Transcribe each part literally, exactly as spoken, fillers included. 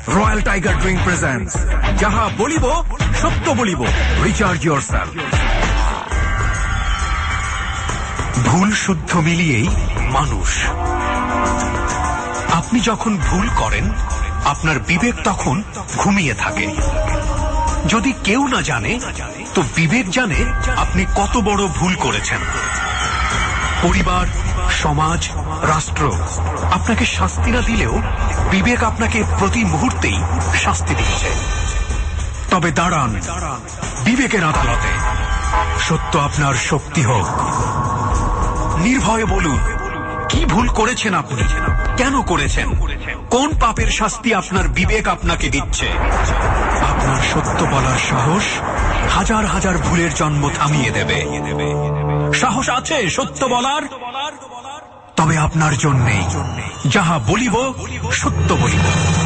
Royal tiger drink presents যাহা বলিব সত্য বলিব, রিচার্জ ইয়োরসেলফ। ভুল শুদ্ধ মিলিয়েই মানুষ। আপনি যখন ভুল করেন আপনার বিবেক তখন ঘুমিয়ে থাকে। যদি কেউ না জানে তো বিবেক জানে আপনি কত বড় ভুল করেছেন। পরিবার, সমাজ, রাষ্ট্র আপনাকে শাস্তি না দিলেও বিবেক আপনাকে প্রতি মুহূর্তেই শাস্তি দিচ্ছে। তবে দাঁড়ান বিবেকের আদালতে, সত্য আপনার শক্তি হোক। নির্ভয়ে বলুন কি ভুল করেছেন আপনি, কেন করেছেন, কোন পাপের শাস্তি আপনার বিবেক আপনাকে দিচ্ছে। আপনার সত্য বলার সাহস হাজার হাজার ভুলের জন্ম থামিয়ে দেবে। সাহস আছে সত্য বলার? তবে আপনার জন্যেই যাহা বলিব সত্য বলিব।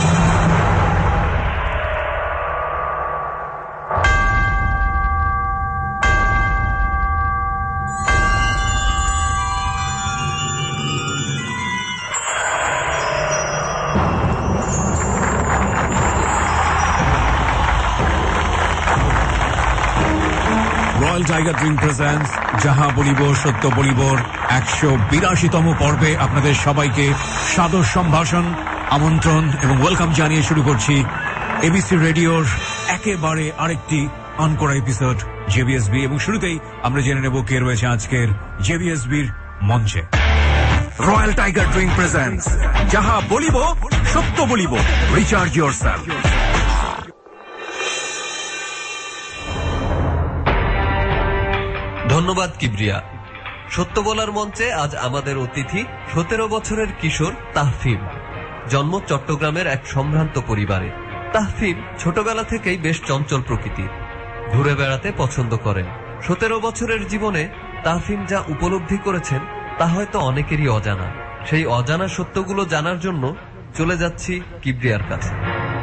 রয়্যাল টাইগার ড্রিঙ্ক প্রেজেন্টস যাহা বলিব সত্য বলিবর একশো বিরাশিতম পর্বে আপনাদের সবাইকে সাদর সম্ভাষণ, আমন্ত্রণ এবং ওয়েলকাম জানিয়ে শুরু করছি এবিসি রেডিওর একেবারে আরেকটি অন করা এপিসোড জেবিএসবি। এবং শুরুতেই আমরা জেনে নেব কে রয়েছে আজকের জেবিএসবির মঞ্চে। রয়্যাল টাইগার ড্রিঙ্ক প্রেজেন্টস যাহা বলিব সত্য বলিব, রিচার্জ ইয়োরসেলফ। ধন্যবাদ কিবরিয়া। সত্য বলার মঞ্চে আজ আমাদের অতিথি সতেরো বছরের কিশোর তাহফিম। জন্ম চট্টগ্রামের এক সম্ভ্রান্ত পরিবারে। তাহফিম ছোটবেলা থেকেই বেশ চঞ্চল প্রকৃতির, ঘুরে বেড়াতে পছন্দ করেন। সতেরো বছরের জীবনে তাহফিম যা উপলব্ধি করেছেন তা হয়তো অনেকেরই অজানা। সেই অজানা সত্যগুলো জানার জন্য চলে যাচ্ছি কিবরিয়ার কাছে।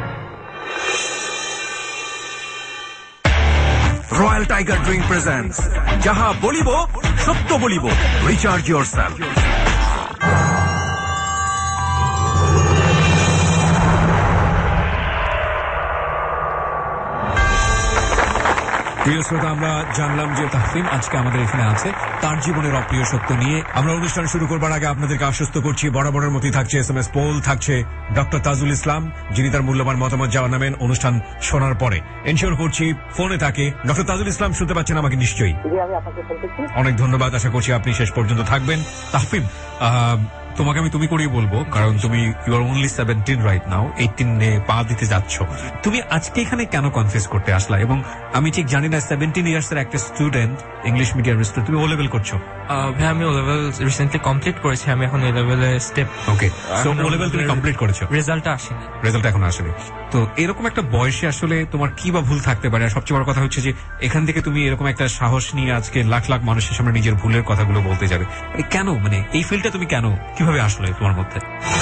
রয়্যাল টাইগার ড্রিঙ্ক প্রেজেন্টস যাহা বলিব সত্য বলিব, রিচার্জ ইয়োরসেলফ। প্রিয় শ্রোতা, আমরা জানলাম যে তাহফিম আজকে আমাদের এখানে আছে তার জীবনের অপ্রিয় সত্য নিয়ে। আমরা অনুষ্ঠান শুরু করবার আগে আপনাদেরকে আশ্বস্ত করছি বরাবরের মতোই থাকছে এস এম এস পোল, থাকছে ডক্টর তাজুল ইসলাম যিনি তার মূল্যবান মতামত জানাবেন অনুষ্ঠান শোনার পরে। এনশিওর করছি ফোনে থাকে ডক্টর তাজুল ইসলাম। শুনতে পাচ্ছেন আমাকে নিশ্চয়ই? অনেক ধন্যবাদ, আশা করছি আপনি শেষ পর্যন্ত থাকবেন। তাহফিম, তোমাকে আমি তুমি করেই বলবো কারণ তুমি you are only seventeen right now, এইটিনে পা দিতে যাচ্ছ। তুমি আজকে এখানে কেন কনফেস করতে আসলা? এবং আমি ঠিক জানি না সেভেন্টিন ইয়ার্স এর একটা স্টুডেন্ট, ইংলিশ মিডিয়াম স্টুডেন্ট, তুমি ও লেভেল করছো? ভাই আমি ও লেভেল রিসেন্টলি কমপ্লিট করেছি, আমি এখন এ লেভেলে step. Okay, so O level তুমি কমপ্লিট করেছো, রেজাল্টটা আসেনি। রেজাল্ট এখন আসেনি। তো এরকম একটা বয়সে আসলে তোমার কি বা ভুল থাকতে পারে? আর সবচেয়ে বড় কথা হচ্ছে যে এখান থেকে তুমি এরকম একটা সাহস নিয়ে আজকে লাখ লাখ মানুষের সামনে নিজের ভুলের কথাগুলো বলতে যাবে কেন? মানে এই ফিল্ডটা তুমি কেন, কিভাবে আসলে তোমার মধ্যে?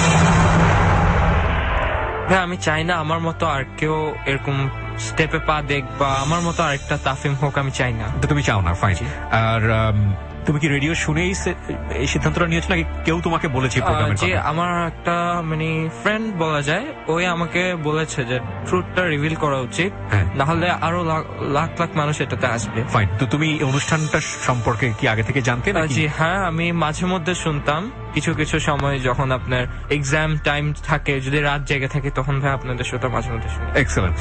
ভাই আমি চাই না আমার মতো আর কেউ এরকম স্টেপে পা দেখ বা আমার মতো আরেকটা তাফিম হোক, আমি চাই না। তুমি চাও না, ফাইন। আর তুমি কি রেডিও শুনেই এই সিদ্ধান্তটা নিয়েছো নাকি কেউ তোমাকে বলেছে? যে আমার একটা মানে ফ্রেন্ড বলা যায়, ওই আমাকে বলেছে যে ট্রুথটা রিভিল করা উচিত, না হলে আরো লাখ লাখ মানুষ এটাতে আসবে। ফাইন। তো তুমি অনুষ্ঠানটা সম্পর্কে কি আগে থেকে জানতে? জি হ্যাঁ, আমি মাঝে মধ্যে শুনতাম কিছু কিছু সময় যখন আপনার এক্সাম টাইম থাকে, যদি রাত জেগে থাকে তখন ভাই আপনাদের শোটা মাঝে মধ্যে শুনি। এক্সেলেন্ট।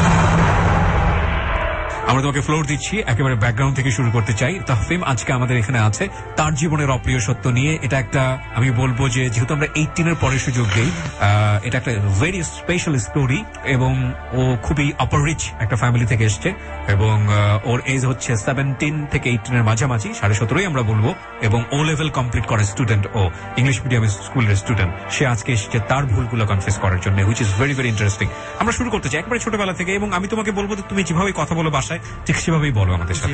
আমরা তোমাকে ফ্লোর দিচ্ছি, একেবারে ব্যাকগ্রাউন্ড থেকে শুরু করতে চাই। তাহফিম আজকে আমাদের এখানে আছে তার জীবনের অপ্রিয় সত্য নিয়ে। এটা একটা, আমি বলবো যে যেহেতু আমরা এইটিনের পরে সুযোগ দিই, এটা একটা ভেরি স্পেশাল স্টোরি এবং ও খুবই আপার রিচ একটা ফ্যামিলি থেকে এসছে এবং ওর এজ হচ্ছে সেভেন্টিন থেকে এইটিনের মাঝামাঝি, সাড়ে সতেরোই আমরা বলবো, এবং ও লেভেল কমপ্লিট করে স্টুডেন্ট, ও ইংলিশ মিডিয়াম স্কুলের স্টুডেন্ট। সে আজকে এসছে তার ভুলগুলো কনফেস করার জন্য, which is very very interesting. আমরা শুরু করতে চাই একেবারে ছোটবেলা থেকে, এবং আমি তোমাকে বলবো যে তুমি যেভাবে কথা বলো বাসায় ঠিক সেভাবেই বলো আমাদের সাথে।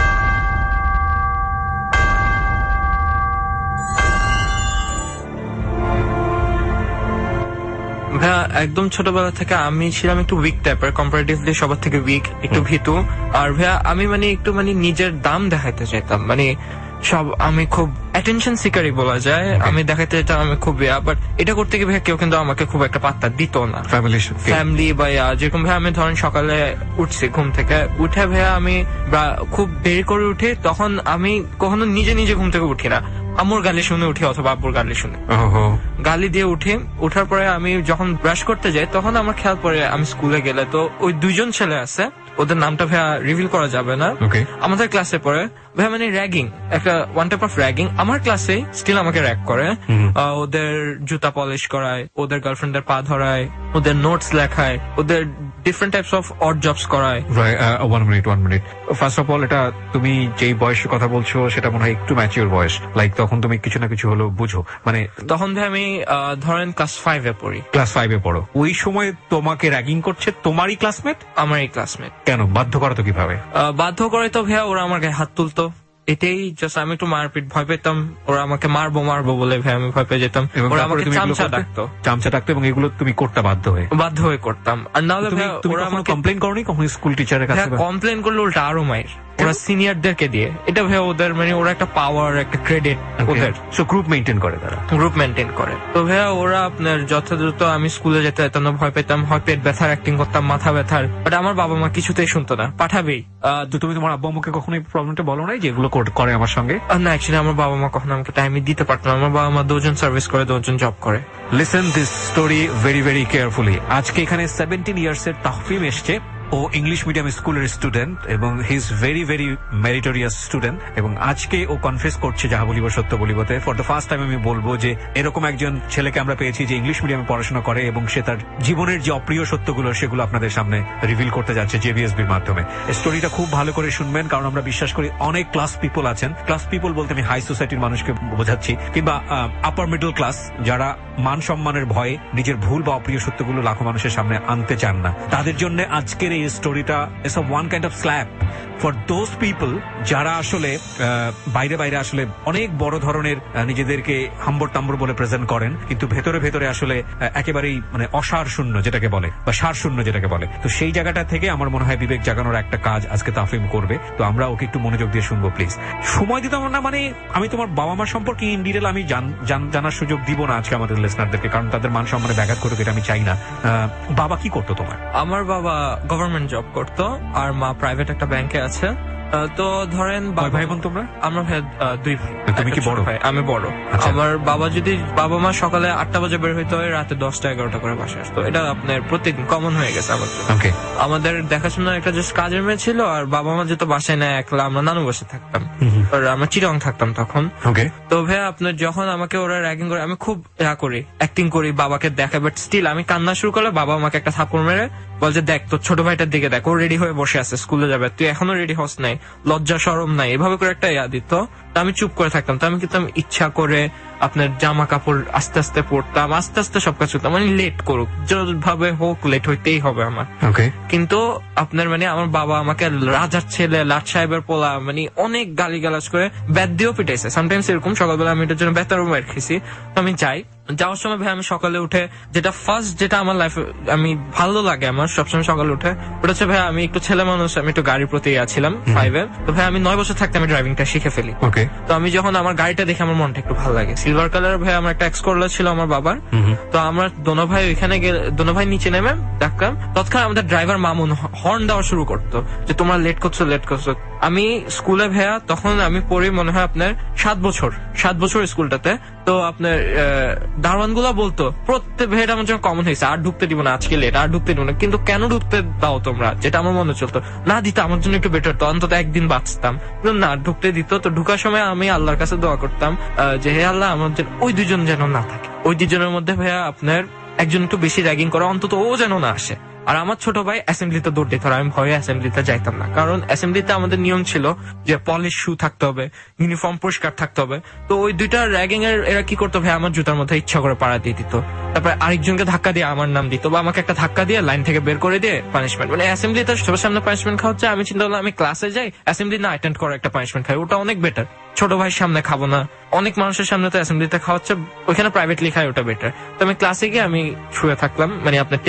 ভাইয়া একদম ছোটবেলা থেকে আমি ছিলাম একটু উইক টাইপের, কম্পারেটিভলি সবার থেকে উইক, একটু ভীতু। আর ভাইয়া আমি মানে একটু মানে নিজের দাম দেখাইতে চাইতাম, মানে সব আমি খুব অ্যাটেনশন সিকারই বলা যায়। আমি দেখাতে যেতাম আমি খুব বাট এটা করতে গিয়ে ভাইয়া কেউ কিন্তু আমাকে খুব একটা পাত্তা দিত না, ফ্যামিলি বা যেরকম ভাইয়া আমি ধরেন সকালে উঠছি ঘুম থেকে, উঠে ভাইয়া আমি খুব দেরি করে উঠি, তখন আমি কখনো নিজে নিজে ঘুম থেকে উঠি না, আম্মুর গালি শুনে উঠি অথবা আব্বুর গালি শুনে, গালি দিয়ে উঠি। উঠার পরে আমি যখন ব্রাশ করতে যাই তখন আমার খেয়াল পড়ে আমি স্কুলে গেলে তো ওই দুইজন ছেলে আছে, ওদের নামটা ভাইয়া রিভিল করা যাবে না, আমাদের ক্লাসে পড়ে ভাইয়া, মানে র্যাগিং, একটা ওয়ান টাইপ অফ র্যাগিং আমার ক্লাসে স্টিল আমাকে র্যাগ করে, ওদের জুতা পলিশ করায়, ওদের গার্লফ্রেন্ডের পা ধরায়, ওদের নোটস লেখায়, ওদের different types of odd jobs করায়। One minute one minute first of all, এটা তুমি যেই বয়সের কথা বলছো সেটা মনে হয় একটু ম্যাচিওর বয়স, লাইক তখন তুমি কিছু না কিছু হলো বুঝো, মানে তখন ভাই আমি ধরেন ক্লাস ফাইভে পড়ি। ক্লাস ফাইভে পড়ো, ওই সময় তোমাকে র্যাগিং করছে তোমারই ক্লাসমেট? আমারই ক্লাসমেট। কেন বাধ্য করো তো কিভাবে? বাধ্য করে তো ভাইয়া ওরা আমার গায়ে হাত তুলতো, এটাই জাস্ট আমি একটু মারপিট ভয় পেতাম, ওরা আমাকে মারবো মারবো বলে ভাই আমি ভয় পেয়ে যেতাম, ওরা আমাকে চামচা ডাকতো চামচা ডাকতো এবং এগুলো তুমি করতে বাধ্য হয়ে বাধ্য হয়ে করতাম। আর নাহলে ভাই ওরা আমাকে কমপ্লেন করনি কখনো স্কুল টিচারের কাছে? কমপ্লেন করলে উল্টা আরো মাইর, ওরা সিনিয়রদেরকে দিয়ে, এটা ভাই ওদের মানে ওরা একটা পাওয়ার একটা ক্রেডিট ওদের, সো গ্রুপ মেইনটেইন করে, তারা গ্রুপ মেইনটেইন করে। তো ভাইয়া ওরা আপনার যথাযথ আমি স্কুলে যেতে যেতাম না, ভয় পেতাম, হয় পেট ব্যথার অ্যাক্টিং করতাম, মাথা ব্যথার, বাট আমার বাবা মা কিছুতেই শুনতো না, পাঠাবেই। তো তুমি তোমার আব্বু আম্মুকে কখনো এই প্রবলেমটা বলো নাই যে এগুলো করে আমার সঙ্গে? না, অ্যাকচুয়ালি আমার বাবা মা কখনো আমাকে টাইমে দিতে পারতো না, আমার বাবা মা দুজন সার্ভিস করে, দুজন জব করে। Listen this story very very carefully. আজকে এখানে সেভেন্টিন ইয়ার্স এর তাহফিম এসছে, ও ইংলিশ মিডিয়াম স্কুলের স্টুডেন্ট এবং he is very very meritorious student, এবং আজকে ও কনফেস করছে যাহা বলিব সত্য বলিবতে। ফর দ্য ফার্স্ট টাইম আমি বলবো যে এরকম একজন ছেলেকে আমরা পেয়েছি যে ইংলিশ মিডিয়ামে পড়াশোনা করে এবং সে তার জীবনের যে অপ্রিয় সত্যগুলো সেগুলো আপনাদের সামনে রিভিল করতে যাচ্ছে জেভিএসবির মাধ্যমে। স্টোরিটা খুব ভালো করে শুনবেন, কারণ আমরা বিশ্বাস করি অনেক ক্লাস পিপল আছেন, ক্লাস পিপল বলতে আমি হাই সোসাইটির মানুষকে বোঝাচ্ছি, কিংবা আপার মিডল ক্লাস যারা মান সম্মানের ভয়ে নিজের ভুল বা অপ্রিয় সত্যগুলো লাখো মানুষের সামনে আনতে চান না, তাদের জন্য আজকের এই স্টোরিটা is a one kind of slap for those people যারা আসলে বাইরে বাইরে আসলে অনেক বড় ধরনের নিজেদেরকে হাম্বর টাম্বর বলে প্রেজেন্ট করেন, কিন্তু ভেতরে ভেতরে আসলে একেবারেই মানে অসার শূন্য যেটাকে বলে বা সার শূন্য যেটাকে বলে। তো সেই জায়গাটা থেকে আমার মনে হয় বিবেক জাগানোর একটা কাজ আজকে তাফিম করবে, তো আমরা ওকে একটু মনোযোগ দিয়ে শুনবো প্লিজ। সময় দিতাম না, মানে আমি তোমার বাবা মা সম্পর্কে ইন ডিটেল আমি জানার সুযোগ দিব না আজকে আমাদের লিসনারদেরকে, কারণ তাদের মান সম্মানে ব্যাঘাত করুক এটা আমি চাই না। বাবা কি করতো তোমার? আমার বাবা গভর্নমেন্ট জব করতো আর মা প্রাইভেট একটা ব্যাংকে আছে। তো ধরেন ভাই বোন তোমরা? আমরা ভাই দুই ভাই। তুমি কি বড়? ভাই আমি বড়। আমার বাবা যদি বাবা মা সকালে আটটা বাজে বের হইতে হয়, রাতে দশটা এগারোটা করে বাসায় আসতো, এটা আপনার প্রত্যেকদিন কমন হয়ে গেছে আমাদের। আমাদের দেখাশোনা একটা জাস্ট কাজের মেয়ে ছিল, আর বাবা মা যেত বাসায় না একলা, আমরা নানু বাসে থাকতাম, আর আমরা চিরং থাকতাম তখন। তো ভাই আপনার যখন আমাকে ওরা র্যাগিং করে আমি খুব ইয়া করি, অ্যাক্টিং করি, বাবাকে দেখে, বাট স্টিল আমি কান্না শুরু করলে বাবা আমাকে একটা থাপ্পড় মেরে বলছে দেখ তোর ছোট ভাইটার দিকে দেখ, ও রেডি হয়ে বসে আছে স্কুলে যাবে, তুই এখনো রেডি হস নাই, লজ্জা শরম নাই, এভাবে করে একটা ইয়া দিত। আমি চুপ করে থাকতাম। তো আমি কিন্তু ইচ্ছা করে আপনার জামা কাপড় আস্তে আস্তে পড়তাম, আস্তে আস্তে সবকিছু করতাম, মানে লেট করুক যেভাবে হোক লেট হইতেই হবে আমার। কিন্তু আপনার মানে আমার বাবা আমাকে রাজার ছেলে, লাট সাহেবের পোলা, মানে অনেক গালিগালাজ করে ব্যাট দিয়েও পিটাইছে। সামটাইমস এরকম সকালবেলা আমি এটার জন্য বেতারও মেরে খেয়েছি। তো আমি যাই, যাওয়ার সময় ভাই আমি সকালে উঠে যেটা ফার্স্ট যেটা আমার লাইফে আমি ভালো লাগে আমার সবসময় সকালে উঠে, ওটা হচ্ছে ভাই আমি একটু ছেলে মানুষ, আমি একটু গাড়ির প্রতি ছিলাম ফাইভে। তো ভাই আমি নয় বছর থাকতে আমি ড্রাইভিংটা শিখে ফেলি। তো আমি যখন আমার গাড়িটা দেখে আমার মনটা একটু ভালো লাগে। সিলভার কালার ভাই আমার একটা এক্স করলার ছিল আমার বাবার। তো আমরা দোনো ভাই ওইখানে গেলে দোনো ভাই নিচে নেমে ডাকলাম, তৎক্ষণ আমাদের ড্রাইভার মামুন হর্ন দেওয়া শুরু করতো যে তোমরা লেট করছো লেট করছো। আমি স্কুলে ভাইয়া তখন আমি পড়ি মনে হয় আপনার সাত বছর সাত বছর স্কুলটাতে। তো আপনার দারোয়ান গুলা বলতো প্রত্যেক ভাইটা আমার জন্য কমন হয়েছে, আর ঢুকতে দিব না, আজকে লেট, আর ঢুকতে দিব না। কিন্তু কেন ঢুকতে দাও তোমরা, যেটা আমার মনে চলতো, না দিত আমার জন্য একটু বেটার, তো অন্তত একদিন বাঁচতাম। না, ঢুকতে দিত। তো ঢুকার সময় আমি আল্লাহর কাছে দোয়া করতাম যে হে আল্লাহ আমাদের ওই দুজন যেন না থাকে, ওই দুজনের মধ্যে ভাইয়া আপনার একজন একটু বেশি র্যাগিং করে, অন্তত ও যেন না আসে। আর আমার ছোট ভাই অ্যাসেম্বলিতে দৌড় দিত, আমি ভয়ে অ্যাসেম্বলিতে যাইতাম না, কারণ অ্যাসেম্বলিতে আমাদের নিয়ম ছিল যে পলিশ শু থাকতে হবে, ইউনিফর্ম পরিষ্কার থাকতে হবে। তো ওই দুইটা র্যাগিং এর এরা কি করতো ভাই আমার জুতার মধ্যে ইচ্ছা করে পাড়া দিয়ে দিত, তারপরে আরেকজনকে ধাক্কা দিয়ে আমার নাম দিত, বা আমাকে একটা ধাক্কা দিয়ে লাইন থেকে বের করে দিয়ে পানিশমেন্ট, মানে অ্যাসেম্বলিতে সবার সামনে পানিশমেন্ট খাওয়া হচ্ছে। আমি চিন্তা করলাম আমি ক্লাসে যাই, অ্যাসেম্বলি না অ্যাটেন্ড করে একটা পানিশমেন্ট খাই, ওটা অনেক বেটার। ছোট ভাইয়ের সামনে খাবো না, অনেক মানুষের সামনে তো অ্যাসেম্বলিতে খাওয়া হচ্ছে, ওইখানে প্রাইভেটলি খাই, ওটা বেটার। তো আমি ক্লাসে গিয়ে আমি শুয়ে থাকলাম, মানে আপনার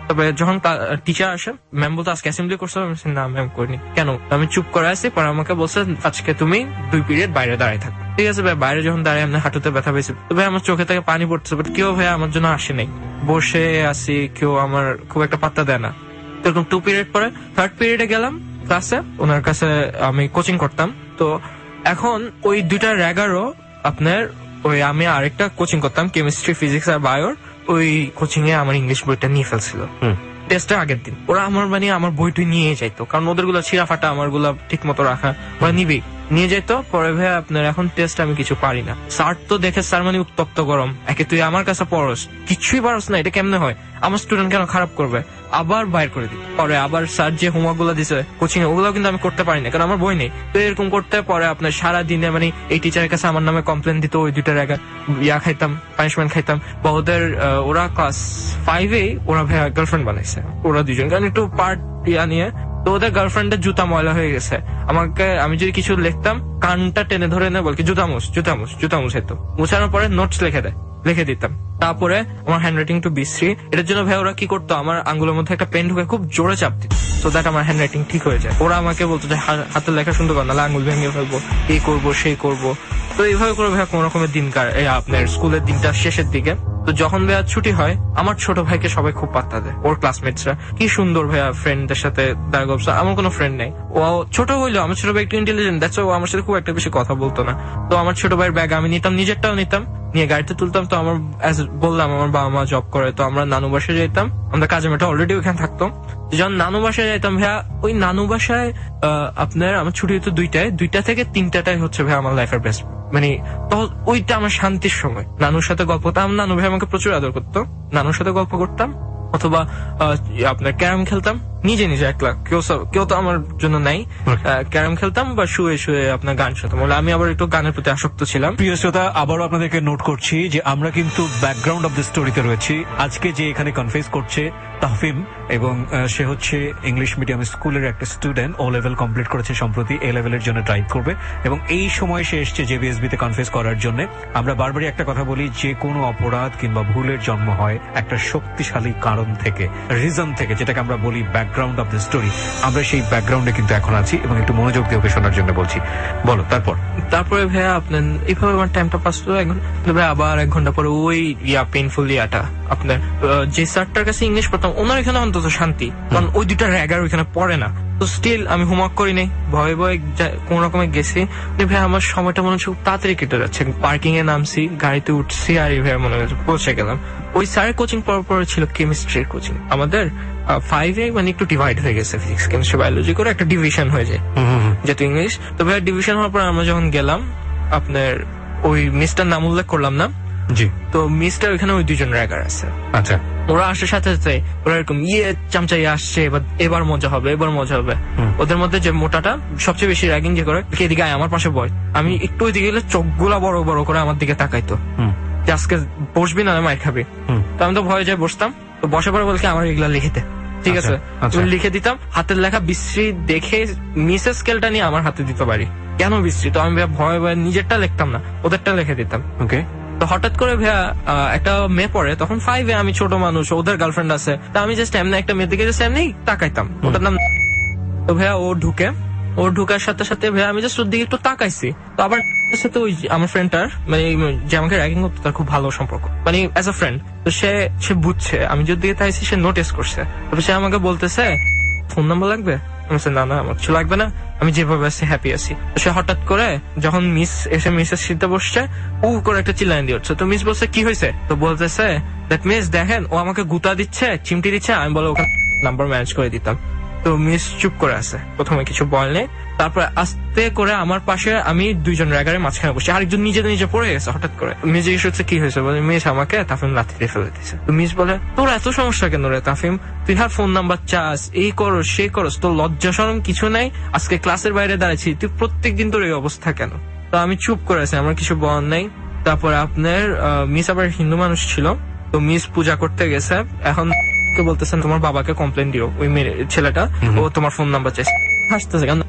তবে যখন টিচার আসে ম্যাম বলতো আজকে অ্যাসেম্বলি করছো, আমি না ম্যাম করিনি। কেন? আমি চুপ করে আসি। পরে আমাকে বলছে আজকে তুমি দুই পিরিয়ড বাইরে দাঁড়িয়ে থাকো। ঠিক আছে ভাই, বাইরে যখন দাঁড়িয়ে আমি হাঁটুতে ব্যথা পেয়েছি, তো ভাই আমার চোখে থেকে পানি পড়তেছে, বাট কেউ ভাই আমার জন্য আসে নাই। বসে আসি, কেউ আমার খুব একটা পাত্তা দেয় না। এরকম টু পিরিয়ড পরে থার্ড পিরিয়ডে গেলাম ক্লাসে, ওনার কাছে আমি কোচিং করতাম। তো এখন ওই দুইটার এগারো আপনার ওই আমি আরেকটা কোচিং করতাম কেমিস্ট্রি, ফিজিক্স আর বায়োর। ওই কোচিং এ আমার ইংলিশ বইটা নিয়ে ফেলছিল টেস্টের আগের দিন। ওরা আমার মানে আমার বইটুই নিয়ে যাইতো, কারণ ওদের গুলো ছিঁড়া ফাটা, আমার গুলা ঠিক মতো রাখা, ওরা নিবেই নিয়ে যাইতো। পরে ভাই আপনার এখন টেস্ট আমি কিছু পারি না। স্যার তো দেখে স্যার মানে উত্তপ্ত গরম, একে তুই আমার কাছে পড়স, কিছুই পারস না, এটা কেমনে হয়, আমার স্টুডেন্ট কেন খারাপ করবে, আবার বাইর করে দিই। পরে আবার স্যার যে হোমওয়ার্ক গুলো দিছে কোচিং এ, ওগুলো কিন্তু আমি করতে পারি না, কারণ আমার বই নেই। তো এরকম করতে পরে আপনার সারা দিনে মানে এই টিচারের কাছে আমার নামে কমপ্লেন দিত, ওই দুইটার আগে ইয়া খাইতাম, পানিশমেন্ট খাইতাম। বা ওদের ওরা ক্লাস ফাইভে ওরা ভাই গার্লফ্রেন্ড বানাইছে ওরা দুজন, কারণ একটু পার্ট ইয়া নিয়ে। তো ওদের গার্লফ্রেন্ডের জুতা ময়লা হয়ে গেছে, আমাকে আমি যদি কিছু লিখতাম কানটা টেনে ধরে নেয়, বলকে জুতা মুছ জুতা মুছ জুতা মুছাইতো। মুছানোর পরে নোটস লিখে দেয়, লিখে দিতাম। তারপরে আমার হ্যান্ড রাইটিং একটু বিশ্রী, এটার জন্য ভাই ওরা কি করতো, আমার আঙ্গুলের মধ্যে একটা পেন ঢুকে খুব জোরে চাপ দিত, সো দ্যাট আমার হ্যান্ড রাইটিং ঠিক হয়ে যায়। ওরা আমাকে বলতো যে হাতের লেখা সুন্দর কর, নাহলে আঙ্গুল ভেঙে ফেলবো, এই করবো সেই করবো। তো এইভাবে করে ভাই কোন রকমের দিন কার আপনার স্কুলের দিনটা শেষের দিকে। তো যখন ভাইয়া ছুটি হয়, আমার ছোট ভাইকে সবাই খুব পাত্তা দেয়, ওর ক্লাসমেটসরা কি সুন্দর ভাইয়া ফ্রেন্ডদের সাথে দাঁড়ায় গল্প। আমার কোনো ফ্রেন্ড নেই, ও ছোট হইলো, আমার ছোট ভাই একটু ইন্টেলিজেন্ট, দ্যাটস ও আমার সাথে খুব একটা বেশি কথা বলতো না। তো আমার ছোট ভাইয়ের ব্যাগ আমি নিতাম, নিজেরটাও নিতাম, নিয়ে গাড়িতে তুলতাম। তো আমার বললাম আমার বাবা মা জব করে, তো আমরা নানু বাসায় যেতাম, আমরা কাজে মেয়েটা অলরেডি ওখানে থাকতো। যখন নানু বাসায় যেতাম ভাইয়া, ওই নানু বাসায় আপনার আমার ছুটি হতো দুইটায়, দুইটা থেকে তিনটাটাই হচ্ছে ভাই আমার লাইফের বেস্ট, মানে তো ওইটা আমার শান্তির সময়। নানুর সাথে গল্প করতাম, নানু ভাই আমাকে প্রচুর আদর করতো, নানুর সাথে গল্প করতাম, অথবা আপনার ক্যারাম খেলতাম নিজে নিজে একলা, কেউ কেউ তো আমার জন্য নাই। ক্যারাম খেলতাম বা শুয়ে শুয়ে আপনার গান শুনতাম, বলে আমি আবার একটু গানের প্রতি আসক্ত ছিলাম। প্রিয় শ্রোতা, আবারও আপনাদেরকে নোট করছি যে আমরা কিন্তু ব্যাকগ্রাউন্ড অফ দ্য স্টোরিতে রয়েছি। আজকে যে এখানে কনফেস করছে তাহফিম, এবং সে হচ্ছে ইংলিশ মিডিয়াম স্কুলের একটা স্টুডেন্ট, ও লেভেল কমপ্লিট করেছে সম্প্রতি, এ লেভেলের জন্য ট্রাই করবে, এবং এই সময় সে এসছে জেবিএসবি তে কনফেস করার জন্য। আমরা বারবারই একটা কথা বলি, যে কোনো অপরাধ কিংবা ভুলের জন্ম হয় একটা শক্তিশালী কারণ থেকে, রিজন থেকে, যেটাকে আমরা বলি ব্যাকগ্রাউন্ড অফ দ্য স্টোরি। আমরা সেই ব্যাকগ্রাউন্ডে কিন্তু এখন আছি, এবং একটু মনোযোগ দিয়ে ওকে শোনার জন্য বলছি। বলো তারপর। তারপরে ভাইয়া আপনার এইভাবে আমার টাইমটা পাস হলো, ভাই আবার এক ঘন্টা পরে ওই ইয়া পেইনফুল ইয়াটা আপনার যে স্যারটার কাছে ইংলিশ পড়তাম, ওনার এখানে অন্তত শান্তি, কারণ ওই দুটা র্যাগার ওইখানে পড়ে না। তো স্টিল আমি হোমওয়ার্ক করি নাই, ভয়ে ভয়ে কোন রকমে গেছি। ভাই আমার সময়টা মনে হচ্ছে তাড়াতাড়ি কেটে যাচ্ছে, পার্কিং এ নামছি, গাড়িতে উঠছি, আর এই ভাই মনে হচ্ছে পৌঁছে গেলাম। ওই স্যারের কোচিং পর পরে ছিল কেমিস্ট্রির কোচিং, আমাদের ফাইভে মানে একটু ডিভাইড হয়ে গেছে, ফিজিক্স কেমিস্ট্রি বায়োলজি করে একটা ডিভিশন হয়ে যায় যেহেতু ইংলিশ। তো ভাই ডিভিশন হওয়ার পর আমরা যখন গেলাম, আপনার ওই মিস্টার নাম উল্লেখ করলাম না, জি, তো মিস্টার ওইখানে ওই দুজন র্যাগার আছে। আচ্ছা, ওরা আসার সাথে সাথে ওরা এরকম ইয়ে চামচাই আসছে, এবার এবার মজা হবে, এবার মজা হবে। ওদের মধ্যে যে মোটাটা সবচেয়ে বেশি র্যাগিং যে করে, এদিকে আয় আমার পাশে বয়, আমি একটু ওইদিকে গেলে চোখগুলা বড় বড় করে আমার দিকে তাকাইতো, আজকে বসবি না মাইর খাবি। তো আমি তো ভয়ে যাই বসতাম, তো বসে পরে বলকে আমার এগুলা লিখে দে, ঠিক আছে, লিখে দিতাম। হাতের লেখা বিশ্রী দেখে মিসেস স্কেলটা নিয়ে আমার হাতে দিতে পারি, কেন বিশ্রী, তো আমি ভয়ে ভয়ে নিজেরটা লিখতাম না, ওদেরটা লিখে দিতাম। ওকে, তো হঠাৎ করে ভাইয়া একটা মেয়ে পড়ে, তখন ফাইভে, আমি ছোট মানুষ, ওদের গার্লফ্রেন্ড আছে, তো আমি জাস্ট এমনি একটা মেয়ের দিকে জাস্ট এমনি তাকাইতাম, ওটার নাম। তো ভাইয়া ও ঢুকে, ও ঢুকার সাথে সাথে ভাইয়া আমি জাস্ট ওর দিকে একটু তাকাইছি, তো আবার সাথে ওই আমার ফ্রেন্ডটার মানে যে আমাকে র্যাগিং করতো তার খুব ভালো সম্পর্ক, মানে অ্যাজ আ ফ্রেন্ড। তো সে সে বুঝছে আমি যদি দিকে তাইছি, সে নোটিস করছে। তবে সে আমাকে বলতেছে ফোন নাম্বার লাগবে, আমি না না আমার কিছু লাগবে না, আমি যেভাবে আছি হ্যাপি আছি। সে হঠাৎ করে যখন মিস এসে মিসের সিটে বসছে, উ করে একটা চিল্লাইন দিয়ে উঠছে। তো মিস বলছে কি হয়েছে, তো বলতেছে দ্যাট মিস দেখেন ও আমাকে গুতা দিচ্ছে, চিমটি দিচ্ছে, আমি বলে ওখানে নাম্বার ম্যানেজ করে দিতাম। তো মিস চুপ করে আছে, প্রথমে কিছু বলেনি, তারপরে আস্তে করে আমার পাশে আমি দুইজন র্যাগারের মাঝখানে বসে, আরেকজন নিজে নিজে পড়ে গেছে হঠাৎ করে। মিস জিজ্ঞেস হচ্ছে কি হয়েছে, বলে মিস আমাকে তাফিম লাথি দিয়ে ফেলে দিচ্ছে। তো মিস বলে তোর এত সমস্যা কেন রে তাফিম, তুই হার ফোন নাম্বার চাস, এই করো সে করস, তোর লজ্জা শরম কিছু নাই, আজকে ক্লাসের বাইরে দাঁড়াচ্ছি, তুই প্রত্যেকদিন তোর এই অবস্থা কেন। তো আমি চুপ করে আছি, আমার কিছু বলার নাই। তারপরে আপনার মিস আবার হিন্দু মানুষ ছিল, তো মিস পূজা করতে গেছে, এখন বলতেছেন তোমার বাবাকে কমপ্লেন দিও, ওই ছেলেটা ও তোমার ফোন নাম্বার চাইছে, হাসতেছে, কারণ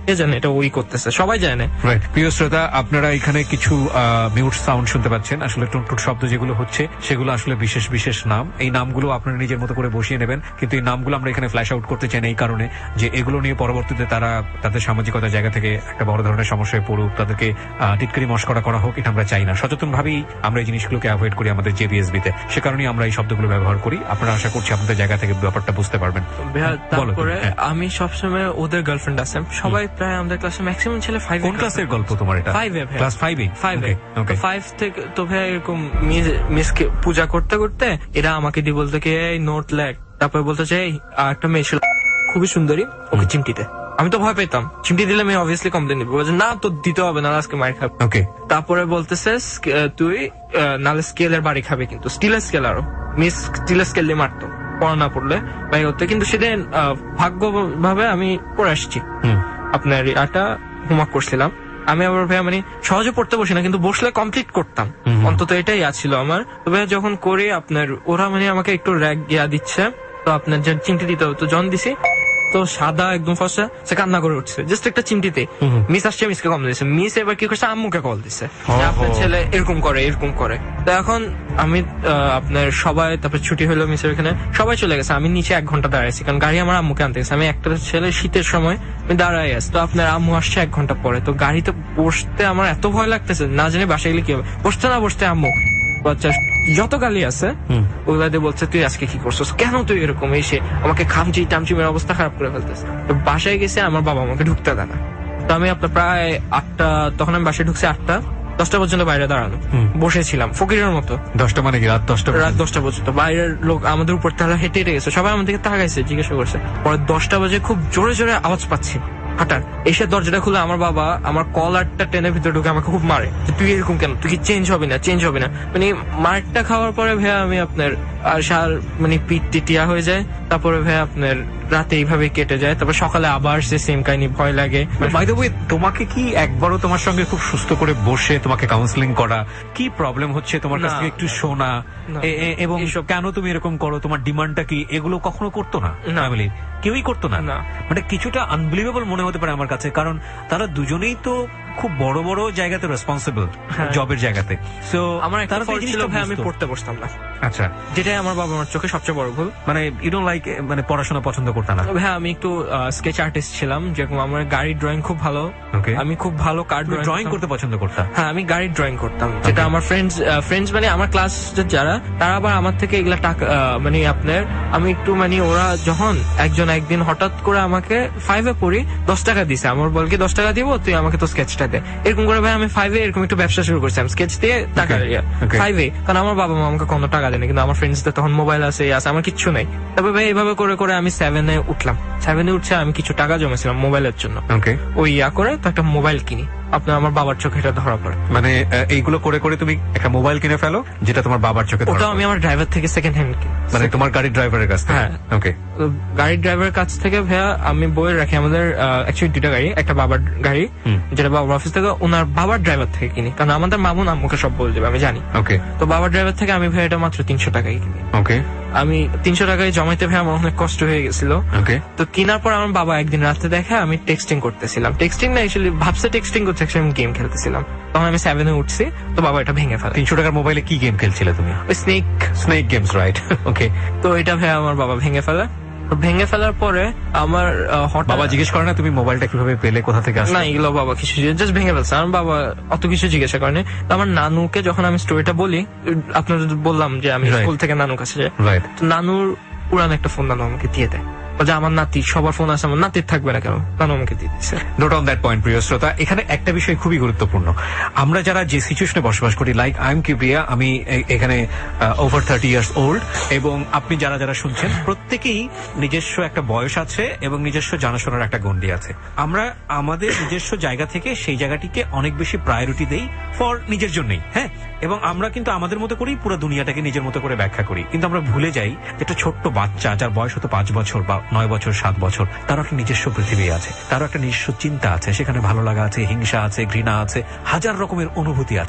কে জানে এটা ওই করতেছে, সবাই জানে। রাইট, প্রিয় শ্রোতা, আপনারা এখানে কিছু মিউট সাউন্ড শুনতে পাচ্ছেন। আসলে টুনটুট শব্দ যেগুলো হচ্ছে সেগুলো আসলে বিশেষ বিশেষ নাম। এই নামগুলো আপনারা নিজের মতো করে বসিয়ে নেবেন, কিন্তু এই নামগুলো আমরা এখানে ফ্ল্যাশ আউট করতে চাই না এই কারণে যে এগুলো নিয়ে পরবর্তীতে তারা তাদের সামাজিকতার জায়গা থেকে একটা বড় ধরনের সমস্যায় পড়ুক, তাদেরকে টিটকারি মশকরা করা হোক, এটা আমরা চাই না। সচেতন ভাবেই আমরা এই জিনিসগুলোকে অ্যাভয়েড করি আমাদের জেবিএসবি তে, সে কারণেই আমরা এই শব্দগুলো ব্যবহার করি। আপনারা আশা করছি আপনাদের জায়গা থেকে ব্যাপারটা বুঝতে পারবেন। তারপরে আমি সবসময় ওদের গার্লফ্রেন্ড আছে, সবাই প্রায় আমাদের ক্লাসে ম্যাক্সিমাম ছেলে ফাইভ। কোন ক্লাসের গল্প তোমার এটা? ফাইভে, ক্লাস ফাইভে। ফাইভে ফাইভ থেকে তো ভাই এরকম মিসকে পূজা করতে করতে এরা আমাকে দিয়ে বলতে কি এই নোট লেখ, তারপরে বলতে চাই একটা মেয়ে ছিল খুবই সুন্দরী, ওকে চিমটিতে। আমি তো ভয় পেতাম, চিমটি দিলে আমি অবভিয়াসলি কমপ্লেন দিব, না তো দিতে হবে না, আজকে মার খাবে। ওকে, তারপরে বলতেছে তুই নালে স্কেলের বাড়ি খাবে, কিন্তু স্টিলের স্কেল, আরো মিস স্টিলের স্কেল দিয়ে মারতো পড়া না পড়লে বাই করতে। কিন্তু সেদিন ভাগ্য ভাবে আমি পড়ে আসছি, আপনার আটা হোমওয়ার্ক করছিলাম আমি। আবার ভাইয়া মানে সহজে পড়তে বসি না, কিন্তু বসলে কমপ্লিট করতাম, অন্তত এটাই ছিল আমার। তো ভাইয়া যখন করি আপনার ওরা মানে আমাকে একটু র্যাগ গিয়া দিচ্ছে, তো আপনার যে চিমটি দিতে হবে তো জন দিছি, তো সাদা একদম ফসা সে কান্না করে উঠছে জাস্ট একটা চিমটিতে। মিস আসছে, মিসকে কল দিয়েছে, মিস এবার কি করছে আম্মুকে কল দিচ্ছে, আপনার ছেলে এরকম করে এরকম করে। তো এখন আমি আপনার সবাই, তারপর ছুটি হলো মিসের এখানে, সবাই চলে গেছে, আমি নিচে এক ঘন্টা দাঁড়াইছি, কারণ গাড়ি আমার আম্মুকে আনতে গেছে। আমি একটা ছেলে শীতের সময় আমি দাঁড়াই আছি, তো আপনার আম্মু আসছে এক ঘন্টা পরে। তো গাড়িতে বসতে আমার এত ভয় লাগতেছে, না জানি বাসায় গেলে কি হবে। বসতে না বসতে আম্মু বাচ্চা যত গালি আছে ওগুলা দিয়ে বলছে তুই আজকে কি করছিস, কেন তুই এরকম এসে আমাকে খামচি টামচি মেরে অবস্থা খারাপ করে ফেলতেছে। তো বাসায় গেছে, আমার বাবা আমাকে ঢুকতে দেয় না। তো আমি আপনার প্রায় আটটা, তখন আমি বাসায় ঢুকছি আটটা, দশটা পর্যন্ত বাইরে দাঁড়ানো বসেছিলাম ফকিরের মতো। দশটা মানে কি রাত দশটা? রাত দশটা পর্যন্ত বাইরের লোক আমাদের উপর তারা হেঁটে হেঁটে গেছে, সবাই আমার দিকে তাকাইছে, জিজ্ঞাসা করছে। পরে দশটা বাজে খুব জোরে জোরে আওয়াজ পাচ্ছি হাঁটার, এসে দরজাটা খুলে আমার বাবা আমার কলারটা টেনে ভিতরে ঢুকে আমাকে খুব মারে, তুই এরকম কেন, তুই কি চেঞ্জ হবে না, চেঞ্জ হবে না। মানে মারটা খাওয়ার পরে ভাইয়া আমি আপনার আর সার মানে পিঠ টিটিয়া হয়ে যায়। তারপরে ভাইয়া আপনার রাতে এইভাবে কেটে যায়, তারপর সকালে আবার সে সেম কাহিনী, ভয় লাগে। বাই দ্য ওয়ে, তোমাকে কি একবারও তোমার সঙ্গে খুব সুস্থ করে বসে তোমাকে কাউন্সিলিং করা, কি প্রবলেম হচ্ছে তোমার কাছ থেকে একটু শোনা, এবং কেন তুমি এরকম করো, তোমার ডিমান্ডটা কি, এগুলো কখনো করতো না? ফ্যামিলি কেউই করতো না। মানে কিছুটা আনবিলিভেবল মনে হতে পারে আমার কাছে, কারণ তারা দুজনেই তো খুব বড় বড় জায়গাতে রেসপন্সিবল, জবের জায়গাতে। সো আমার একটা ফল্ট ছিল ভাই, আমি পড়তে বসতাম না। আচ্ছা, যেটাই আমার বাবা মার চোখে সবচেয়ে বড় ভুল। মানে ইউ ডোন্ট লাইক, মানে পড়াশোনা পছন্দ করতাম না? হ্যাঁ, আমি একটু স্কেচ আর্টিস্ট ছিলাম, যেরকম আমার গাড়ির ড্রয়িং খুব ভালো, আমি খুব ভালো কার্ড ড্রয়িং করতে পছন্দ করতাম। হ্যাঁ, আমি গাড়ির ড্রয়িং করতাম, যেটা আমার ফ্রেন্ডস ফ্রেন্ডস মানে আমার ক্লাস যারা, তারা আবার আমার থেকে এগুলা টাকা মানে আপনার আমি একটু মানে ওরা যখন একজন একদিন হঠাৎ করে আমাকে ফাইভে পড়ি দশ টাকা দিছে, আমার বলকে দশ টাকা দিব, তুই আমাকে তো স্কেচটা দে, এরকম করে ভাই আমি ফাইভে এরকম একটু ব্যবসা শুরু করছিলাম, স্কেচ দিয়ে টাকা ফাইভে। কারণ আমার বাবা মা আমাকে কোনো টাকা দেয়নি, কিন্তু আমার ফ্রেন্ডসদের তখন মোবাইল আছে, আছে আমার কিচ্ছু নেই। তবে ভাই এইভাবে করে করে আমি সেভেনে উঠলাম, সেভেনে উঠছে আমি কিছু টাকা জমেছিলাম মোবাইলের জন্য, ওই ইয়া করে তো একটা মোবাইল কিনি। আপনার আমার বাবার চোখে এটা ধরা পড়ে। মানে এইগুলো করে করে তুমি একটা মোবাইল কিনে ফেলো, যেটা তোমার বাবার চোখে ধরা পড়ে। ওটা আমি আমার ড্রাইভার থেকে সেকেন্ড হ্যান্ড কিনি, মানে তোমার গাড়ির ড্রাইভারের কাছ থেকে? হ্যাঁ, ওকে। গাড়ির ড্রাইভারের কাছ থেকে ভাইয়া আমি বই রাখি, আমাদের অ্যাকচুয়ালি দুটা গাড়ি, একটা বাবার গাড়ি যেটা বাবার অফিস থেকে, ওনার বাবার ড্রাইভার থেকে কিনি, কারণ আমাদের মামুন আম্মুকে সব বলে দেবে আমি জানি। ওকে। তো বাবার ড্রাইভার থেকে আমি ভাই এটা মাত্র তিনশো টাকায় কিনি। ওকে। আমি তিনশো টাকায় জমাইতে ভাই আমার অনেক কষ্ট হয়ে গেছিল। ওকে। তো কেনার পর আমার বাবা একদিন রাতে দেখে আমি টেক্সটিং করতেছিলাম, টেক্সটিং না অ্যাকচুয়ালি ভাবছে টেক্সটিং করছে, আমি গেম খেলতেছিলাম, তখন আমি সেভেনে উঠছি, তো বাবা এটা ভেঙে ফেলে। তিনশো টাকার মোবাইলে কি গেম খেলছিলে তুমি? ওই snake snake games, right. Okay. তো এটা ভাই আমার বাবা ভেঙে ফেলে, ভেঙে ফেলার পরে আমার বাবা জিজ্ঞেস করে না তুমি মোবাইলটা কিভাবে পেলে, কোথা থেকে আসলে? না, এগুলো বাবা কিছু জাস্ট ভেঙে ফেলছে, আমার বাবা অত কিছু জিজ্ঞাসা করেনি। আমার নানুকে যখন আমি স্টোরিটা বলি, আপনাদের বললাম যে আমি স্কুল থেকে নানুর কাছে যাই, তো নানুর পুরান একটা ফোন নানু আমাকে দিয়ে দেয়, যে আমার নাতি, সবার ফোন আছে, আমার নাতির থাকবে না কেন, নানু আমাকে দিয়ে দিচ্ছে। নোট অন দ্যাট পয়েন্ট, প্রিয় শ্রোতা। এখানে একটা বিষয় খুবই গুরুত্বপূর্ণ, আমরা যারা যে সিচুয়েশনে বসবাস করি, লাইক আই এম কিবরিয়া, আমি এখানে ওভার থার্টি ইয়ার্স ওল্ড, এবং আপনি যারা যারা শুনছেন প্রত্যেকেই নিজস্ব একটা বয়স আছে এবং নিজস্ব জানাশোনার একটা গণ্ডি আছে। আমরা আমাদের নিজস্ব জায়গা থেকে সেই জায়গাটিকে অনেক বেশি প্রায়োরিটি দেই ফর নিজের জন্যই, হ্যাঁ, এবং আমরা কিন্তু আমাদের মতো করেই পুরো দুনিয়াটাকে নিজের মতো করে ব্যাখ্যা করি, কিন্তু আমরা ভুলে যাই একটা ছোট্ট বাচ্চা যার বয়স হতো পাঁচ বছর বা নয় বছর, সাত বছর, তারও একটা নিজস্ব পৃথিবী আছে, তারও একটা নিজস্ব চিন্তা আছে, সেখানে ভালো লাগা আছে, হিংসা আছে, ঘৃণা আছে, হাজার রকমের অনুভূতি আছে।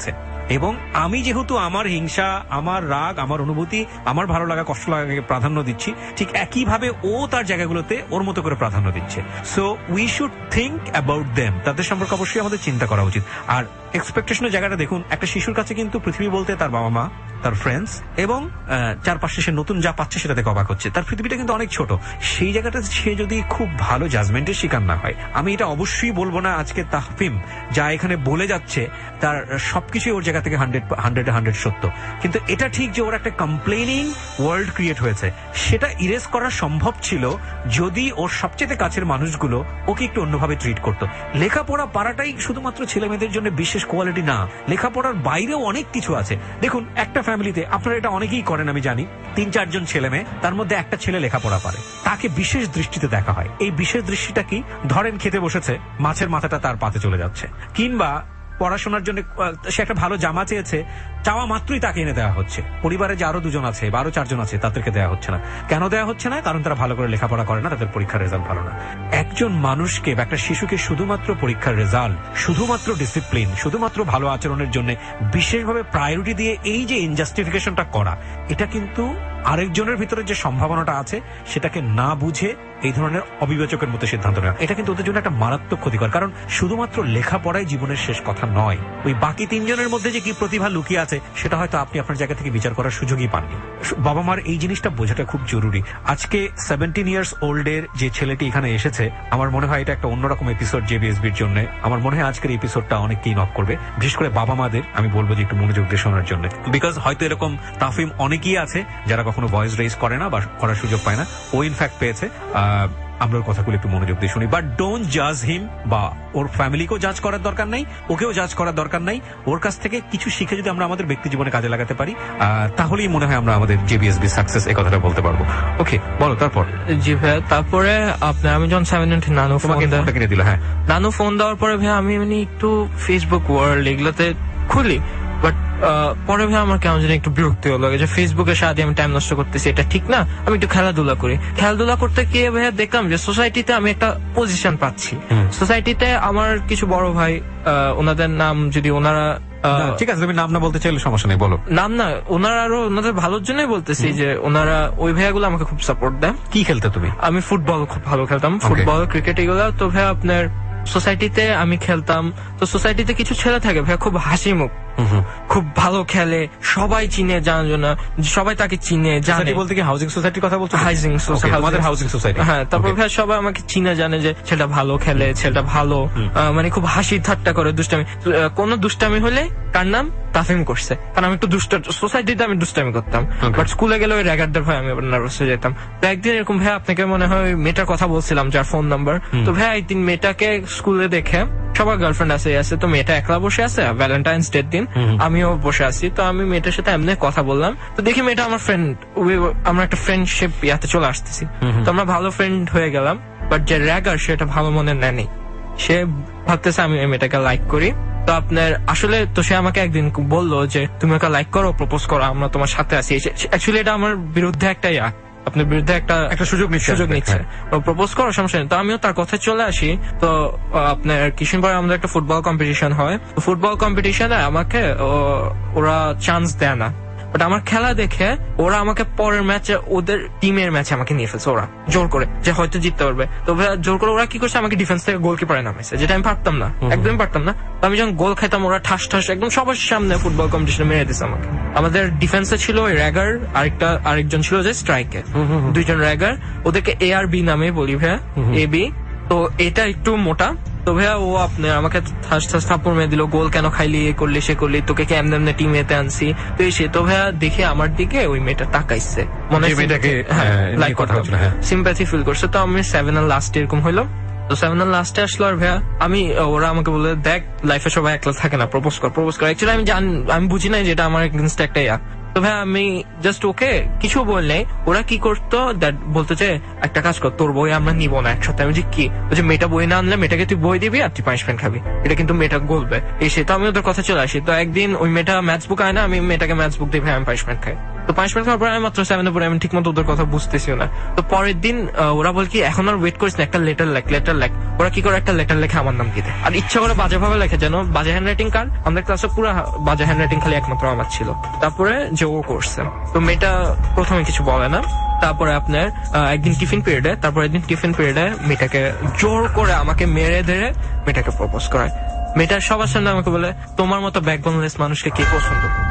এবং আমি যেহেতু আমার হিংসা, আমার রাগ, আমার অনুভূতি, আমার ভালো লাগা কষ্ট লাগাকে প্রাধান্য দিচ্ছি, ঠিক একইভাবে ও তার জায়গাগুলোতে ওর মতো করে প্রাধান্য দিচ্ছে। So we should think about them, তাদের সম্পর্কে অবশ্যই আমাদের চিন্তা করা উচিত। আর এক্সপেকটেশনের জায়গাটা দেখুন, একটা শিশুর কাছে কিন্তু পৃথিবী বলতে তার বাবা মা, তার ফ্রেন্ডস এবং চারপাশে সে নতুন যা পাচ্ছে সেটা থেকে অবাক হচ্ছে। তার পৃথিবীটা কিন্তু অনেক ছোট। সেই জায়গাটা সে যদি খুব ভালো জাজমেন্টের শিকার না হয়, আমি এটা অবশ্যই বলবো না আজকে তাহফিম যা এখানে বলে যাচ্ছে তার সবকিছুই ওর জায়গা থেকে হান্ড্রেড হান্ড্রেড হান্ড্রেড সত্য, কিন্তু এটা ঠিক যে ওর একটা কমপ্লেনিং ওয়ার্ল্ড ক্রিয়েট হয়েছে, সেটা ইরেজ করা সম্ভব ছিল যদি ওর সবচেয়ে কাছের মানুষগুলো ওকে একটু অন্যভাবে ট্রিট করতো। লেখাপড়া পারাটাই শুধুমাত্র ছেলে মেয়েদের জন্য বিশেষ কোয়ালিটি না, লেখাপড়ার বাইরেও অনেক কিছু আছে। দেখুন, একটা ফ্যামিলিতে আপনারা এটা অনেকেই করেন আমি জানি, তিন চারজন ছেলে মেয়ে, তার মধ্যে একটা ছেলে লেখাপড়া পারে, তাকে বিশেষ দৃষ্টিতে দেখা হয়। এই বিশেষ দৃষ্টিটা কি? ধরেন খেতে বসেছে, মাছের মাথাটা তার পাতে চলে যাচ্ছে, কিংবা পড়াশোনার জন্য সে একটা ভালো জামা চেয়েছে, চাওয়া মাত্রই তাকে এনে দেওয়া হচ্ছে। পরিবারে যে আরো দুজন আছে বা আরো চারজন আছে তাদেরকে দেওয়া হচ্ছে না। কেন দেওয়া হচ্ছে না? কারণ তারা ভালো করে লেখাপড়া করে না, তাদের পরীক্ষার রেজাল্ট ভালো না। একজন মানুষকে বা একটা শিশুকে শুধুমাত্র পরীক্ষার রেজাল্ট, শুধুমাত্র ডিসিপ্লিন, শুধুমাত্র ভালো আচরণের জন্য বিশেষভাবে প্রায়োরিটি দিয়ে এই যে ইনজাস্টিফিকেশনটা করা, এটা কিন্তু আরেকজনের ভিতরে যে সম্ভাবনাটা আছে সেটাকে না বুঝে এই ধরনের অবিবেচকের মতো সিদ্ধান্ত নেওয়া, এটা কিন্তু ওদের জন্য একটা মারাত্মক ক্ষতিকর। কারণ শুধুমাত্র লেখাপড়াই জীবনের শেষ কথা নয়, ওই বাকি তিনজনের মধ্যে যে কি প্রতিভা লুকিয়ে আছে সেটা হয়তো আপনি আপনার জায়গা থেকে বিচার করার সুযোগই পাননি। বাবা মার এই জিনিসটা বোঝাটা খুব জরুরি। আজকে সেভেন্টিন ইয়ার্স ওল্ডের যে ছেলেটি এখানে এসেছে, আমার মনে হয় এটা একটা অন্যরকম এপিসোড জেবিএসবির জন্য। আমার মনে হয় আজকের এপিসোডটা অনেককেই নক করবে, বিশেষ করে বাবা মাদের আমি বলবো যে একটু মনোযোগ দিয়ে শোনার জন্য। বিকজ হয়তো এরকম তাফিম অনেকেই আছে যারা কখনো ভয়েস রেজ করে না বা করার সুযোগ পায় না, ও ইনফ্যাক্ট পেয়েছে। আমরা ওর কথাগুলো একটু মনোযোগ দিয়ে শুনি। বাট ডোন্ট জাজ হিম, বা ওর ফ্যামিলিকেও জাজ করার দরকার নাই, ওকেও জাজ করার দরকার নাই। ওর কাছ থেকে কিছু শিখে যদি আমরা আমাদের ব্যক্তি জীবনে কাজে লাগাতে পারি, তাহলেই মনে হয় আমরা আমাদের জেবিএসবি সাকসেস এই কথাটা বলতে পারবো। ওকে, বলো তারপর। জি ভাইয়া, তারপরে আপনার আমি যখন সেভেন নানু ফোন কিনে দিল, হ্যাঁ নানু ফোন দেওয়ার পরে ভাইয়া আমি মানে একটু ফেসবুক ওয়ার্ল্ড এগুলোতে খুলি, বাট পরে ভাই আমার কেমন যেন একটু বিরক্তি হলো যে ফেসবুকের সাথে আমি টাইম নষ্ট করতেছি, এটা ঠিক না। আমি একটু খেলাধুলা করি, খেলাধুলা করতে গিয়ে ভাইয়া দেখলাম যে সোসাইটিতে আমি একটা পজিশন পাচ্ছি। সোসাইটিতে আমার কিছু বড় ভাই, ওনাদের নাম যদি ওনারা ঠিক আছে তুমি নাম না বলতে চাইলে সমস্যা নেই, বলো। নাম না, ওনারা আরো ওনাদের ভালোর জন্যই বলতেছি যে ওনারা ওই ভাইয়াগুলো আমাকে খুব সাপোর্ট দেন। কি খেলতে তুমি? আমি ফুটবল খুব ভালো খেলতাম, ফুটবল ক্রিকেট এগুলো। তো ভাইয়া আপনার সোসাইটিতে আমি খেলতাম, তো সোসাইটিতে কিছু ছেলে থাকে ভাইয়া খুব হাসি মুখ, খুব ভালো খেলে, সবাই চিনে জানা না, সবাই তাকে চিনে জানে। বলতে কি হাউজিং সোসাইটির কথা বলছো? হাউজিং সোসাইটি, আমাদের হাউজিং সোসাইটি। হ্যাঁ, তারপর ভাই সবাই আমাকে চিনে জানে যে ছেলেটা ভালো খেলে, ছেলেটা ভালো, মানে খুব হাসি ঠাট্টা করে, দুষ্টামি। কোন দুষ্টামি হলে কার নাম তাফিম করছে, কারণ আমি একটু দুষ্ট, সোসাইটিতে আমি দুষ্টামি করতাম। বাট স্কুলে গেলে ওই র্যাগারদের ভাই আমি আবার নার্ভাস হয়ে যেতাম। তো একদিন এরকম ভাই আপনাকে মনে হয় মেয়েটার কথা বলছিলাম যার ফোন নাম্বার, তো ভাই একদিন মেয়েটাকে স্কুলে দেখে, সবার গার্লফ্রেন্ড আছে আছে, তো মেয়েটা একলা বসে আছে, ভ্যালেন্টাইন্স ডের দিন আমিও বসে আছি। তো আমি মেয়েটার সাথে এমনি কথা বললাম, তো দেখি মেয়েটা আমার ফ্রেন্ড, আমরা একটা ফ্রেন্ডশিপ ইয়াতে চলে আসতেছি, তো আমরা ভালো ফ্রেন্ড হয়ে গেলাম। বাট যে র্যাগার সেটা ভালো মনে নেয়নি, সে ভাবতেছে আমি মেয়েটাকে লাইক করি। তো আপনার আসলে তো সে আমাকে একদিন বললো যে তুমি ওকে লাইক করো, প্রপোজ করো, আমরা তোমার সাথে আছি। অ্যাকচুয়ালি এটা আমার বিরুদ্ধে একটা ইয়া, আপনার বিরুদ্ধে একটা একটা সুযোগ সুযোগ নিচ্ছে, প্রপোজ করার সমস্যা নেই। তো আমিও তার কথায় চলে আসি। তো আপনার কিছুদিন পরে আমাদের একটা ফুটবল কম্পিটিশন হয়, ফুটবল কম্পিটিশনে আমাকে ওরা চান্স দেয় না, বাট আমার খেলা দেখে ওরা আমাকে পরের ম্যাচে, ওদের টিমের ম্যাচে আমাকে নিয়ে ফেলছে, ওরা জোর করে, যে হয়তো জিততে পারবে। তো জোর করে ওরা কি করছে, আমাকে ডিফেন্স থেকে গোলকিপারে নামাইছে, যেটা আমি পারতাম না, একদমই পারতাম না। তো আমি যখন গোল খাইতাম, ওরা ঠাস ঠাস একদম সবার সামনে ফুটবল কম্পিটিশনে মেরে দিচ্ছে আমাকে। আমাদের ডিফেন্সে ছিল ওই র্যাগার, আরেকটা আরেকজন ছিল যে স্ট্রাইকে, দুইজন র্যাগার, ওদেরকে এ আর বি নামে বলি ভাইয়া, এ বি। তো এটা একটু মোটা, তো ভাইয়া ও আপনার আমাকে ঠাস ঠাস থাপ্পড় মেরে দিল, গোল কেন খাইলি, এ করলি সে করলি, তোকে কে এমনি এমনি টিম এতে আনছি। তো সে তো ভাইয়া দেখে আমার দিকে ওই মেয়েটা তাকাইছে, মনে হয় সিম্প্যাথি ফিল করছে। তো আমি সেভেন আর লাস্ট এরকম হইলো, তো সেভেন আর লাস্টে আসলো। আর ভাইয়া আমি, ওরা আমাকে বলে দেখ লাইফে সবাই একলা থাকে না, প্রপোজ কর প্রপোজ কর। অ্যাকচুয়ালি আমি জানি, আমি বুঝি নাই যেটা আমার এগেইনস্ট একটা ইয়া। তো ভাই আমি জাস্ট ওকে কিছু বললে, ওরা কি করতো বলতো যে একটা কাজ কর, তোর বই আমরা নিবো না একসাথে। আমি যে কি, যে মেয়েটা বই না আনলে মেয়েটাকে তুই বই দিবি আর তুই পানিশমেন্ট খাবি, এটা কিন্তু মেয়েটা বলবে। এসে তো আমি ওদের কথা চলে আসি। তো একদিন ওই মেয়েটা ম্যাথস বুক আয় না, আমি মেয়েটাকে ম্যাথস বুক দিই, ভাই আমি পানিশমেন্ট খাই। তো পানিশমেন্ট খাওয়ার পরে আমি মাত্র সেভেনের পরে আমি ঠিক মতো ওদের কথা বুঝতেছিও না। তো পরের দিন ওরা বল কি এখন আর ওয়েট করিস না, একটা লেটার লেখ লেটার লেখ। ওরা কি করে একটা লেটার লেখে আমার নাম দিয়ে দেয়, আর ইচ্ছা করে বাজে ভাবে লেখে, যেন বাজে হ্যান্ড রাইটিং। কার আমাদের ক্লাসে পুরো বাজে হ্যান্ড রাইটিং খালি একমাত্র আমার ছিল। তারপরে যে ও করছে, তো মেয়েটা প্রথমে কিছু বলে না। তারপরে আপনার একদিন টিফিন পিরিয়ডে তারপর একদিন টিফিন পিরিয়ডে মেয়েটাকে জোর করে আমাকে মেরে ধরে মেয়েটাকে প্রপোজ করায়। মেয়েটা সবার সামনে আমাকে বলে, তোমার মতো ব্যাকবোনলেস মানুষকে কে পছন্দ করে?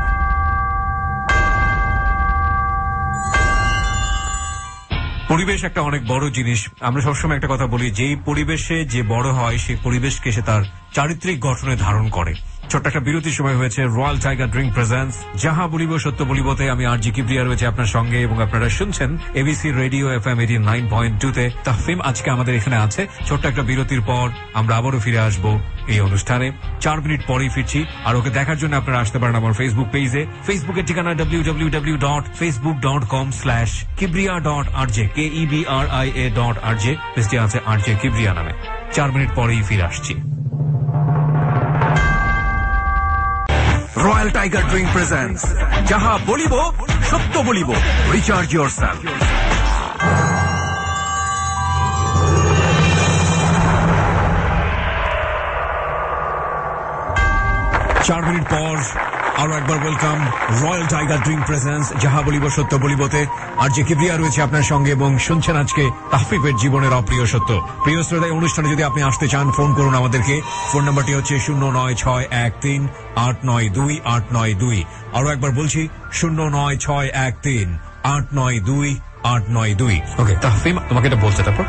পরিবেশ একটা অনেক বড় জিনিস। আমরা সবসময় একটা কথা বলি, যেই পরিবেশে যে বড় হয় সেই পরিবেশকে সে তার চারিত্রিক গঠনে ধারণ করে। ছোট্ট একটা বিরতির সময় হয়েছে। রয়্যাল টাইগার ড্রিঙ্ক প্রেজেন্টস যাহা বলিব সত্য বলিবতে আমি আরজি কিবরিয়া রয়েছে আপনার সঙ্গে, এবং আপনারা শুনছেন ABC radio F M eighty nine point two তে। তাহফিম আজকে আমাদের এখানে আছে। ছোট্ট একটা বিরতির পর আমরা আবারও ফিরে আসবো এই অনুষ্ঠানে। চার মিনিট পরেই ফিরছি। আর ওকে দেখার জন্য আপনারা আসতে পারেন আমার ফেসবুক পেজে। ফেসবুকের ঠিকানা W W W dot Facebook dot com slash Kibria dot R J, K E B R I A dot R J. পেজটি আছে আর জে কিবরিয়া নামে। চার মিনিট পরেই ফিরে আসছি। রয়্যাল টাইগার ড্রিঙ্ক প্রেজেন্টস যাহা বলিব সত্য বলিব, রিচার্জ ইয়োরসেলফ। চার মিনিট পর আরো একবার welcome royal tiger drink presence যাহা বলিব সত্য বলিবতে। আর যে কিবরিয়া রয়েছে আপনার সঙ্গে এবং শুনছেন আজকে তাহফিফের জীবনের অপ্রিয় সত্য। প্রিয় শ্রোতায়, অনুষ্ঠানে যদি আপনি আসতে চান ফোন করুন আমাদেরকে। ফোন নাম্বারটি হচ্ছে শূন্য নয় ছয় এক তিন আট নয় দুই আট নয় দুই। আরো একবার বলছি শূন্য নয় ছয় এক তিন আট নয় দুই আট নয় দুই। ওকে তাহফিম, তোমাকে এটা বলছে তারপর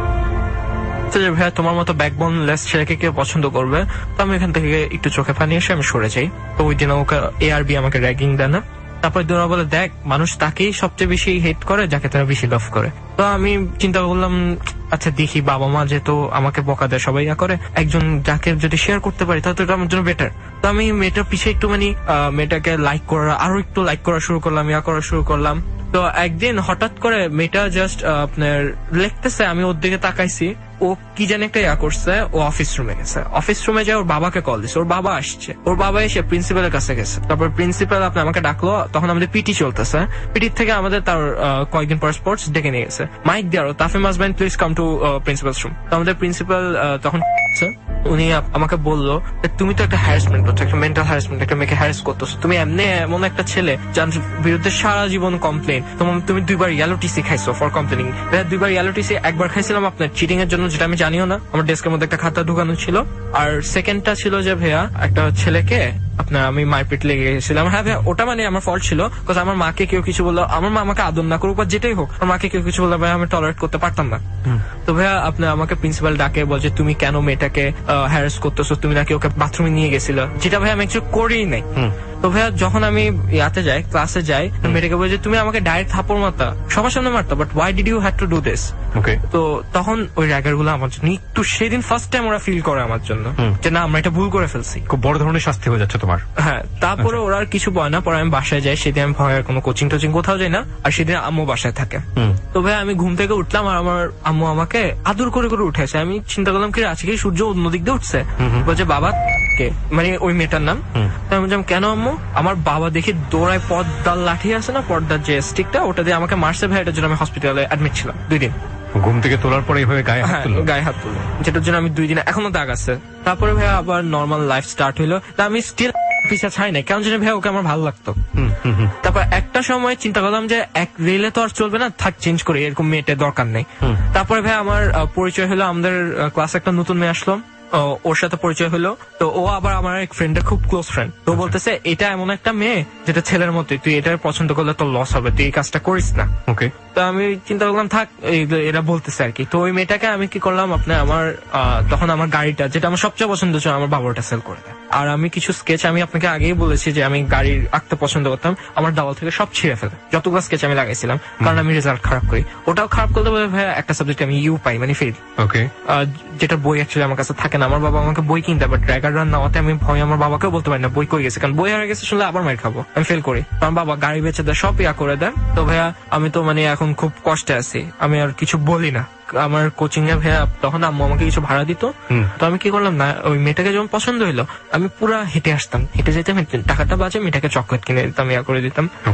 ভাইয়া তোমার মতো ব্যাকবোন লেস ছেলেকে কেউ পছন্দ করবে? তো আমি এখান থেকে একটু চোখে পানি এসে আমি সরে যাই। তো ওই দিন ওকে এ আর বি আমাকে র্যাগিং দেয় না। তারপর দিন বলে, দেখ মানুষ তাকেই সবচেয়ে বেশি হেট করে যাকে তারা বেশি লাভ করে। তো আমি চিন্তা করলাম, আচ্ছা দেখি, বাবা মা যেহেতু আমাকে বকা দেয়, সবাই ইয়া করে, একজন যাকে যদি শেয়ার করতে পারি তাহলে তো এটা আমার জন্য বেটার। তো আমি মেয়েটার পিছিয়ে একটু মানে মেয়েটাকে লাইক করা, আরো একটু লাইক করা শুরু করলাম, ইয়া করা শুরু করলাম। তো একদিন হঠাৎ করে মেয়েটা জাস্ট আপনার লিখতেছে, আমি ওর দিকে তাকাইছি, ও কি জানি একটা ইয়া করছে, ও অফিস রুমে গেছে। অফিস রুমে যায় ওর বাবাকে কল দিচ্ছে, ওর বাবা আসছে, ওর বাবা এসে প্রিন্সিপালের কাছে গেছে। তারপর প্রিন্সিপাল আপনি আমাকে ডাকলো, তখন আমাদের পিটি চলতেছে, পিটির থেকে আমাদের তার কয়েকদিন পর স্পোর্টস ডেকে নিয়ে গেছে। মাইক দিয়ে আরো, Tafim husband please come to principal's room. তো আমাদের প্রিন্সিপাল তখন উনি আমাকে বললো, তুমি তো একটা হ্যারাসমেন্ট করছো, একটা মেন্টাল হ্যারাসমেন্ট, একটা মেয়েকে হ্যারাস করতেছো, তুমি এমনি এমন একটা ছেলে যার বিরুদ্ধে সারা জীবন কমপ্লেন, তুমি দুইবার ইয়েলো টিসি খাইছো ফর কমপ্লেনিং। দুইবার ইয়েলো টিসি, একবার খাইছিলাম আপনার চিটিং এর জন্য, যেটা আমি জানিও না, আমার ডেস্কের মধ্যে একটা খাতা ঢুকানো ছিল। আর সেকেন্ডটা ছিল যে ভাইয়া একটা ছেলেকে আপনার আমি মারপিট লেগে গেছিলাম। হ্যাঁ ভাইয়া, ওটা মানে আমার ফল্ট ছিল, বিকজ আমার মাকে কেউ কিছু বললো, আমার মা আমাকে আদর না করুক বা যেটাই হোক, আমার মাকে কেউ কিছু বললো ভাইয়া আমি টলারেট করতে পারতাম না। তো ভাইয়া আপনার আমাকে প্রিন্সিপাল ডাকে, বলছে তুমি কেন মেয়েটাকে হ্যারাস করতেছো, তুমি নাকি ওকে বাথরুমে নিয়ে গেছিল, যেটা ভাইয়া আমি একটু করিই নাই। তো ভাইয়া যখন আমি ইয়াতে যাই, ক্লাসে যাই, মেয়েটাকে বলছে তুমি আমাকে ডাইরেক্ট থাপ্পড় মারতা, সবার সামনে মারতা, but why did you have to do this? তো তখন ওই র্যাগার গুলো আমার জন্য একটু সেদিন ফার্স্ট টাইম ওরা ফিল করে আমার জন্য যে না আমরা এটা ভুল করে ফেলছি, খুব বড় ধরনের শাস্তি হয়ে যাচ্ছে তোমার। হ্যাঁ, তারপরে ওরা আর কিছু বয় না। পরে আমি বাসায় যাই, সেদিন আমি ভয়ের কোনো কোচিং টোচিং কোথাও যাই না, আর সেদিন আম্মু বাসায় থাকে। তো ভাই আমি ঘুম থেকে উঠলাম আর আমার আম্মু আমাকে আদর করে করে উঠেছে। আমি চিন্তা করলাম কি আজকে সূর্য অন্যদিক দিয়ে উঠছে, বলছে বাবা কে, মানে ওই মেয়েটার নাম। আমি বললাম কেন আম্মু? আমার বাবা দেখি দৌড়ায় পর্দার লাঠি আছে না, পর্দার যে স্টিকটা, ওটা দিয়ে আমাকে মারছে ভাই, এটার জন্য আমি হসপিটালে অ্যাডমিট ছিলাম দুই দিন। ঘুম থেকে তোলার পরে এইভাবে গায়ে হাত তুললো? গায়ে হাত তুললো, যেটার জন্য আমি দুই দিন এখনো দাগ আছে। তারপরে ভাই আবার নর্মাল লাইফ স্টার্ট হইলো। তা আমি স্টিল পিছা ছাই নাই, কেমন জানি ভাই ওকে আমার ভালো লাগতো। তারপর একটা সময় চিন্তা করলাম যে এক রেলে তো আর চলবে না, থাক চেঞ্জ করি, এরকম মেয়েটা দরকার নেই। তারপরে ভাই আমার পরিচয় হলো, আমাদের ক্লাসে একটা নতুন মেয়ে আসলো, ওর সাথে পরিচয় হলো। তো ও আবার আমার এক ফ্রেন্ডের খুব ক্লোজ ফ্রেন্ড। তো বলতেছে এটা এমন একটা মেয়ে যেটা ছেলের মতোই, তুই এটা পছন্দ করলে তোর লস হবে, তুই এই কাজটা করিস না। ওকে, তো আমি চিন্তা করলাম থাক, এরা বলতেছে আর কি। তো ওই মেয়েটাকে আমি কি করলাম, আপনার আমার তখন আমার গাড়িটা যেটা আমার সবচেয়ে পছন্দ ছিল, আমার বাবাটা সেল করে দেয়। আর আমি কিছু স্কেচ, আমি আপনাকে আগেই বলেছি যে আমি গাড়ি আঁকতে পছন্দ করতাম, আমার দেওয়াল থেকে সব ছিঁড়ে ফেলে যতগুলো স্কেচ আমি লাগাইছিলাম, কারণ আমি রেজাল্ট খারাপ করি। ওটাও খারাপ করতে বলে ভাই একটা সাবজেক্ট আমি ইউ পাই, মানে ফেল। ওকে, যেটা বই অ্যাকচুয়ালি আমার কাছে থাকে না, আমার বাবা আমাকে বই কিনতে, বাট ড্রাইভার রান নেওয়াতে আমি ভয় আমার বাবাকেও বলতে পারি না বই কই গেছে, কারণ বই হারিয়ে গেছে শুনলে আবার মার খাবো, আমি ফেল করি। কারণ বাবা গাড়ি বেচে দেয়, সব ইয়া করে দেয়। তো ভাইয়া আমি তো মানে এখন খুব কষ্টে আছি, আমি আর কিছু বলি না। আমার কোচিং এ ভাইয়া তখন আম্মু আমাকে কিছু ভাড়া দিত। তো আমি কি করলাম না, ওই মেয়েটাকে যখন পছন্দ হইলো আমি পুরা হেঁটে আসতাম, হেঁটে যেতাম, টাকাটা বাজে মেয়েটাকে চকলেট কিনে দিতাম, ইয়া করে দিতাম।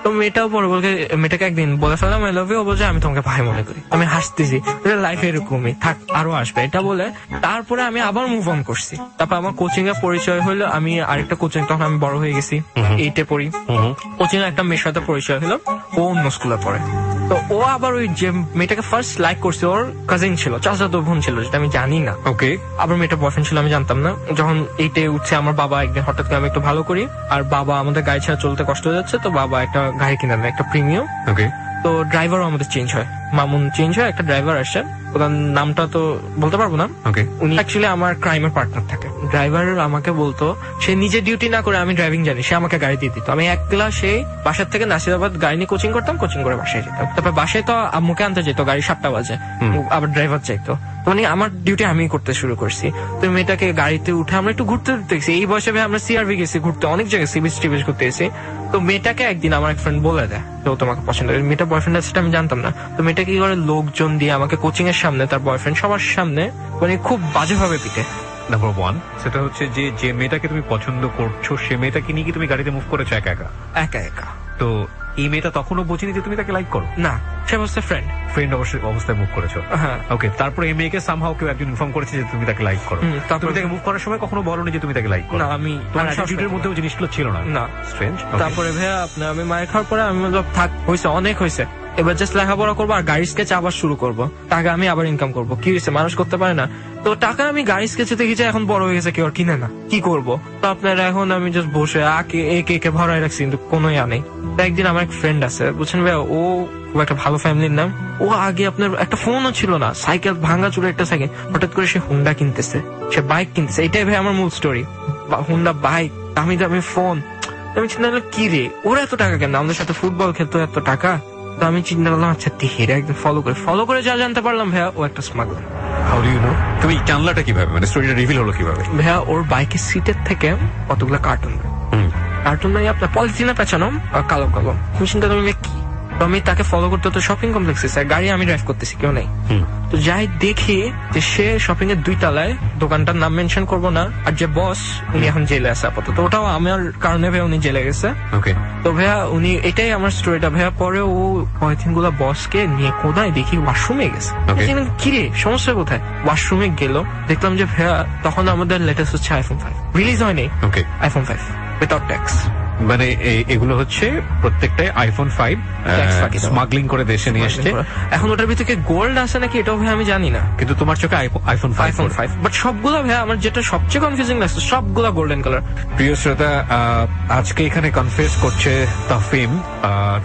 তো মেয়েটাও পরে বলকে মেয়েটাকে একদিন বলে ফেললাম আই লাভ ইউ, বলছে আমি তোমাকে ভাই মনে করি। আমি হাসতেছি, লাইফ এরকমই থাক, আরো আসবে এটা বলে। তারপরে আমি আবার মুভ অন করছি। তারপর আমার কোচিং এর পরিচয় হলো, আমি আরেকটা কোচিং, তখন আমি বড় হয়ে গেছি, এইটে পড়ি। কোচিং এর একটা মেয়ের সাথে পরিচয় হলো, ও অন্য স্কুলে পড়ে। তো ও আবার ওই যে মেয়েটাকে ফার্স্ট লাইক করছে, ওর কাজিন ছিল, চাচাতো বোন ছিল, যেটা আমি জানি না। ওকে, আবার মেয়েটা বয়ফ্রেন্ড ছিল, আমি জানতাম না। যখন এইটে উঠছে, আমার বাবা একদিন হঠাৎ করে, আমি একটু ভালো করি, আর বাবা আমাদের গাড়ি ছাড়া চলতে কষ্ট হয়ে যাচ্ছে, তো বাবা একটা গাড়ি কিনে দেয়, একটা প্রিমিয়াম। ওকে, তো ড্রাইভারও আমাদের চেঞ্জ হয়, মামুন চেঞ্জ হয়, একটা ড্রাইভার আসে, ওনার নামটা তো বলতে পারবো না। ওকে, উনি অ্যাকচুয়ালি আমার ক্রাইমের পার্টনার থাকে। ড্রাইভার আমাকে বলতো, সে নিজে ডিউটি না করে, আমি ড্রাইভিং জানি, সে আমাকে গাড়ি দিয়ে দিত। আমি একলা সেই বাসার থেকে নাসিরাবাদ গাড়ি নিয়ে কোচিং করতাম, কোচিং করে বাসায় যেতাম। তারপর বাসায় তো আম্মুকে আনতে যেত, গাড়ি সাতটা বাজে, আবার ড্রাইভার চাইতো। মানে আমার ডিউটি আমি করতে শুরু করছি। তো মেয়েটাকে গাড়িতে উঠে আমরা একটু ঘুরতে ঘুরতে গেছি, এই বয়সে আমরা সিআরবি গেছি ঘুরতে, অনেক জায়গায় সি বিচ টি বিচ ঘুরতে গেছি। তো মেয়েটাকে একদিন আমার এক ফ্রেন্ড বলে দেয় তো তোমাকে পছন্দ করে। মেয়েটা বয়ফ্রেন্ড আছে সেটা আমি জানতাম না। তো মেয়েটা কি করে, লোকজন দিয়ে আমাকে কোচিং এর সামনে, তার বয়ফ্রেন্ড সবার সামনে, মানে খুব বাজেভাবে পিটে। নাম্বার ওয়ান, সেটা হচ্ছে যে যে মেয়েটাকে তুমি পছন্দ করছো, সে মেয়েটাকে নিয়ে কি তুমি গাড়িতে মুভ করেছো একা একা? একা একা। তো এই মেয়েটা তখনও বোঝেনি যে তুমি তাকে লাইক করো? না, সে অবস্থায় ফ্রেন্ড ফ্রেন্ড অবস্থায় মুভ করেছো। হ্যাঁ, ওকে। তারপরে এই মেয়েকে সামহাও কেউ একজন ইনফর্ম করেছে যে তুমি তাকে লাইক করো। তুমি তাকে মুভ করার সময় কখনো বলোনি যে তুমি তাকে লাইক করো? না, আমি তোমার অ্যাটিটিউডের মধ্যে ওই জিনিসগুলো ছিল না? না। স্ট্রেঞ্জ। তারপরে ভাইয়া আপনার আমি মায়ের খাওয়ার পরে আমি থাক হয়েছে, অনেক হয়েছে, এবার জাস্ট লেখাপড়া করবো আর গাড়ি স্কেচ আবার শুরু করবো, টাকা আমি আবার ইনকাম করবো। কি হয়েছে, মানুষ করতে পারে না? তো টাকা আমি গাড়ি স্কেচে দেখেছি, এখন বড় হয়ে গেছে, কেউ আর কিনে না, কি করবো? তো আপনার এখন আমি জাস্ট বসে আকে একে একে ভরাই রাখছি, কিন্তু কোনো ইয়া নেই। একদিন আমার এক ফ্রেন্ড আছে, বুঝছেন ভাই, ও একটা ভালো ফ্যামিলির নাম। ও আগে আপনার একটা ফোনও ছিল না, সাইকেল ভাঙা চুরে একটা সাইকেল, হঠাৎ করে সে হুন্ডা কিনতেছে, সে বাইক কিনতেছে। এটাই ভাই আমার মূল স্টোরি, হুন্ডা বাইক, দামি দামি ফোন। আমি চিন্তা করলাম কি রে, ওরা এত টাকা কেন, আমাদের সাথে ফুটবল খেলতো, এত টাকা। তো আমি চিন্তা করলাম আচ্ছা হিরে একদম ফলো করে ফলো করে যা জানতে পারলাম ভাইয়া, ও একটা smuggler. How do you know? তুমি জানলাটা কিভাবে, মানে স্টোরিটা রিভিল হলো কিভাবে? ভাইয়া ওর বাইকের সিটের থেকে কতগুলো কার্টুন, কার্টুন নাই আপনার পলিথিনে পেঁচানো কালো কালো। তুমি চিন্তা করলাম কি, তো আমি তাকে ফলো করতে তো শপিং কমপ্লেক্সে, স্যার গাড়ি আমি ড্রাইভ করতেছি, কেউ নেই। তো যাই দেখি যে সে শপিং এর দুই তলায়, দোকানটার নাম মেনশন করবো না, আর যে বস উনি এখন জেলে আছে আপাতত, ওটাও আমার কারণে ভাইয়া উনি জেলে গেছে। তো ভাইয়া উনি, এটাই আমার স্টোরিটা ভাইয়া। পরে ও পলিথিন গুলা বসকে নিয়ে কোথায় দেখি ওয়াশরুমে গেছে। কিরে সমস্যা কোথায়? ওয়াশরুমে গেল, দেখলাম যে ভাইয়া তখন আমাদের লেটেস্ট হচ্ছে আইফোন ফাইভ রিলিজ হয়নি, আইফোন ফাইভ উইথাউট ট্যাক্স। মানে এগুলো হচ্ছে প্রত্যেকটাই আইফোন ফাইভ স্মাগলিং করে দেশে নিয়ে আসছে। এখন ওটার ভিতরে গোল্ড আছে নাকি এটাও ভাই আমি জানি না, কিন্তু তোমার চোখে iPhone five iPhone five but সবগুলো ভাই আমার যেটা সবচেয়ে কনফিউজিং লাগছে, সবগুলো গোল্ডেন কালার। প্রিয় শ্রোতা, আজকে এখানে কনফেস করছে তাফিম, আর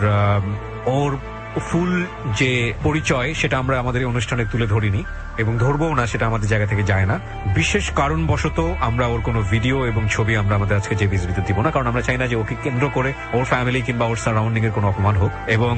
ওর ফুল যে পরিচয় সেটা আমরা আমাদের অনুষ্ঠানে তুলে ধরিনি এবং ধরবো না, সেটা আমাদের জায়গা থেকে যায় না। বিশেষ কারণবশত আমরা ওর কোনো ভিডিও এবং ছবি আমরা আমাদের আজকে যে বিজবিতে দিব না, কারণ আমরা চাই না যে ওকে কেন্দ্র করে ওর ফ্যামিলি কিংবা ওর সারাউন্ডিং এর কোনো অপমান হোক। এবং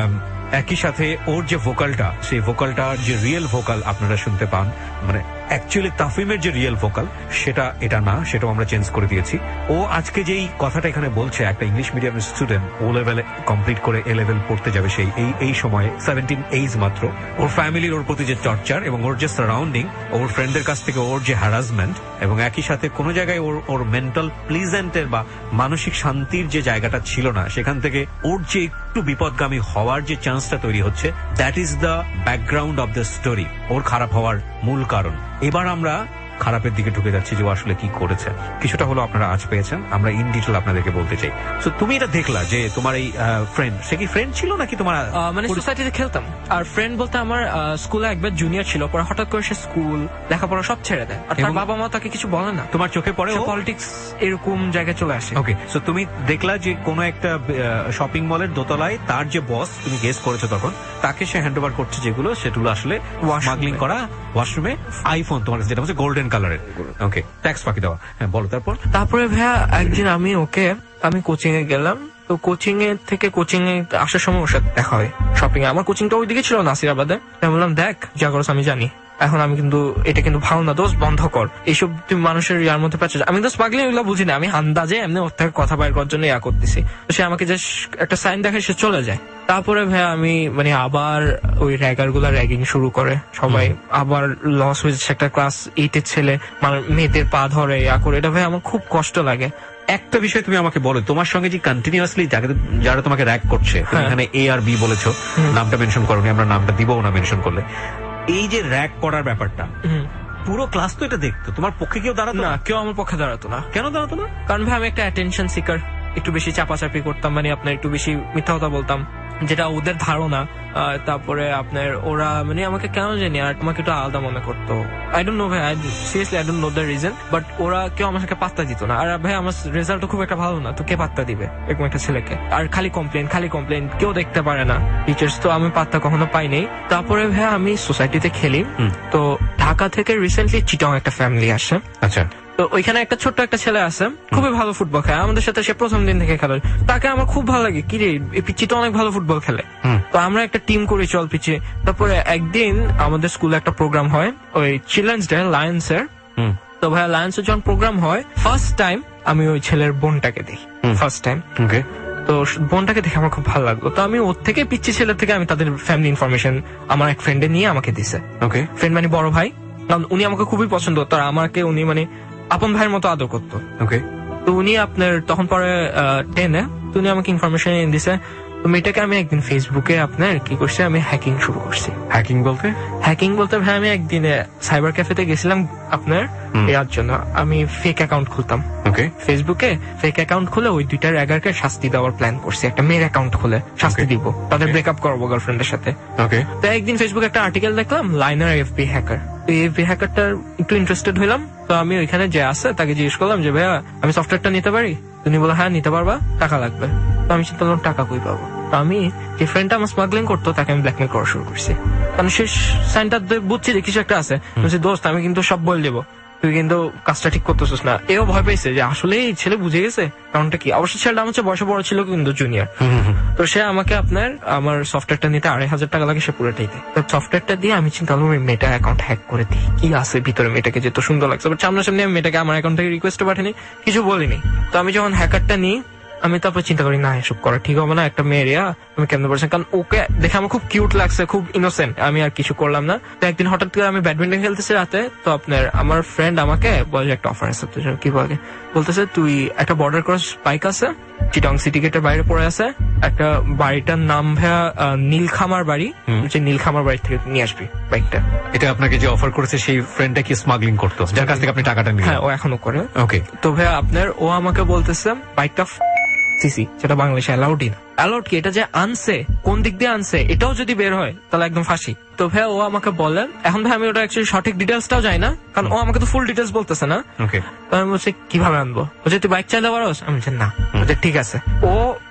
একই সাথে ওর যে ভোকালটা, সেই ভোকালটার যে রিয়েল ভোকাল আপনারা শুনতে পান, মানে অ্যাকচুয়ালি তাফিমের যে রিয়েল ভোকাল সেটা এটা না, সেটাও আমরা চেঞ্জ করে দিয়েছি। ও আজকে যেই কথাটা এখানে বলছে, একটা ইংলিশ মিডিয়ামের স্টুডেন্ট, ও লেভেলে কমপ্লিট করে এ লেভেল পড়তে যাবে সেই এই এই সময়ে, সেভেন্টিন এইজ মাত্র। ওর ফ্যামিলির ওর প্রতি যে টর্চার এবং ওর যে সারাউন্ডিং, ওর ফ্রেন্ডের কাছ থেকে ওর যে হ্যারাসমেন্ট, এবং একই সাথে কোনো জায়গায় ওর ওর মেন্টাল প্লিজেন্টের বা মানসিক শান্তির যে জায়গাটা ছিল না, সেখান থেকে ওর যে একটু বিপদগামী হওয়ার যে চান্সটা তৈরি হচ্ছে, that is the background of the story, ওর খারাপ হওয়ার মূল কারণ। এবার আমরা খারাপের দিকে ঢুকে যাচ্ছি, যে ও আসলে কি করেছে। কিছুটা হলো আপনারা আজ পেয়েছেন, আমরা ইন ডিটেল আপনাদেরকে বলতে চাই। তো তুমি এটা দেখলা যে তোমার এই ফ্রেন্ড, সে কি ফ্রেন্ড ছিল নাকি তোমার মানে সোসাইটিতে খেলতাম? আর ফ্রেন্ড বলতে আমার স্কুলে একবার জুনিয়র ছিল, পরে হঠাৎ করে সে স্কুল লেখাপড়া সব ছেড়ে দেয়, আর তার বাবা মা তাকে কিছু বলে না। তোমার চোখে পড়ে পলিটিক্স এরকম জায়গায় চলে আসে। ওকে, সো তুমি দেখলা যে কোনো একটা শপিং মলের দোতলায় তার যে বস, তুমি গেস করেছো তখন, তাকে সে হ্যান্ড ওভার করছে যেগুলো, সেগুলো আসলে স্মাগলিং করা ওয়াশরুমে আইফোন, তোমার যেটা হচ্ছে গোল্ডেন কালারের। ওকে, ট্যাক্স ফাঁকি দেওয়া। হ্যাঁ, বলো তারপর। তারপরে ভাইয়া একদিন আমি ওকে, আমি কোচিং এ গেলাম, তো কোচিং এর থেকে কোচিং এ আসার সময় ওর সাথে দেখা হয় শপিং এ। আমার কোচিংটা ওইদিকে ছিল নাসিরাবাদে। আমি বললাম দেখ যা করছ আমি জানি, এখন আমি কিন্তু এটা কিন্তু ভালো না, দোষ বন্ধ কর, এইসব তুমি মানুষের ইয়ার মধ্যে পাচ্ছ। আমি তো স্মাগলিং এগুলো বুঝি না, আমি আন্দাজে এমনি ওর থেকে কথা বাইর করার জন্য ইয়া করতেছি। সে আমাকে জাস্ট একটা সাইন দেখে সে চলে যায়। তারপরে ভাইয়া আমি মানে আবার ওই র্যাগার গুলা র্যাগিং শুরু করে, সবাই আবার লস হয়ে যাচ্ছে। একটা ক্লাস এইটের ছেলে মানে মেয়েদের পা ধরে ইয়া করে, এটা ভাই আমার খুব কষ্ট লাগে। একটা বিষয় তুমি আমাকে বলো, তোমার সঙ্গে যে কন্টিনিউয়াসলি যারা তোমাকে র্যাক করছে, এখানে এ আর বি বলেছো, নামটা মেনশন করোনি, আমরা নামটা দিবও না মেনশন করলে, এই যে র্যাক করার ব্যাপারটা, পুরো ক্লাস তো এটা দেখতো, তোমার পক্ষে কেউ দাঁড়াতো না? কেউ আমার পক্ষে দাঁড়াতো না। কেন দাঁড়াতো না? কারণ ভাই আমি একটা অ্যাটেনশন সিকার, একটু বেশি চাপাচাপি করতাম, মানে আপনার একটু বেশি মিথ্যা কথা বলতাম, যেটা ওদের ধারণা। তারপরে আপনার ওরা মানে আমাকে কেন জানি আর আমাকে একটু আলাদা মনে করতো। আই ডোন্ট নো ভাই, seriously I don't know the reason, but ওরা কেউ আমাকে পাত্তা দিত না। আর ভাই আমার রেজাল্টও খুব একটা ভালো না, তো কে পাত্তা দিবে এরকম একটা ছেলেকে? আর খালি কমপ্লেন খালি কমপ্লেন, কেউ দেখতে পারে না টিচার্স, তো আমি পাত্তা কখনো পাই নাই। তারপরে ভাই আমি সোসাইটিতে খেলি, তো ঢাকা থেকে রিসেন্টলি চিটং একটা ফ্যামিলি আসে। আচ্ছা। তো ওইখানে একটা ছোট্ট একটা ছেলে আছে, খুবই ভালো ফুটবল খেলে, আমাদের সাথে সে প্রথম দিন থেকে খেলে। তাকে আমার খুব ভালো লাগে, কি রে এই পিচি তো অনেক ভালো ফুটবল খেলে। তো আমরা একটা টিম করি চল পিচে। তারপরে একদিন আমাদের স্কুলে একটা প্রোগ্রাম হয়, ওই চিলড্রেন্স ডে লায়ন্স এর। তো ভাই লায়ন্স এর যখন প্রোগ্রাম হয়, ফার্স্ট টাইম আমি ওই ছেলের বোনটাকে দেখি, ফার্স্ট টাইম। তো বোনটাকে দেখে আমার খুব ভালো লাগলো। তো আমি ওর থেকে পিচ্ছি ছেলের থেকে আমি তাদের ফ্যামিলি ইনফরমেশন আমার এক ফ্রেন্ডে নিয়ে আমাকে দিছে। ফ্রেন্ড মানে বড় ভাই, কারণ উনি আমাকে খুবই পছন্দ করতো, আর আমাকে উনি মানে আপন ভাইয়ের মতো আদর করতো। ওকে। তো উনি আপনার তখন পরে টেনে, তো উনি আমাকে ইনফরমেশন দিছে। তো মেয়েটাকে আমি একদিন ফেসবুকে আপনার কি করছি, আমি হ্যাকিং শুরু করছি। হ্যাকিং বলতে? হ্যাকিং বলতে ভাই আমি একদিনে সাইবার ক্যাফেতে গেছিলাম আপনার এর জন্য, আমি ফেক অ্যাকাউন্ট খুলতাম। ওকে। ফেসবুকে ফেক অ্যাকাউন্ট খুলে ওই দুইটার এগারকে শাস্তি দেওয়ার প্ল্যান করছি। একটা মেয়ের অ্যাকাউন্ট খুলে শাস্তি দিব, তাদের ব্রেকআপ করবো গার্লফ্রেন্ডের সাথে। ওকে। তো একদিন ফেসবুকে একটা আর্টিকেল দেখলাম, লাইনার এফবি হ্যাকার। তো এফবি হ্যাকারটার একটু ইন্টারেস্টেড হইলাম। তো আমি ওইখানে যে আছে তাকে জিজ্ঞেস করলাম যে ভাইয়া আমি সফটওয়্যারটা নিতে পারি? তুমি বলো হ্যাঁ নিতে পারবা, টাকা লাগবে। তো আমি চিন্তা করলাম টাকা কই পাবো। তো আমি যে ফ্রেন্ডটা আমার স্মাগলিং করতো তাকে আমি ব্ল্যাকমেল করা শুরু করছি, কারণ শেষ সাইনটা বুঝছি যে কিছু একটা আছে। দোস্ত আমি কিন্তু সব বলে দেবো, তুই কিন্তু কাজটা ঠিক করতেছিস না। এও ভয় পেয়েছে যে আসলে এই ছেলে বুঝে গেছে কারণটা কি। অবশ্য ছেলেটা আমার চেয়ে বয়সে বড় ছিল কিন্তু জুনিয়র। তো সে আমাকে আপনার আমার সফটওয়্যারটা নিতে আড়াই হাজার টাকা লাগে, সে পুরোটাই দেয়। তো সফটওয়্যারটা দিয়ে আমি চিন্তা করলাম মেয়েটা অ্যাকাউন্ট হ্যাক করে দিই, কি আছে ভিতরে। মেয়েটাকে যেত সুন্দর লাগছে, বাট সামনাসামনি আমি মেয়েটাকে আমার অ্যাকাউন্ট থেকে রিকোয়েস্ট পাঠিনি, কিছু বলিনি। তো আমি যখন হ্যাকারটা নিই, আমি তারপর চিন্তা করি না এসব করা ঠিক হবে না, একটা মেয়ের আমি কেমন পারছি, কারণ ওকে দেখে আমার খুব কিউট লাগছে, খুব ইনোসেন্ট। আমি আর কিছু করলাম না। তো একদিন হঠাৎ করে আমি ব্যাডমিন্টন খেলতেছি রাতে, তো আপনার আমার ফ্রেন্ড আমাকে বলে একটা অফার আছে। কি বলে বলতেছে, তুই একটা বর্ডার ক্রস বাইক আছে চিটং সিটি গেটের বাইরে পড়ে আছে, একটা বাড়িটার নাম ভাইয়া নীলখামার বাড়ি, নীলখামার বাড়ি থেকে নিয়ে আসবি বাইকটা। এটা আপনাকে যে অফার করেছে সেই ফ্রেন্ডটা কি স্মাগলিং করতো, যার কাছ থেকে আপনি টাকাটা নিলেন? হ্যাঁ, ও এখনো করে। ওকে। তো ভাইয়া আপনার ও আমাকে বলতেছে বাইকটা সিসি, যেটা বাংলাদেশে অ্যালাউডই না। অ্যালাউড কি, এটা যে আনছে কোন দিক দিয়ে আনছে এটাও যদি বের হয় তাহলে একদম ফাঁসি। তো ভাই ও আমাকে বলেন, এখন ভাই আমি ওটা অ্যাকচুয়ালি সঠিক ডিটেলসটাও যাই না, কারণ ও আমাকে তো ফুল ডিটেলস বলতেছে না। তো আমি বলছি কিভাবে আনবো, বলছে তুই বাইক চালাতে পারোস? আমি বলছি না। বলছে ঠিক আছে। ও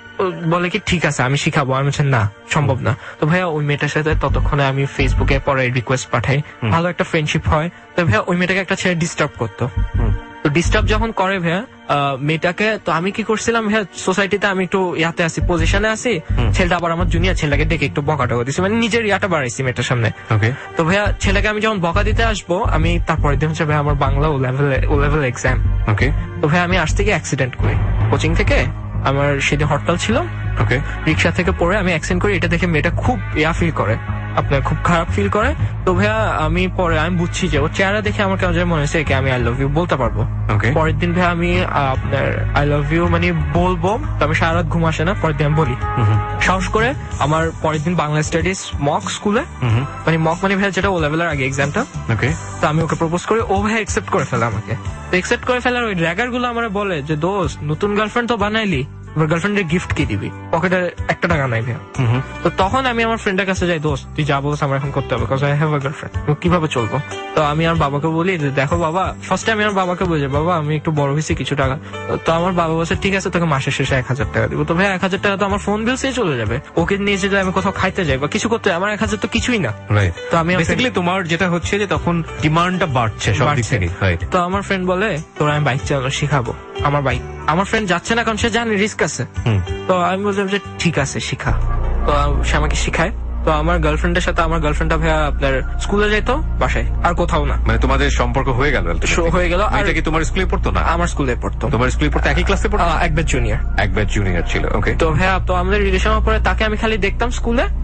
বলে কি ঠিক আছে আমি শিখাবো। আমি বলছি না, সম্ভব না। তো ভাইয়া ওই মেয়েটার সাথে ততক্ষণে আমি ফেসবুকে পরে রিকোয়েস্ট পাঠাই, ভালো একটা ফ্রেন্ডশিপ হয়। তো ভাইয়া ওই মেয়েটাকে একটা ছেলে ডিস্টার্ব করতো। তো ডিস্টার্ব যখন করে ভাইয়া মেয়েটাকে, তো আমি কি করছিলাম ভাইয়া, সোসাইটিতে আমি একটু ইয়াতে আছি, পজিশনে আছি, ছেলেটা আবার আমার জুনিয়র, ছেলেটাকে ডেকে একটু বকাটা দিচ্ছি, মানে নিজের ইয়াটা বাড়াইছি মেয়েটার সামনে। তো ভাইয়া ছেলেকে আমি যখন বকা দিতে আসবো, আমি তারপরে দিন হচ্ছে ভাইয়া আমার Bangla O level O level exam. তো ভাইয়া আমি আসতে গিয়ে অ্যাক্সিডেন্ট করি কোচিং থেকে। আমার সেদিন হরতাল ছিল, রিক্সা থেকে পড়ে আমি অ্যাক্সিডেন্ট করি। এটা দেখে মেয়েটা খুব ইয়া ফিল করে, আপনার খুব খারাপ ফিল করে। তো ভাইয়া আমি পরে আমি বুঝছি যে ওর চেহারা দেখে আমার কেন মনে হয়েছে কি আমি আই লাভ ইউ বলতে পারবো। পরের দিন ভাইয়া আমি আপনার আই লাভ ইউ মানে বলবো, তো আমি সারা রাত ঘুম আসে না, পরের দিন আমি বলি সাহস করে। আমার পরের দিন বাংলা স্টাডিজ মক স্কুলে, মানে মক মানে ভাইয়া যেটা ও লেভেলের আগে এক্সামটা। তো আমি ওকে প্রপোজ করি, ও ভাইয়া একসেপ্ট করে ফেলে আমাকে। তো একসেপ্ট করে ফেলার ওই র্যাগার গুলো আমার বলে যে দোস্ত নতুন গার্লফ্রেন্ড তো বানাইলি, গার্লফ্রেন্ডের গিফট কি দিবি, পকেটে একটা টাকা নাই ভাইয়া। তো তখন আমি আমার ফ্রেন্ডের কাছে যাই, দোস্ত তুই যা বলছ আমার এখন করতে হবে, because I have a girlfriend, কিভাবে চলবো। তো আমি আমার বাবাকে বলি দেখো বাবা, ফার্স্টে আমি আমার বাবাকে বলি বাবা আমি একটু বড় হয়েছি কিছু টাকা। তো আমার বাবা বলছে ঠিক আছে তোকে মাসের শেষে এক হাজার টাকা দিব। তো ভাই এক হাজার টাকা তো আমার ফোন বিল সে চলে যাবে, ওকে নিয়ে যদি আমি কোথাও খাইতে যাই বা কিছু করতে, আমার এক হাজার তো কিছুই না। তো আমি বেসিক্যালি তোমার যেটা হচ্ছে যে তখন ডিমান্ডটা বাড়ছে সব দিক থেকে। তো আমার ফ্রেন্ড বলে তোর আমি বাইক চালানো শিখাবো। আমার বাইক আমার ফ্রেন্ড যাচ্ছে না কারণ সে জানে রিস্ক আছে। তো আমি বললাম যে ঠিক আছে শিখা। তো সে আমাকে শিখায়। তো আমার গার্লফ্রেন্ডের সাথে আমার গার্লফ্রেন্ডটা ভাইয়া আপনার স্কুলে যাইতো, বাসায় আর কোথাও না। মানে তোমাদের সম্পর্ক হয়ে গেল হয়ে গেল। আর এটা কি তোমার স্কুলে পড়তো না? আমার স্কুলে পড়তো। তোমার স্কুলে পড়তো একই ক্লাসে পড়তো? এক ব্যাচ জুনিয়র। এক ব্যাচ জুনিয়র ছিল। ওকে। তো ভাইয়া তো আমাদের রিলেশন হওয়ার পরে তাকে আমি খালি দেখতাম স্কুলে,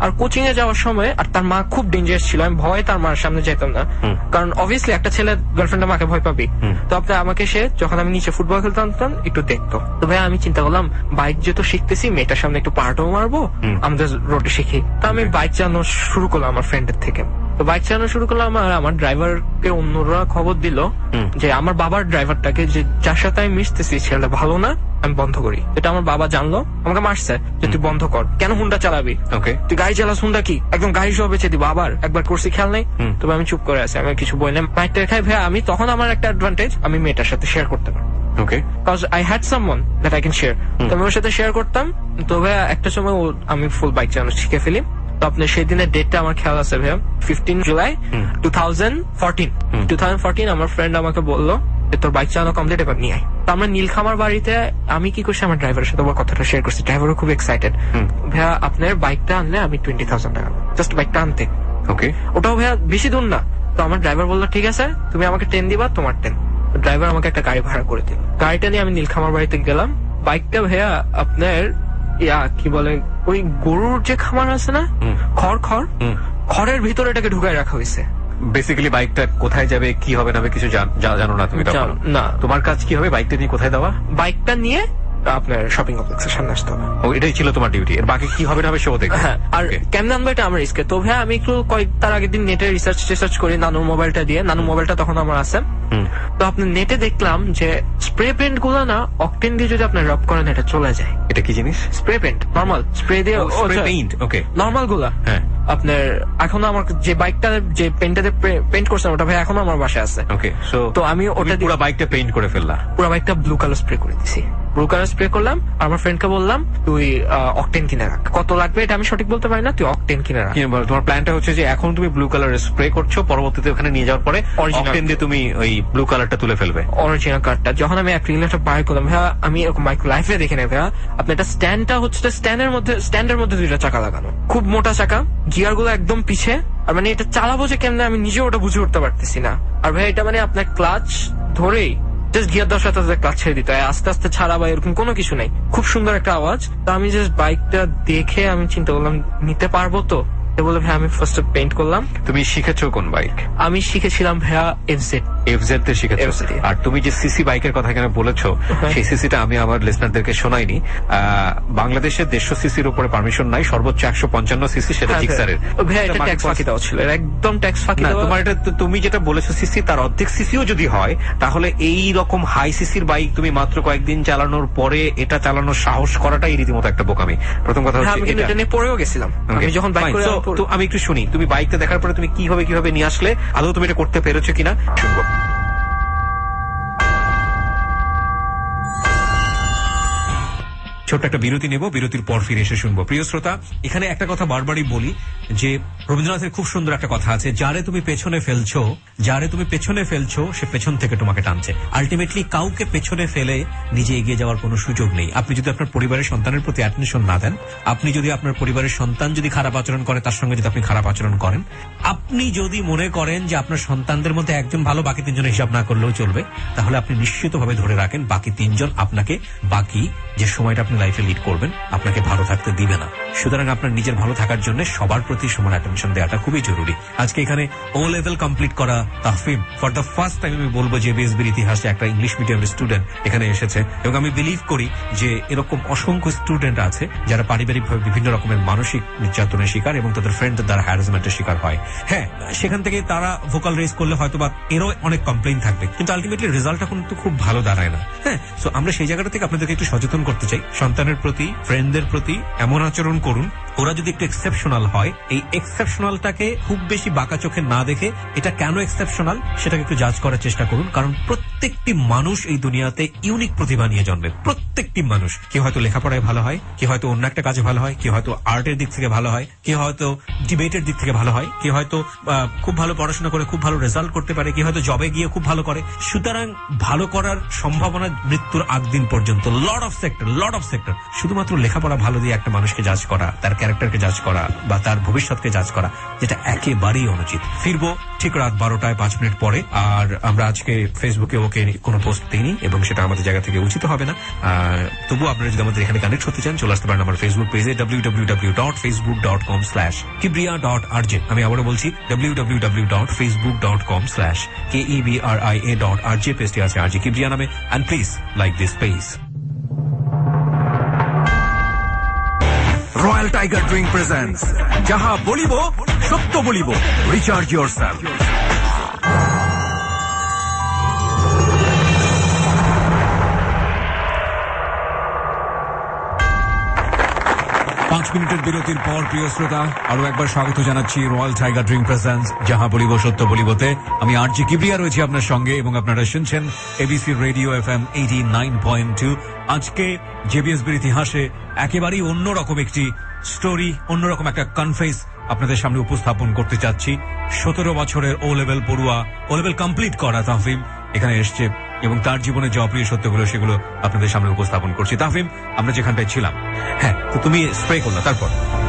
আর কোচিং এ যাওয়ার সময়, আর তার মা খুব ডেঞ্জারাস ছিল, আমি ভয়ে তার মার সামনে যেতাম না, কারণ অবভিয়াসলি একটা ছেলে গার্লফ্রেন্ডের মাকে ভয় পাবি। তো আপনি আমাকে সে যখন আমি নিচে ফুটবল খেলতাম একটু দেখতো। তো ভাই আমি চিন্তা করলাম বাইক যেহেতু শিখতেছি, মেয়েটার সামনে একটু পাহাড়ও মারবো, আমাদের রোডে শিখি। তো আমি বাইক চালানো শুরু করলাম আমার ফ্রেন্ডের থেকে। তো বাইক চালানো শুরু করলাম, আর আমার ড্রাইভারকে অন্যরা খবর দিল যে আমার বাবার ড্রাইভারটাকে, যে যার সাথে আমি মিশতেছি ছেলেটা ভালো না, আমি বন্ধ করি। এটা আমার বাবা জানলো, আমাকে মারছে যে তুই বন্ধ কর, কেন হুন্ডা চালাবি, তুই গাড়ি চালাস, হুন্ডা কি একদম গাড়ি সহ বেঁচে দিব, আবার একবার করছি খেয়াল নেই। তবে আমি চুপ করে আছি, আমি কিছু বললাম বাইকটা খাই। ভাই আমি তখন আমার একটা অ্যাডভান্টেজ, আমি মেয়েটার সাথে শেয়ার করতে পারি, because I had someone that I can share. তো আমি ওর সাথে শেয়ার করতাম। তো ভাই একটা সময় আমি ফুল বাইক চালানো শিখে ফেলি। তো আপনার সেই দিনের ডেটটা আমার খেয়াল আছে ভাইয়া, fifteen July two thousand fourteen two thousand fourteen আমার ফ্রেন্ড আমাকে বললো যে তোর বাইক চালানো কমপ্লিট, এবার নিয়ে আয়। তো আমরা নীলখামার বাড়িতে, আমি কি করছি আমার ড্রাইভারের সাথে আমার কথাটা শেয়ার করছি, ড্রাইভারও খুব এক্সাইটেড। ভাইয়া আপনার বাইকটা আনলে আমি টোয়েন্টি থাউজেন্ড টাকা, জাস্ট বাইকটা আনতে। ওটাও ভাইয়া বেশি দূর না। তো আমার ড্রাইভার বললো ঠিক আছে, তুমি আমাকে টেন দিবা, তোমার টেন। ড্রাইভার আমাকে একটা গাড়ি ভাড়া করে দিল, গাড়িটা নিয়ে আমি নীলখামার বাড়িতে গেলাম। বাইকটা ভাইয়া আপনার ইয়া কি বলে, ওই গরুর যে খামার আছে না, খড় খড় খড়ের ভিতরে এটাকে ঢুকায় রাখা হয়েছে। বেসিক্যালি বাইকটা কোথায় যাবে, কি হবে না হবে কিছু জানো না তুমি? না। তোমার কাজ কি হবে বাইকটা নিয়ে কোথায় দেওয়া? বাইকটা নিয়ে আপনার শপিং কমপ্লেক্সের সামনে আসতে হবে। ও, এটাই ছিল তোমার ডিউটি। এর বাকি কি হবে না হবে সেও দেখবে। হ্যাঁ, আর কেমন আনবো এটা আমার রিস্কে। তো ভাই আমি একটু কয়েক তার আগের দিন নেটে রিসার্চ রিসার্চ করি নানুর মোবাইলটা দিয়ে, নানুর মোবাইলটা তখন আমার আছে। তো আপনি নেটে দেখলাম যে স্প্রে পেন্ট গুলো না অকটেন দিয়ে যদি আপনি রব করেন এটা চলে যায়। এটা কি জিনিস? স্প্রে পেন্ট, নরমাল স্প্রে দিয়ে পেইন্ট। ওকে, নরমাল গুলা। হ্যাঁ, আপনার এখনো আমার যে বাইকটা যে পেন্টটাতে পেইন্ট করছেন ওটা ভাই এখনো আমার বাসায় আছে। ওকে, সো তো আমি ওটা পুরো বাইকটা পেইন্ট করে ফেললাম। পুরো বাইকটা ব্লু কালার স্প্রে করে দিছি। ব্লু কালার স্প্রে করলাম, আর আমার ফ্রেন্ডকে বললাম তুই অকটেন কিনে রাখ। কত লাগবে এটা আমি সঠিক বলতে পারি না, তুই অকটেন কিনে রাখ। তোমার প্ল্যানটা হচ্ছে যে এখন তুমি ব্লু কালার স্প্রে করছো, পরবর্তীতে ওখানে নিয়ে যাওয়ার পরে অকটেন দিয়ে তুমি ওই ব্লু কালারটা তুলে ফেলবে। অরিজিনাল কালারটা যখন আমি অ্যাক্রিলিকটা বাই করলাম, ভাইয়া আমি এরকম বাইক লাইফে দেখে নেই ভাইয়া। আপনার এটা স্ট্যান্ডটা হচ্ছে স্ট্যান্ডের মধ্যে, স্ট্যান্ডের মধ্যে দুইটা চাকা লাগানো, খুব মোটা চাকা, গিয়ার গুলো একদম পিছে। আর মানে এটা চালাবো যে কেমনে আমি নিজেও ওটা বুঝে উঠতে পারতেছি না। আর ভাই এটা মানে আপনার ক্লাচ ধরেই জাস্ট গিয়ার দশ সাথে ক্লাচ ছেড়ে দিতে হয়, আস্তে আস্তে ছাড়া বা এরকম কোনো কিছু নেই। খুব সুন্দর একটা আওয়াজ। তো আমি জাস্ট বাইকটা দেখে আমি চিন্তা করলাম নিতে পারবো তো, বলে ভাই আমি ফার্স্ট পেইন্ট করলাম। তুমি শিখেছো কোন বাইক? আমি শিখেছিলাম ভাইয়া এফজেড। এফজেড তে শিখেছো। আর তুমি যে সিসি বাইকের কথা এখানে বলেছো, সেই সিসিটা আমি আমার লিসনারদেরকে শোনাইনি। বাংলাদেশের দেড়শো সিসির উপরে পারমিশন নাই, সর্বোচ্চ একশো পঞ্চান্ন সিসি, সেটা জিক্সারের। ভাইয়া এটা ট্যাক্স ফাঁকি দেওয়া ছিল, একদম ট্যাক্স ফাঁকি দেওয়া। তোমার এটা তুমি যেটা বলেছো সিসি, তার অর্ধেক সিসিও যদি হয় তাহলে এই রকম হাই সিসির বাইক তুমি মাত্র কয়েকদিন চালানোর পরে এটা চালানোর সাহস করাটাই রীতিমতো একটা বোকামি। প্রথম কথা হচ্ছে এটা নিয়ে পড়েও গেছিলাম আমি যখন বাইক করে। তো আমি একটু শুনি, তুমি বাইকটা দেখার পরে তুমি কিভাবে কিভাবে নিয়ে আসলে, আদৌ তুমি এটা করতে পেরেছো কিনা শুনবো। ছোট্ট একটা বিরতি নেব, বিরতির পর ফিরে এসে শুনবো। প্রিয় শ্রোতা, এখানে একটা কথা বারবারই বলি যে রবীন্দ্রনাথের খুব সুন্দর একটা কথা আছে, যারে তুমি পেছনে ফেলছো, যারে তুমি পেছনে ফেলছো সে পেছন থেকে তোমাকে টানছে। আলটিমেটলি কাউকে পেছনে ফেলে নিজে এগিয়ে যাওয়ার কোনো সুযোগ নেই। আপনি যদি আপনার পরিবারের সন্তানের প্রতি অ্যাটেনশন না দেন, আপনি যদি আপনার পরিবারের সন্তান যদি খারাপ আচরণ করে তার সঙ্গে যদি আপনি খারাপ আচরণ করেন, আপনি যদি মনে করেন যে আপনার সন্তানদের মধ্যে একজন ভালো বাকি তিনজনের হিসাব না করলেও চলবে, তাহলে আপনি নিশ্চিতভাবে ধরে রাখেন বাকি তিনজন আপনাকে বাকি যে সময়টা আপনি লাইফে লিড করবেন আপনাকে ভালো থাকতে দিবে না। সুতরাং আপনার নিজের ভালো থাকার জন্য সবার প্রতি সমান অ্যাটেনশন দেওয়াটা খুবই জরুরি। আজকে এখানে ও লেভেল কমপ্লিট করা Tahfim for the first time আমি বলবো যে বিএসবির ইতিহাসে একটা ইংলিশ মিডিয়ামের স্টুডেন্ট এখানে এসেছে, এবং আমি বিলিভ করি যে এরকম অসংখ্য স্টুডেন্ট আছে যারা পারিবারিকভাবে বিভিন্ন রকমের মানসিক নির্যাতনের শিকার এবং তাদের ফ্রেন্ডদের দ্বারা হ্যারাসমেন্টের শিকার হয়। হ্যাঁ, সেখান থেকে তারা ভোকাল রেজ করলে হয়তো বা এরও অনেক কমপ্লেইন থাকবে, কিন্তু আলটিমেটলি রেজাল্টটা কিন্তু খুব ভালো দাঁড়ায় না। হ্যাঁ, সো আমরা সেই জায়গাটা থেকে আপনাদেরকে একটু সচেতন করতে চাই। সন্তানের প্রতি, ফ্রেন্ডদের প্রতি এমন আচরণ করুন, ওরা যদি একটু এক্সেপশনাল হয়, এই এক্সেপশনালটাকে খুব বেশি বাঁকা চোখে না দেখে এটা কেন এক্সেপশনাল সেটাকে একটু জাজ করার চেষ্টা করুন। কারণ প্রত্যেকটি মানুষ এই দুনিয়াতে ইউনিক প্রতিভা নিয়ে জন্মে। প্রত্যেকটি মানুষ, কেউ হয়তো লেখাপড়ায় ভালো হয়, কেউ হয়তো অন্য একটা কাজে ভালো হয়, কেউ হয়তো আর্টের দিক থেকে ভালো হয়, কেউ হয়তো ডিবেটের দিক থেকে ভালো হয়, কেউ হয়তো খুব ভালো পড়াশোনা করে খুব ভালো রেজাল্ট করতে পারে, কেউ হয়তো জবে গিয়ে খুব ভালো করে। সুতরাং ভালো করার সম্ভাবনা মৃত্যুর আগ দিন পর্যন্ত, lot of sector lot of sector শুধুমাত্র লেখাপড়া ভালো দিয়ে একটা মানুষকে জাজ করা, তার ক্যারেক্টারকে জাজ করা বা তার ভবিষ্যৎকে জাজ করা, যেটা একেবারেই অনুচিত। ফিরবো ঠিক রাত বারোটায় পাঁচ মিনিট পরে। আর আমরা আজকে ফেসবুকে ওকে কোনো পোস্ট দিইনি এবং সেটা আমাদের জায়গা থেকে উচিত হবে না। তবু আপনারা যদি আমাদের এখানে কানেক্ট হতে চান চলে আসতে পারেন আমার ফেসবুক পেজে W W W dot Facebook dot com slash Kibria dot R J. আমি আবারও বলছি W W W dot Facebook dot com slash K E B R I A dot R J পেজটি আছে আর জে কিবরিয়া নামে। And please like this page. Royal tiger drink presents যাহা বলিব সত্য বলিব, রিচার্জ ইয়োরসেলফ। পাঁচ মিনিটের বিরতির পর প্রিয় শ্রোতা আরো একবার স্বাগত জানাচ্ছি রয়্যাল টাইগার ড্রিঙ্ক প্রেজেন্টস যাহা বলিব সত্য বলিবতে। আমি আর জি কিবরিয়া রয়েছি আপনার সঙ্গে এবং আপনারা শুনছেন ABC radio F M eighty nine point two. আজকে জেবিএসবির ইতিহাসে একেবারেই অন্যরকম একটি স্টোরি, অন্যরকম একটা কনফেস আপনাদের সামনে উপস্থাপন করতে চাচ্ছি। সতেরো বছরের ও লেভেল পড়ুয়া, ও লেভেল কমপ্লিট করা তাফহিম এখানে এসছে এবং তার জীবনে যে অপ্রিয় সত্যগুলো সেগুলো আপনাদের সামনে উপস্থাপন করছি। তাফহিম, আমরা যেখানটায় ছিলাম, হ্যাঁ, তো তুমি স্প্রে করলো, তারপর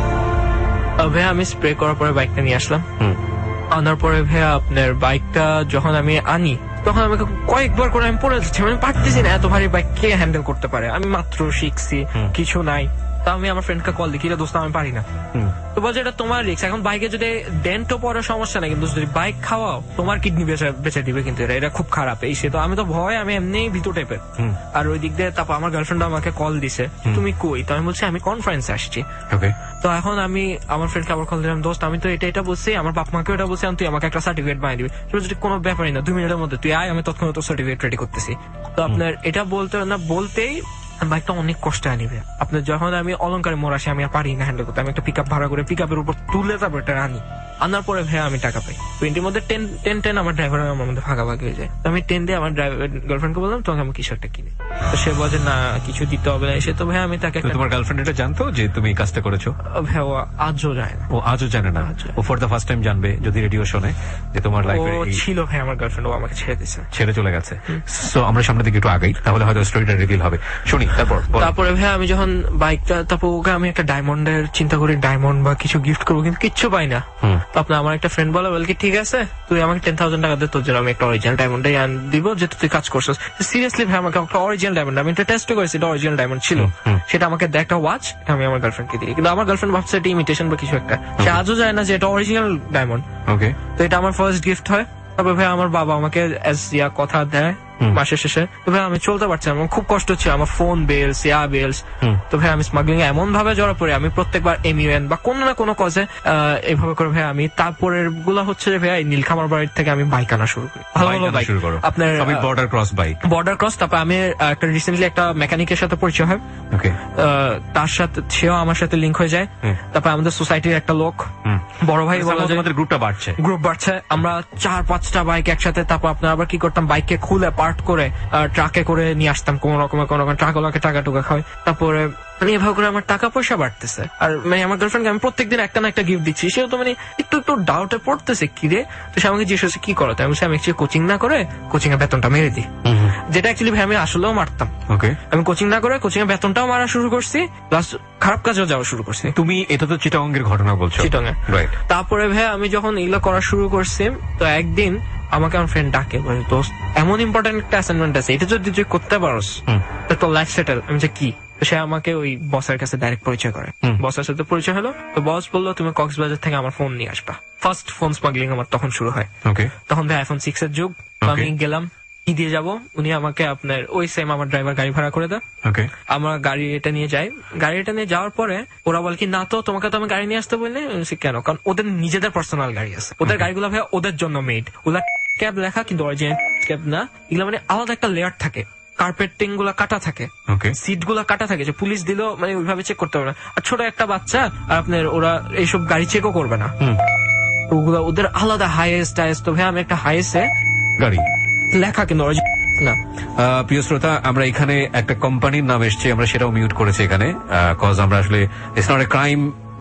ভাইয়া আমি স্প্রে করার পরে বাইকটা নিয়ে আসলাম। আনার পরে ভাইয়া আপনার বাইকটা যখন আমি আনি তখন আমাকে কয়েকবার করে আমি পড়ে যাচ্ছি, আমি পারতেছি না, এত ভারী বাইক কে হ্যান্ডেল করতে পারে, আমি মাত্র শিখছি, কিছু নাই। তা আমি আমার ফ্রেন্ডকে কল দিই, কিরে দোস্ত আমি পারি না। তো বলছে এটা তোমার রিস্ক, এখন বাইকে যদি ডেন্টও পড়ার সমস্যা নাই, কিন্তু যদি বাইক খাওয়াও তোমার কিডনি বেঁচে দিবে, কিন্তু এটা এটা খুব খারাপ। এই সে তো আমি তো ভয়, আমি এমনি ভিতর টাইপের। আর ওই দিক দিয়ে তারপর আমার গার্লফ্রেন্ড আমাকে কল দিছে, তুমি কই? তো আমি বলছি আমি কনফারেন্সে আসছি। তো এখন আমি আমার ফ্রেন্ডকে আবার কল দিলাম, দোস্ত আমি তো এটা এটা বলছি, আমার বাপ মাকে এটা বলছি, তুই আমাকে একটা সার্টিফিকেট বানিয়ে দিবি। যদি কোনো ব্যাপারই না, দুই মিনিটের মধ্যে তুই আয়, আমি তৎক্ষণাৎ সার্টিফিকেট রেডি করতেছি। তো আপনার এটা বলতে না বলতেই বাইকটা অনেক কষ্টে আনিবে। আপনার যখন আমি অলঙ্কারে মোড় আসি, আমি আর পারি না হ্যান্ডেল করতে, আমি একটা পিক আপ ভাড়া করে পিক আপের উপর তুলে তারপর এটা আনি। আনার পরে ভাইয়া আমি টাকা পাই টোয়েন্টির মধ্যে টেন টেন টেন আমার ড্রাইভার আমার মধ্যে ভাগাভাগি হয়ে যায়। তো আমি টেন দিয়ে আমার গার্লফ্রেন্ডকে বললাম তোমাকে আমি কিছু একটা কিনে। তো সে বলে না কিছু দিতে হবে না। এসে তো ভাই আমি তাকে, তোমার গার্লফ্রেন্ড এটা জানতো যে তুমি এই কাজটা করেছো? ভাই ও আজও জানে না। ও আজও জানে না? ও ফর দ্য ফার্স্ট টাইম জানবে যদি রেডিও শোনে যে তোমার লাইফে ছিল। ভাই আমার গার্লফ্রেন্ড ও আমাকে ছেড়ে দিয়েছে, ছেড়ে চলে গেছে। সো আমরা সামনের দিকে একটু আগাই, তাহলে হয়তো স্টোরিটা রিভিল হবে। শুনি তারপর। তারপরে ভাই আমি যখন বাইকটা, তারপর ওকে আমি একটা ডায়মন্ডের চিন্তা করি, ডায়মন্ড বা কিছু গিফট করবো, কিন্তু কিচ্ছু পাই না। তো আপনার আমার একটা ফ্রেন্ড বলে বলকি ঠিক আছে তুই আমাকে টেন থাউজেন্ড টাকা দে, তোর জন্য আমি একটা অরিজিনাল ডায়মন্ড দিব, যেটা তুই কাজ করছিস। সিরিয়াসলি ভাই আমাকে একটা অরিজিনাল ডায়মন্ড, আমি এটা টেস্ট করেছি, এটা অরিজিনাল ডায়মন্ড ছিল। সেটা আমাকে দেয় একটা ওয়াচ, আমি আমার গার্লফ্রেন্ডকে দিই, কিন্তু আমার গার্লফ্রেন্ড ভাবছে এটা ইমিটেশন বা কিছু একটা, সে আজও যায় না যে এটা অরিজিনাল ডায়মন্ড। ওকে, তো এটা আমার ফার্স্ট গিফট হয়। তারপরে ভাই আমার বাবা আমাকে কথা দেয় মাসের শেষে। তো ভাই আমি চলতে পারছি, আমার খুব কষ্ট হচ্ছে, আমার ফোন বিলস, ইয়া বিলস। তো ভাই আমি স্মাগলিং এ এমন ভাবে জড়া পড়ি, আমি প্রত্যেকবার এমইউএন বা কোনো না কোনো কজে এইভাবে করে ভাই আমি তারপরের গুলা হচ্ছে যে ভাই নীলখামার বাড়ির থেকে আমি বাইক আনা শুরু করি, ভালো ভালো বাইক। আপনার border cross bike, border cross. তারপর আমি একটা রিসেন্টলি একটা মেকানিকের সাথে পরিচয় হয়, তার সাথে সেও আমার সাথে লিঙ্ক হয়ে যায়। তারপর আমাদের সোসাইটির একটা লোক বড় ভাই বলা যায়, আমাদের গ্রুপটা বাড়ছে গ্রুপ বাড়ছে আমরা চার পাঁচটা বাইক একসাথে। তারপর আপনার আবার কি করতাম, বাইককে খুলে পার্ট করে ট্রাকে করে নিয়ে আসতাম, কোন রকমের কোন রকম ট্রাকগুলোকে টাকা টুকা খাওয়াই। তারপরে মানে এভাবে করে আমার টাকা পয়সা বাড়তেছে। আর মানে আমার গার্লফ্রেন্ডকে আমি প্রত্যেকদিন একটা না একটা গিফট দিচ্ছি, সেও তো মানে একটু একটু ডাউটে পড়তেছে কি রে। তো সে আমাকে জিজ্ঞেস করছে কি করো, আমি বলছি আমি অ্যাকচুয়ালি কোচিং না করে কোচিং এর বেতনটা মেরে দিই, যেটা অ্যাকচুয়ালি ভাই আমি আসলেও মারতাম। ওকে, আমি কোচিং না করে কোচিং এর বেতনটাও মারা শুরু করছি, প্লাস খারাপ কাজেও যাওয়া শুরু করছি। তুমি এটা তো চিটাগংয়ের ঘটনা বলছো? চিটাগং, রাইট। তারপরে ভাই আমি যখন এগুলো করা শুরু করছি, তো একদিন আমাকে আমার ফ্রেন্ড ডাকে, বলে দোস্ত এমন ইম্পর্টেন্ট একটা অ্যাসাইনমেন্ট আছে, এটা যদি তুই করতে পারোস তো লাইফ সেটেল। আমি যে কি, সে আমাকে ওই বসের কাছে ডাইরেক্ট পরিচয় করে, বসের সাথে পরিচয় হলো। তো বস বললো তুমি কক্সবাজার থেকে আমার ফোন নিয়ে আসবা। ফার্স্ট ফোন স্মাগলিং আমার তখন শুরু হয়। তখন ভাই আইফোন সিক্স এর যুগ। আমি গেলাম, কি দিয়ে যাবো, উনি আমাকে আপনার ওই সেম আমার ড্রাইভার গাড়ি ভাড়া করে দেয়। আমরা গাড়ি এটা নিয়ে যাই, গাড়ি এটা নিয়ে যাওয়ার পরে ওরা বল কি না তো তোমাকে তো আমি গাড়ি নিয়ে আসতে বললে, কেন, কারণ ওদের নিজেদের পার্সোনাল গাড়ি আছে, ওদের গাড়িগুলো ভাই ওদের জন্য মেড, ওগুলা ক্যাব লেখা কিন্তু অরিজিনাল ক্যাব না, এগুলো মানে আলাদা একটা লেয়ার থাকে, কার্পেটিং গুলা কাটা থাকে, সিট গুলা কাটা থাকে, যে পুলিশ দিলেও মানে ওইভাবে চেক করতে পারবে না। আর ছোট একটা বাচ্চা আর আপনার ওরা এইসব গাড়ি চেকও করবে না, ওগুলা ওদের আলাদা হাইয়েস্ট হাইয়েস্ট। তো ভাই আমি একটা হাইয়েস্টে গাড়ি লেখা কিন্তু না। প্রিয় শ্রোতা, আমরা এখানে একটা কোম্পানির নাম এসছে, আমরা সেটাও মিউট করেছি এখানে, কজ আমরা আসলে it's not a crime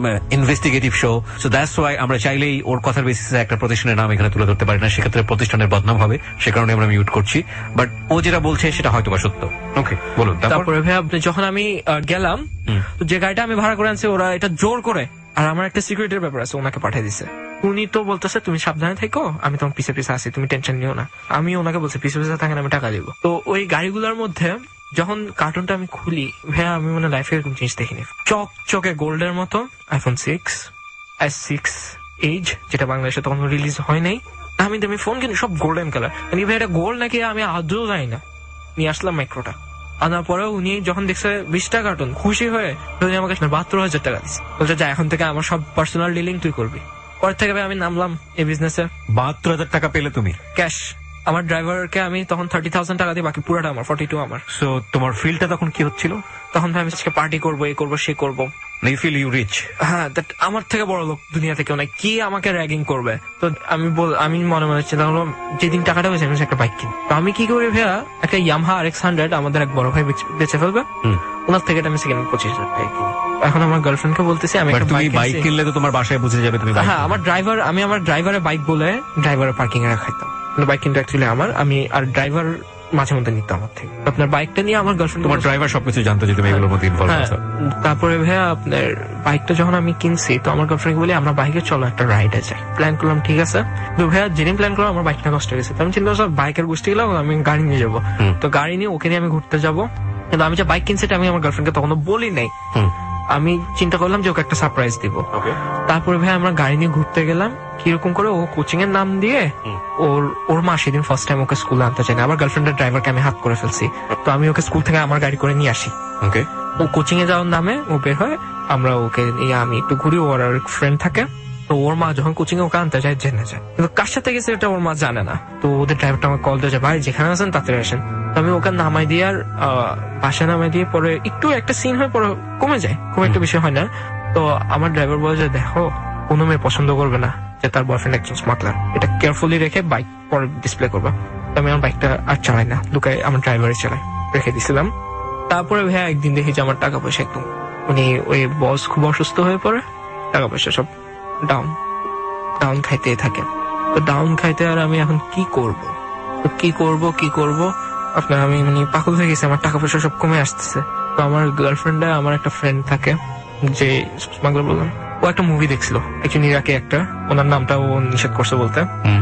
investigative show, so that's why আমরা চাইলেই ওর কথার বেসিসে একটা প্রতিষ্ঠানের নাম এখানে তুলে ধরতে পারি না, সেক্ষেত্রে প্রতিষ্ঠানের বদনাম হবে, সে কারণে আমরা মিউট করছি। বাট ও যেটা বলছে সেটা হয়তো বা সত্য। ওকে, বলুন। তারপরে ভাই যখন আমি গেলাম, যে গাড়িটা আমি ভাড়া করে আনছি ওরা এটা জোর করে, আর আমার একটা সিকিউরিটির ব্যাপার আছে, ওনাকে পাঠিয়ে দিছে। উনি তো বলতেছে তুমি সাবধানে থেকো, আমি তোমার পিছে পিছে আছি, তুমি টেনশন নিও না। আমি ওনাকে বলছি পিছে পিছে থাকেন, আমি টাকা দিব। তো ওই গাড়িগুলোর মধ্যে যখন কার্টুনটা আমি খুলি, ভাইয়া আমি মানে লাইফে এরকম জিনিস দেখিনি। চক চকে গোল্ডের মতো iPhone six, S six edge, যেটা বাংলাদেশে তখন রিলিজ হয় নাই। আমি আমি ফোন কিনি সব গোল্ডেন কালার, ভাই এটা গোল্ড নাকি আমি আদৌ যাই না। নিয়ে আসলাম মাইক্রোটা, আনার পরে উনি যখন দেখছে বিশটা কার্টুন, খুশি হয়ে উনি আমাকে বাহাত্তর হাজার টাকা দিচ্ছে, বলছে যা এখন থেকে আমার সব পার্সোনাল ডিলিং তুই করবি। পরের থেকে আমি নামলাম এই বিজনেসে। বাহাত্তর হাজার টাকা পেলে তুমি ক্যাশ? আমার ড্রাইভারকে আমি তখন থার্টি থাউজেন্ড টাকা দিই, বাকি পুরোটা আমার, ফর্টি টু আমার। সো তোমার ফিলটা তখন কি হচ্ছিল? তখন আমি আজকে পার্টি করবো, এই করবো, সে করবো। You feel you rich. হ্যাঁ, আমার থেকে বড় লোক দুনিয়া থেকে অনেক, কি আমাকে র্যাগিং করবে। তো আমি বল আমি মনে মনে চিন্তা করলাম যেদিন টাকাটা হয়েছে আমি একটা বাইক কিনি। তো আমি কি করি ভাইয়া, একটা ইয়ামাহা আর এক্স হান্ড্রেড আমাদের এক বড় ভাই বেঁচে ফেলবে, ওনার থেকে আমি সেকেন্ড পঁচিশ হাজার টাকা কিনি। এখন আমার গার্লফ্রেন্ড কে বলতেছি আমি একটা বাইক কিনলে তো তোমার বাসায় বুঝে যাবে তুমি। হ্যাঁ, আমার ড্রাইভার, আমি আমার ড্রাইভারের বাইক বলে ড্রাইভারের পার্কিং এ রাখাইতাম। বাইক কিন্তু অ্যাকচুয়ালি আমার, আমি আর ড্রাইভার মাঝে মধ্যে নিতাম আমার থেকে। আপনার বাইকটা নিয়ে আমার গার্লফ্রেন্ড, তোমার ড্রাইভার সবকিছু জানতো যে তুমি এগুলোর মধ্যে ইনভলভ আছো। তারপরে ভাইয়া আপনার বাইকটা যখন আমি কিনছি, তো আমার গার্লফ্রেন্ড বলি আমরা বাইকে চলো একটা রাইডে যাই। প্ল্যান করলাম ঠিক আছে। তো ভাইয়া যেদিন প্ল্যান করলাম আমার বাইকটা নষ্ট হয়ে গেছে। আমি চিন্তা করলাম বাইকের গোষ্ঠী গেলাম, আমি গাড়ি নিয়ে যাবো। তো গাড়ি নিয়ে ওকে নিয়ে আমি ঘুরতে যাবো, কিন্তু আমি যে বাইক কিনছি আমি আমার গার্লফ্রেন্ডকে তখনও বলি নাই। আমি চিন্তা করলাম যে ওকে একটা সারপ্রাইজ দিব। তারপরে ভাই আমরা গাড়ি নিয়ে ঘুরতে গেলাম। কিরকম করে ও কোচিং এর নাম দিয়ে ওর ওর মা সেদিন ফার্স্ট টাইম ওকে স্কুলে আনতে চায় না। আমার গার্লফ্রেন্ডের ড্রাইভারকে আমি হাত করে ফেলছি, তো আমি ওকে স্কুল থেকে আমার গাড়ি করে নিয়ে আসি। ও কোচিং এ যাওয়ার নামে ও বের হয়, আমরা ওকে নিয়ে আমি একটু ঘুরি। ওর আর ফ্রেন্ড থাকে, তো ওর মা যখন কোচিং এ ওকে আনতে যায় জেনে যায়, কিন্তু কার সাথে গেছে এটা ওর মা জানে না। তো ওদের ড্রাইভারটা আমাকে কল দিয়ে যায়, ভাই যেখানে আছেন তাড়াতাড়ি আসেন। তো আমি ওকে নামাই দিয়ে আর বাসা নামাই দিয়ে পরে একটু একটা সিন হয়, পরে কমে যায়, খুব একটা বিষয় হয় না। তো আমার ড্রাইভার বলে যে দেখো কোনো মেয়ে পছন্দ করবে না যে তার বয়ফ্রেন্ড একজন স্মাগলার, এটা কেয়ারফুলি রেখে বাইক পরে ডিসপ্লে করবা। আমি আমার বাইকটা আর চালাই না, লুকাই আমার ড্রাইভারে চালাই, রেখে দিছিলাম। তারপরে ভাইয়া একদিন দেখি যে আমার টাকা পয়সা একদম, উনি ওই বস খুব অসুস্থ হয়ে পড়ে, টাকা পয়সা সব ডাউন ডাউন খাইতে থাকে। তো ডাউন খাইতে আর আমি এখন কি করব, তো কি করব কি করব আপনার আমি মানে পাগল হয়ে গেছি, আমার টাকা পয়সা সব কমে আসতেছে। তো আমার গার্লফ্রেন্ডে আমার একটা ফ্রেন্ড থাকে যে স্মাগলার বললাম, ও একটা মুভি দেখছিল একজন ইরাকি একটা, ওনার নামটা ও নিষেধ করছে বলতে।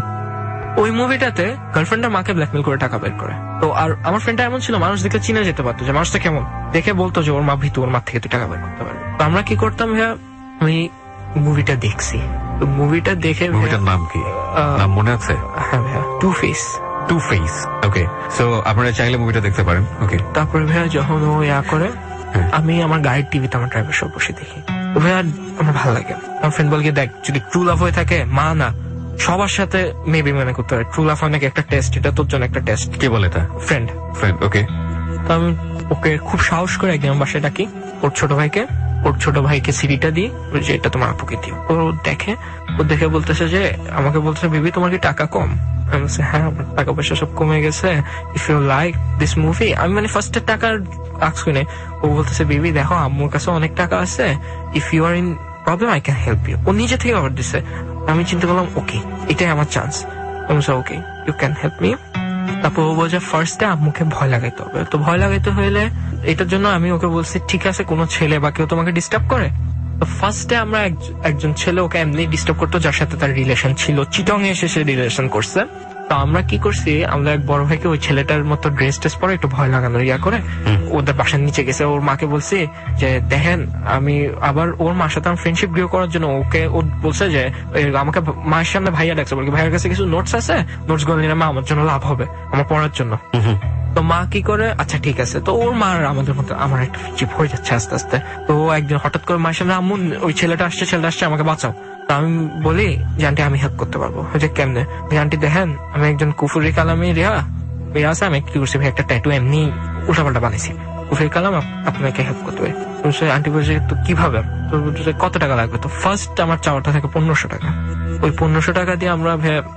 ওই মুভিটাতে গার্লফ্রেন্ডের মাকে ব্ল্যাকমেল করে টাকা বের করে। তো আর আমার ফ্রেন্ডটা এমন ছিল, মানুষ দেখলে চিনে যেতে পারতো যে মানুষটা কেমন, দেখে বলতো যে ওর মা ভীতু, ওর মা থেকে তুই টাকা বের করতে পারবি। তো আমরা কি করতাম ভাইয়া, আমি মুভিটা দেখছি। তো মুভিটা দেখে, মুভিটার নাম কি নাম মনে আছে? হ্যাঁ ভাইয়া, two face. Two face, okay. So আপনারা চাইলে মুভিটা দেখতে পারেন। ওকে। তারপরে ভাইয়া যখন ও ইয়া করে, আমি আমার গাড়ির টিভিতে আমার ড্রাইভার সব বসে দেখি। ভাইয়া আমার ভালো লাগে। আমার ফ্রেন্ড বলকে দেখ যদি ট্রু লাভ হয়ে থাকে, মা না সবার সাথে মেবি মনে করতে পারে ট্রু লাভ হয় নাকি একটা টেস্ট, এটা তোর জন্য একটা টেস্ট। কে বলে তা? ফ্রেন্ড। Friend, okay. তো আমি ওকে খুব সাহস করে একদিন আমার বাসায় ডাকি, ওর ছোট ভাইকে, ওর ছোট ভাইকে সিডিটা দিই যে এটা তোমার আপুকে দিও। ও দেখে, ও দেখে বলতেছে যে আমাকে বলতেছে বেবি তোমার কি টাকা কম? আমি বলছি হ্যাঁ আমার টাকা পয়সা সব কমে গেছে, if you like this movie. আমি মানে ফার্স্টের টাকার আক্স শুনে ও বলতেছে বেবি দেখো আম্মুর কাছে অনেক টাকা আছে, if you are in problem I can help you. ও নিজে থেকে অফার দিচ্ছে। আমি চিন্তা করলাম ওকে এটাই আমার চান্স। আমি বলছি okay you can help me. তারপর ও বলছে ফার্স্ট ডে আম্মুকে ভয় লাগাইতে হবে। তো ভয় লাগাইতে হইলে এটার জন্য আমি ওকে বলছি ঠিক আছে কোনো ছেলে বা কেউ তোমাকে ডিস্টার্ব করে। তো ফার্স্ট ডে আমরা একজন ছেলে ওকে এমনি ডিস্টার্ব করতো যার সাথে তার রিলেশন ছিল, চিটং এ এসে সে রিলেশন করছে। তো আমরা কি করছি, আমরা এক বড় ভাইকে ওই ছেলেটার মতো ড্রেস টেস পরে একটু ভয় লাগানোর ইয়া করে ওদের বাসার নিচে গেছে। ওর মাকে বলছি যে দেখেন আমি আবার ওর মার সাথে আমার ফ্রেন্ডশিপ গ্রো করার জন্য ওকে ও বলছে যে আমাকে মায়ের সামনে ভাইয়া ডাকছে, বলছে ভাইয়ের কাছে কিছু নোটস আছে, নোটস গুলো নিলে মা আমার জন্য লাভ হবে আমার পড়ার জন্য। তো মা কি করে আচ্ছা ঠিক আছে। তো ওর মার আমাদের মধ্যে আমার একটা ফ্রেন্ডশিপ হয়ে যাচ্ছে আস্তে আস্তে। তো একদিন হঠাৎ করে মায়ের সামনে আম্মু ওই ছেলেটা আসছে ছেলেটা আসছে আমাকে বাঁচাও। তো আমি বলি যে আন্টি আমি হেল্প করতে পারবো। যে কেমনে? আন্টি দেখেন আমি একজন কুফুরি কালামি রিয়া রিয়া আছে, আমি কি করছি ভাই একটা ট্যাটু এমনি উল্টাপাল্টা বানিয়েছি, কুফুরি কালাম আপনাকে হেল্প করতে পারি। আন্টি বলছে তো কিভাবে, তো কত টাকা লাগবে? তো ফার্স্ট আমার চাওয়াটা থাকে পনেরোশো টাকা। ওই পনেরোশো টাকা দিয়ে আমরা এটা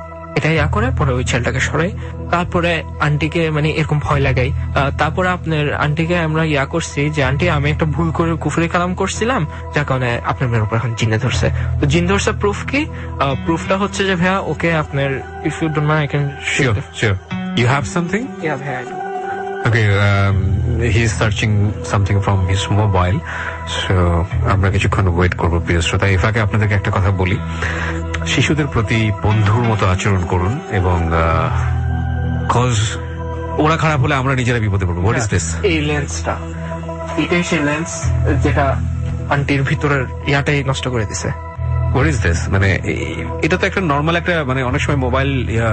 এটা ইয়া করে পরে ওই ছেলেটাকে সরাই, তারপরে আন্টিকে মানে এরকম ভয় লাগাই। তারপরে আপনার আন্টিকে আমরা ইয়া করছি যে আন্টি আমি একটা ভুল করে কুফরি কালাম করছিলাম, যার কারণে আপনার মেয়ের উপর এখন জিনে ধরছে। তো জিন ধরছে প্রুফ কি? প্রুফটা হচ্ছে যে ভাইয়া ওকে আপনার if you don't mind I can sure sure you have something. Yeah ভাইয়া Okay, um, he is searching something from his mobile, so আমরা কিছুক্ষণ ওয়েট করবো প্রিয় শ্রোতা। এর আগে আপনাদেরকে একটা কথা বলি, শিশুদের প্রতি বন্ধুর মতো আচরণ করুন এবং কজ ওরা খারাপ হলে আমরা নিজেরা বিপদে পড়বো। What is this? এই লেন্সটা, এটাই সেই লেন্স যেটা আন্টির ভিতরের ইয়াটাই নষ্ট করে দিছে। What is this? মানে এটা তো একটা নর্মাল একটা মানে অনেক সময় মোবাইল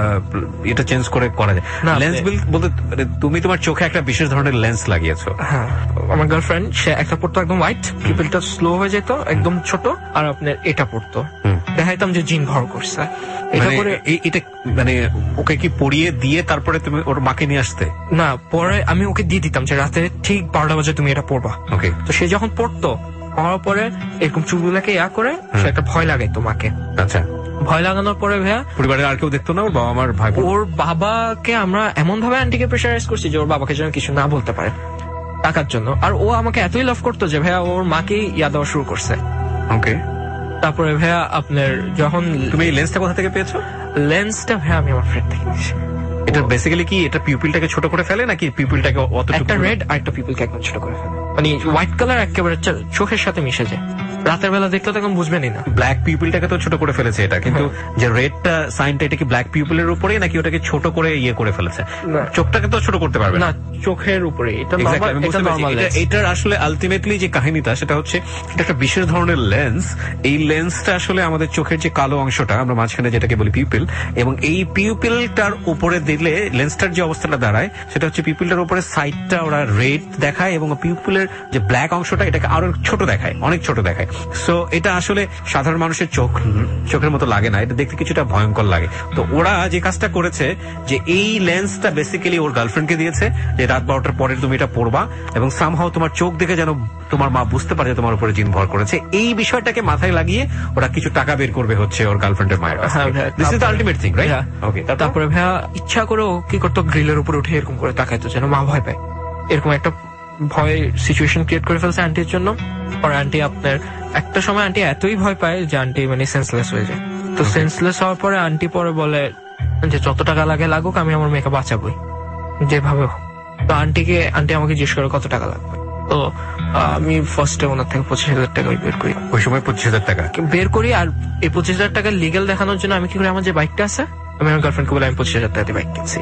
এটা চেঞ্জ করে করা যায়। লেন্স বলতে তুমি তোমার চোখে একটা বিশেষ ধরনের লেন্স লাগিয়েছো। হ্যাঁ, আমার গার্লফ্রেন্ড সে একটা পড়তো একদম হোয়াইট, পিপলটা স্লো হয়ে যেত একদম ছোট, আর আপনার এটা পড়তো দেখাইতাম যে জিন ভর করছে। এটা করে এটা মানে ওকে কি পড়িয়ে দিয়ে তারপরে তুমি ওর মাকে নিয়ে আসতে? না, পরে আমি ওকে দিয়ে দিতাম যে রাতে ঠিক বারোটা বাজে তুমি এটা পড়বা। ওকে, তো সে যখন পড়তো পড়ার পরে এরকম চুলগুলাকে ইয়া করে সে একটা ভয় লাগাইতো মাকে। আচ্ছা, ভয় লাগানোর পরে ভাইয়া পরিবারের আর কেউ দেখতো না? ওর বাবা মার ভাই? ওর বাবাকে আমরা এমন ভাবে আন্টিকে প্রেশারাইজ করছি যে ওর বাবাকে যেন কিছু না বলতে পারে টাকার জন্য। আর ও আমাকে এতই লাভ করতো যে ভাইয়া ওর মাকে ইয়া দেওয়া শুরু করছে। ওকে, তারপরে ভাইয়া আপনার যখন তুমি এই লেন্সটা কোথা থেকে পেয়েছো? লেন্সটা ভাইয়া আমি আমার ফ্রেন্ড থেকে নিয়েছি। এটা বেসিক্যালি কি এটা পিউপিলটাকে ছোট করে ফেলে নাকি পিউপিলটাকে অতটুকু? একটা রেড আর একটা পিপলকে একদম ছোট করে ফেলে, মানে হোয়াইট কালার একেবারে চোখের সাথে মিশে যায়। রাতের বেলা দেখলে তো এখন বুঝবেনই না। ব্ল্যাক পিউপিলটাকে তো ছোট করে ফেলেছে এটা, কিন্তু যে রেডটা সাইনটা এটা কি ব্ল্যাক পিউপিলের উপরে নাকি ওটাকে ছোট করে ইয়ে করে ফেলেছে? চোখটাকে তো ছোট করতে পারবে না, চোখের উপরে। এটা নরমাল। এটার আসলে আলটিমেটলি যে কাহিনীটা সেটা হচ্ছে এটা একটা বিশেষ ধরনের লেন্স। এই লেন্সটা আসলে আমাদের চোখের যে কালো অংশটা আমরা মাঝখানে যেটাকে বলি পিউপিল, এবং এই পিউপিলটার উপরে দিলে লেন্সটার যে অবস্থাটা দাঁড়ায় সেটা হচ্ছে পিউপিলটার উপরে সাইডটা ওরা রেড দেখায় এবং পিউপিলের যে ব্ল্যাক অংশটা এটাকে আরো ছোট দেখায়, অনেক ছোট দেখায়। সো এটা আসলে সাধারণ মানুষের চোখ চোখের মতো লাগে না, এটা দেখতে কিছুটা ভয়ঙ্কর লাগে। তো ওরা যে কাজটা করেছে যে এই লেন্সটা বেসিক্যালি ওর গার্লফ্রেন্ডকে দিয়েছে যে রাত বারোটার পরে তুমি এটা পড়বা এবং সামহাও তোমার চোখ দেখে যেন তোমার মা বুঝতে পারে তোমার উপরে জিন ভর করেছে। এই বিষয়টাকে মাথায় লাগিয়ে ওরা কিছু টাকা বের করবে হচ্ছে ওর গার্লফ্রেন্ডের মায়ের কাছে। This is the ultimate thing, right? Okay, তারপরে ভাইয়া ইচ্ছা করে ও কি করতো, গ্রিলের উপরে উঠে এরকম করে তাকাইতো যেন মা ভয় পায়। এরকম একটা ভয় সিচুয়েশন ক্রিয়েট করে ফেলছে আন্টির জন্য। আর আন্টি আপনার একটা সময় আন্টি এতই ভয় পায় যে আন্টি মানে সেন্সলেস হয়ে যায়। তো সেন্সলেস হওয়ার পরে আন্টি পরে বলে যে যত টাকা লাগে লাগুক আমি আমার মেয়েকে বাঁচাবোই যেভাবে। তো আন্টিকে আন্টি আমাকে জিজ্ঞেস করে কত টাকা লাগবে। তো আমি ফার্স্টে ওনার থেকে পঁচিশ হাজার টাকা বের করি। ওই সময় পঁচিশ হাজার টাকা বের করি। আর এই পঁচিশ হাজার টাকা লিগেল দেখানোর জন্য আমি কি করি, আমার যে বাইকটা আছে আমি আমার গার্লফ্রেন্ডকে বলে আমি পঁচিশ হাজার টাকা দিয়ে বাইক কিনছি।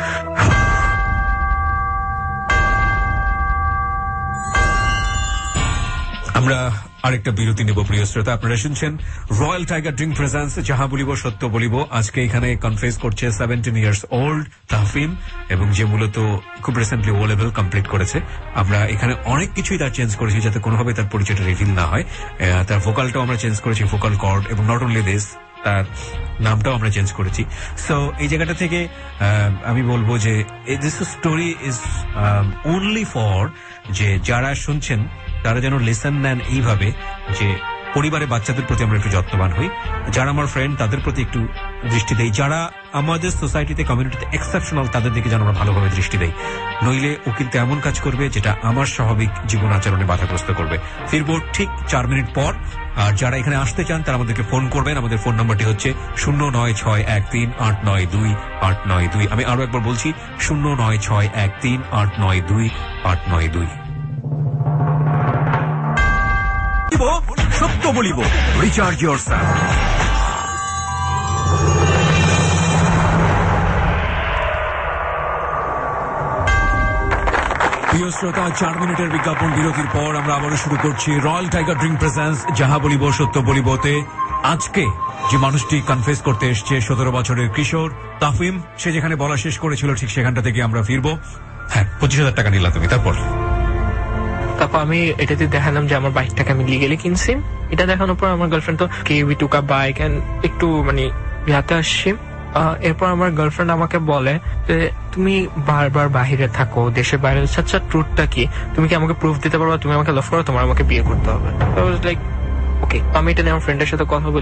আমরা আরেকটা বিরতি নেব প্রিয় শ্রোতা। আপনারা শুনছেন রয়্যাল টাইগার ড্রিঙ্ক প্রেজেন্স যাহা বলিব সত্য বলিব। আজকে এখানে কনফেস করছে সেভেন্টিন ইয়ার্স ওল্ড তাহফিম, এবং যে মূলত খুব রিসেন্টলি ও লেভেল কমপ্লিট করেছে। আমরা এখানে অনেক কিছুই তার চেঞ্জ করেছি যাতে কোনোভাবে তার পরিচয়টা রিভিল না হয়। তার ভোকালটাও আমরা চেঞ্জ করেছি, ভোকাল কর্ড, এবং নট অনলি দিস তার নামটাও আমরা চেঞ্জ করেছি। সো এই জায়গাটা থেকে আমি বলবো যে this story is only for যে যারা শুনছেন তারা যেন লেসন নেন এইভাবে যে পরিবারে বাচ্চাদের প্রতি আমরা একটু যত্নবান হই, যারা আমার ফ্রেন্ড তাদের প্রতি একটু দৃষ্টি দেই, যারা আমাদের সোসাইটিতে কমিউনিটিতে এক্সেপশনাল তাদের দিকে যেন আমরা ভালোভাবে দৃষ্টি দেই। নইলে ও কিন্তু এমন কাজ করবে যেটা আমার স্বাভাবিক জীবন আচরণে বাধাগ্রস্ত করবে। ফিরবো ঠিক চার মিনিট পর। আর যারা এখানে আসতে চান তারা আমাদেরকে ফোন করবেন। আমাদের ফোন নাম্বারটি হচ্ছে শূন্য নয় ছয় এক তিন আট নয় দুই আট নয় দুই। আমি আরো একবার বলছি শূন্য নয় ছয় এক তিন আট নয় দুই আট নয় দুই। সত্য বলিব, রিচার্জ ইয়োরসেলফ। প্রিয় শ্রোতা, চার মিনিটের বিজ্ঞাপন বিরতির পর আমরা আবারও শুরু করছি রয়্যাল টাইগার ড্রিঙ্ক প্রেজেন্স যাহা বলিব সত্য বলিবতে। আজকে যে মানুষটি কনফেস করতে এসছে সতেরো বছরের কিশোর তাফিম, সে যেখানে বলা শেষ করেছিল ঠিক সেখানটা থেকে আমরা ফিরবো। হ্যাঁ, পঁচিশ হাজার টাকা নিলা তুমি, তারপর তারপর আমি এটাতে দেখালাম যে আমার বাইকটাকে আমি লিগেলি কিনছি। এটা দেখানোর পর আমার গার্লফ্রেন্ড তো কে we took a bike and একটু মানে ইয়াতে আসছি। এরপর আমার গার্লফ্রেন্ড আমাকে বলে যে তুমি বারবার বাহিরে থাকো, দেশের বাইরে, আচ্ছা ট্রুথটা কি, তুমি কি আমাকে প্রুফ দিতে পারবা তুমি আমাকে লাভ করো, তোমার আমাকে বিয়ে করতে হবে। লাইক ওকে, আমি এটা নিয়ে আমার ফ্রেন্ডের সাথে কথা বলি।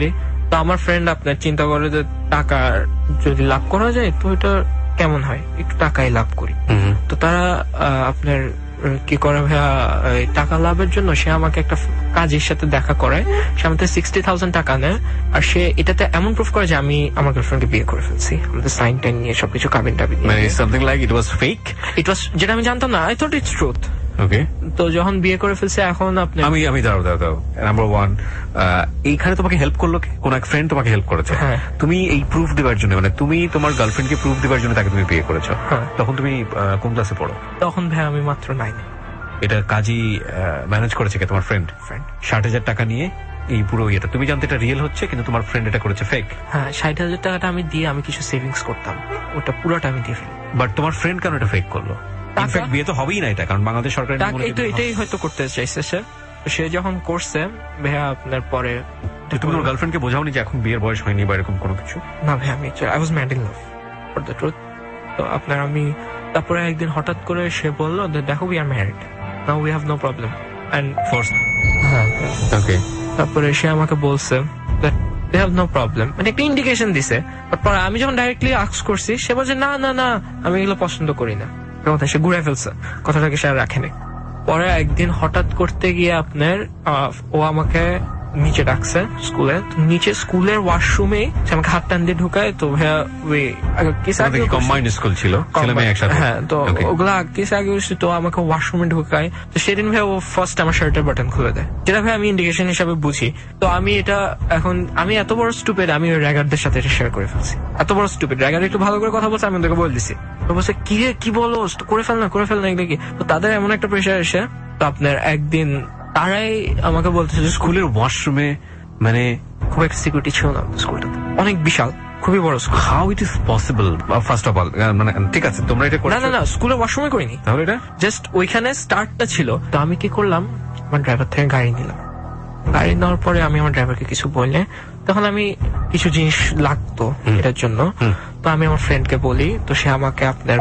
তো আমার ফ্রেন্ড আপনার চিন্তা করে যে টাকা যদি লাভ করা যায় তো এটা কেমন হয়, একটু টাকাই লাভ করি। তো তারা আপনার কি করে ভাইয়া, টাকা লাভের জন্য সে আমাকে একটা কাজের সাথে দেখা করায়, সে আমাদের সিক্সটি থাউজেন্ড টাকা নেয়, আর সে এটাতে এমন প্রুফ করে যে আমি আমার গার্লফ্রেন্ডকে বিয়ে করে ফেলছি, আমাদের সাইন টাইন নিয়ে সবকিছু কাবিন টাবিন। মানে something like it was fake, it was, যেটা আমি জানতাম না, I thought it's truth. Okay, তো যখন বিয়ে করে ফেলছে এখন আপনি, আমি আমি দাঁড়াও দাঁড়াও দাঁড়াও নাম্বার ওয়ান, এইখানে তোমাকে হেল্প করলো কে? কোন এক ফ্রেন্ড তোমাকে হেল্প করেছে। তুমি এই প্রুফ দেওয়ার জন্য, মানে তুমি তোমার গার্লফ্রেন্ডকে প্রুফ দেওয়ার জন্য তাকে তুমি বিয়ে করেছো। তখন তুমি কোন ক্লাসে পড়ো? তখন ভাই আমি মাত্র নাইনে। এটা কাজী ম্যানেজ করেছে কে? তোমার ফ্রেন্ড। ফ্রেন্ড ষাট হাজার টাকা নিয়ে এই পুরো ইয়েটা, তুমি জানতে এটা রিয়েল হচ্ছে, কিন্তু তোমার ফ্রেন্ড এটা করেছে ফেক। হ্যাঁ, ষাট হাজার টাকাটা আমি দিয়ে আমি কিছু সেভিংস করতাম, ওটা পুরোটা আমি দিয়ে ফেলি। বাট তোমার ফ্রেন্ড কেন এটা ফেক করলো? ইনফ্যাক্ট বিয়ে তো হবেই না এটা, কারণ বাংলাদেশ সরকার এটাই হয়তো করতে চাইছে সে। সে যখন করছে ভাইয়া আপনার পরে, তুমি ওর গার্লফ্রেন্ডকে বোঝাওনি যে এখন বিয়ের বয়স হয়নি বা এরকম কোনো কিছু? না ভাই, আমি I was mad in love for the truth. তো আপনার আমি তারপরে একদিন হঠাৎ করে সে বললো, দেখো we are married now, we have no problem and force. হ্যাঁ, ওকে। তারপরে সে আমাকে বলছে that they have no problem, মানে একটা ইন্ডিকেশন দিছে। বাট পরে আমি যখন ডাইরেক্টলি আস্ক করছি, সে বলছে না না না, আমি এগুলো পছন্দ করি না। কথা সে ঘুরে ফেলছে, কথাটাকে সে আর রাখেনি। পরে একদিন হঠাৎ করতে গিয়ে আপনার ও আমাকে নিচে ডাকছে স্কুলে, নিচে স্কুলের ওয়াশরুমে সে আমাকে হাত টান দিয়ে ঢুকায়। তো ভাইয়া ওই কম্বাইন্ড স্কুল ছিল, ছেলে মেয়ে একসাথে। হ্যাঁ, তো ওগুলা কিস আগে তো আমাকে ওয়াশরুমে ঢুকায়। তো সেদিন ভাই ও ফার্স্ট আমার শার্টের বাটন খুলে দেয়, যেটা ভাই আমি ইন্ডিকেশন হিসাবে বুঝি। তো আমি এটা এখন আমি এত বড় স্টুপিড, আমি ওই র্যাগারদের সাথে এটা শেয়ার করে ফেলছি। এত বড় স্টুপিড, র্যাগার একটু ভালো করে কথা বলছে, আমি ওদেরকে বলে দিছি। তো বলছে কি রে, কি বলো, করে ফেল না করে ফেল না এগুলো কি। তো তাদের এমন একটা প্রেশার এসে, তো আপনার একদিন তারাই আমাকে বলতেছে যে স্কুলের ওয়াশরুমে, মানে খুব একটা সিকিউরিটি ছিল না স্কুলটা, অনেক বিশাল, খুবই বড় school. How it is possible? First of all, মানে ঠিক আছে তোমরা এটা করছো? না না না, স্কুলের ওয়াশরুমে করিনি। তাহলে এটা জাস্ট ওইখানে স্টার্টটা ছিল। তো আমি কি করলাম, আমার ড্রাইভার থেকে গাড়ি নিলাম। গাড়ি নেওয়ার পরে আমি আমার ড্রাইভারকে কিছু বললে, তখন আমি কিছু জিনিস লাগতো এটার জন্য, তো আমি আমার ফ্রেন্ডকে বলি। তো সে আমাকে আপনার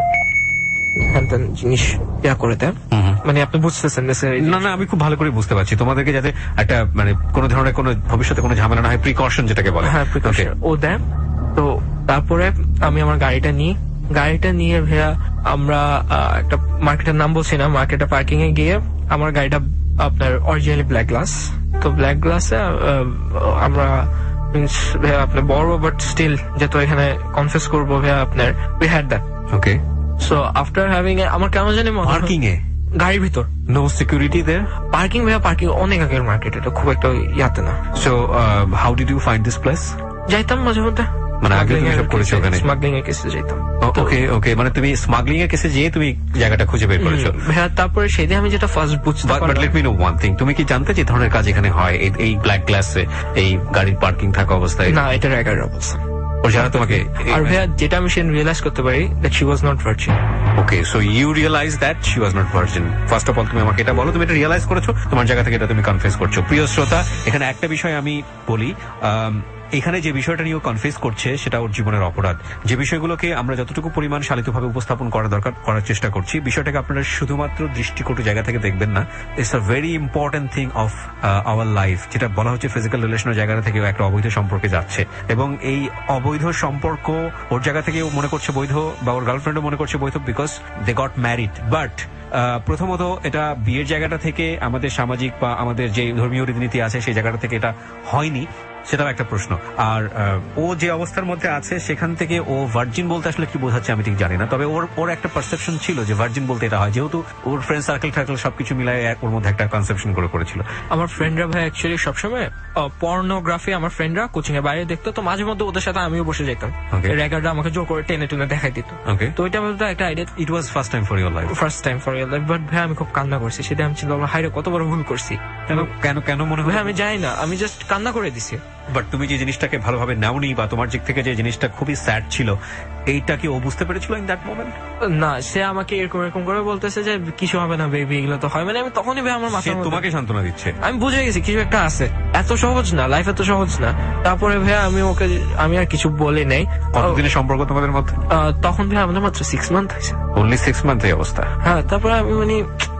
জিনিস ইয়া করে দেয়, মানে আপনি বুঝতেছেন? না না, আমি খুব ভালো করে বুঝতে পারছি তোমাদেরকে, যাতে একটা মানে কোন ধরনের কোন ভবিষ্যতে কোনো ঝামেলা না হয়, প্রিকশন যেটাকে বলে। হ্যাঁ, প্রিকশন ও দেয়। তো তারপরে আমি আমার গাড়িটা নিই, গাড়িটা নিয়ে ভাইয়া আমরা একটা মার্কেটের নাম বলছি না, মার্কেটে পার্কিং এ গিয়ে আমার গাড়িটা আপনার অরিজিনালি ব্ল্যাক গ্লাস। তো ব্ল্যাক গ্লাসে আমরা ভাইয়া আপনার বড়, বাট স্টিল যেহেতু এখানে কনফেস করবো ভাইয়া আপনার we had that. Okay. So after having a আমার কেন জানি পার্কিং এ গাড়ির ভিতর নো সিকিউরিটি দেয়ার? পার্কিং ভাইয়া পার্কিং অনেক আগের মার্কেট, এটা খুব একটা ইয়াতে না। So how did you find this place? যাইতাম মাঝে মধ্যে, মানে আগে তুমি সব করেছো ওখানে? স্মাগলিং এর কেসে যাইতাম। ওকে ওকে, মানে তুমি স্মাগলিং এর কেসে যেয়ে তুমি জায়গাটা খুঁজে বের করেছো। হ্যাঁ, তারপরে সেদিন আমি যেটা ফার্স্ট বুঝতে পারলাম, but let me know one thing, তুমি কি জানতে যে ধরনের কাজ এখানে হয় এই ব্ল্যাক গ্লাসে, এই গাড়ির পার্কিং থাকা অবস্থায়? না, এটা রেগার অবস্থা। ওর যারা তোমাকে, আর ভাইয়া যেটা আমি সেদিন রিয়েলাইজ করতে পারি, that she was not virgin. Okay, so you realize that she was not virgin. First of all তুমি আমাকে এটা বলো, তুমি এটা রিয়েলাইজ করেছো, তোমার জায়গা থেকে এটা তুমি কনফেস করছো। প্রিয় শ্রোতা, এখানে একটা বিষয় আমি বলি, এখানে যে বিষয়টা নিয়ে কনফেস করছে সেটা ওর জীবনের অপরাধ। যে বিষয়গুলোকে আমরা যতটুকু পরিমাণ শালিতভাবে উপস্থাপন করা দরকার করার চেষ্টা করছি, বিষয়টাকে আপনারা শুধুমাত্র দৃষ্টিকটু জায়গা থেকে দেখবেন না। It's a very important thing of our life, যেটা বলা হচ্ছে ফিজিক্যাল রিলেশনের জায়গা থেকে একটা অবৈধ সম্পর্কে যাচ্ছে, এবং এই অবৈধ সম্পর্ক ওর জায়গা থেকে মনে করছে বৈধ, বা ওর গার্লফ্রেন্ডও মনে করছে বৈধ, because they got married. But প্রথমত এটা বিয়ের জায়গাটা থেকে, আমাদের সামাজিক বা আমাদের যে ধর্মীয় রীতিনীতি আছে সেই জায়গাটা থেকে এটা হয়নি, সেটাও একটা প্রশ্ন। আর ও যে অবস্থার মধ্যে আছে সেখান থেকে ও ভার্জিন বলতে আসলে কি বোঝাচ্ছে আমি ঠিক জানি না, তবে ওর ওর একটা পারসেপশন ছিল যে ভার্জিন বলতে এটা হয়, যেহেতু ওর ফ্রেন্ড সার্কেল টার্কেল সবকিছু মিলায় ওর মধ্যে একটা কনসেপশন করে করেছিল। আমার ফ্রেন্ডরা ভাই অ্যাকচুয়ালি সবসময় পর্নোগ্রাফি আমার ফ্রেন্ডরা কোচিং এর বাইরে দেখতো, তো মাঝে মধ্যে ওদের সাথে আমিও বসে যেতাম, রেকর্ডটা আমাকে জোর করে টেনে টেনে দেখাই দিত। তো এটা আমার একটা idea. It was first time for your life? First time for your life. But ভাই আমি খুব কান্না করছি সেটা, আমি ছিল হাইরে কত বড় ভুল করছি। কেন কেন কেন মনে হয় আমি জানি না, আমি জাস্ট কান্না করে দিছি। বাট তুমি যে জিনিসটাকে ভালোভাবে নাওনি, বা তোমার দিক থেকে যে জিনিসটা খুবই স্যাড ছিল, এইটা কি ও বুঝতে পেরেছিল ইন দ্যাট মোমেন্ট? না, সে আমাকে এরকম এরকম করে বলতেছে যে কিছু হবে না বেবি, এগুলো তো হয়, মানে আমি তখনই ভাই আমার মাথায় তোমাকে সান্ত্বনা দিচ্ছে, আমি বুঝে গেছি কিছু একটা আছে, এত সহজ না, লাইফ এত সহজ না। তারপরে ভাই আমি ওকে আমি আর কিছু বলি নাই। কতদিনের সম্পর্ক তোমাদের মধ্যে? তখন ভাই আমাদের মাত্র সিক্স মান্থ হয়েছে। অনলি সিক্স মান্থ এই অবস্থা? হ্যাঁ, তারপরে আমি মানে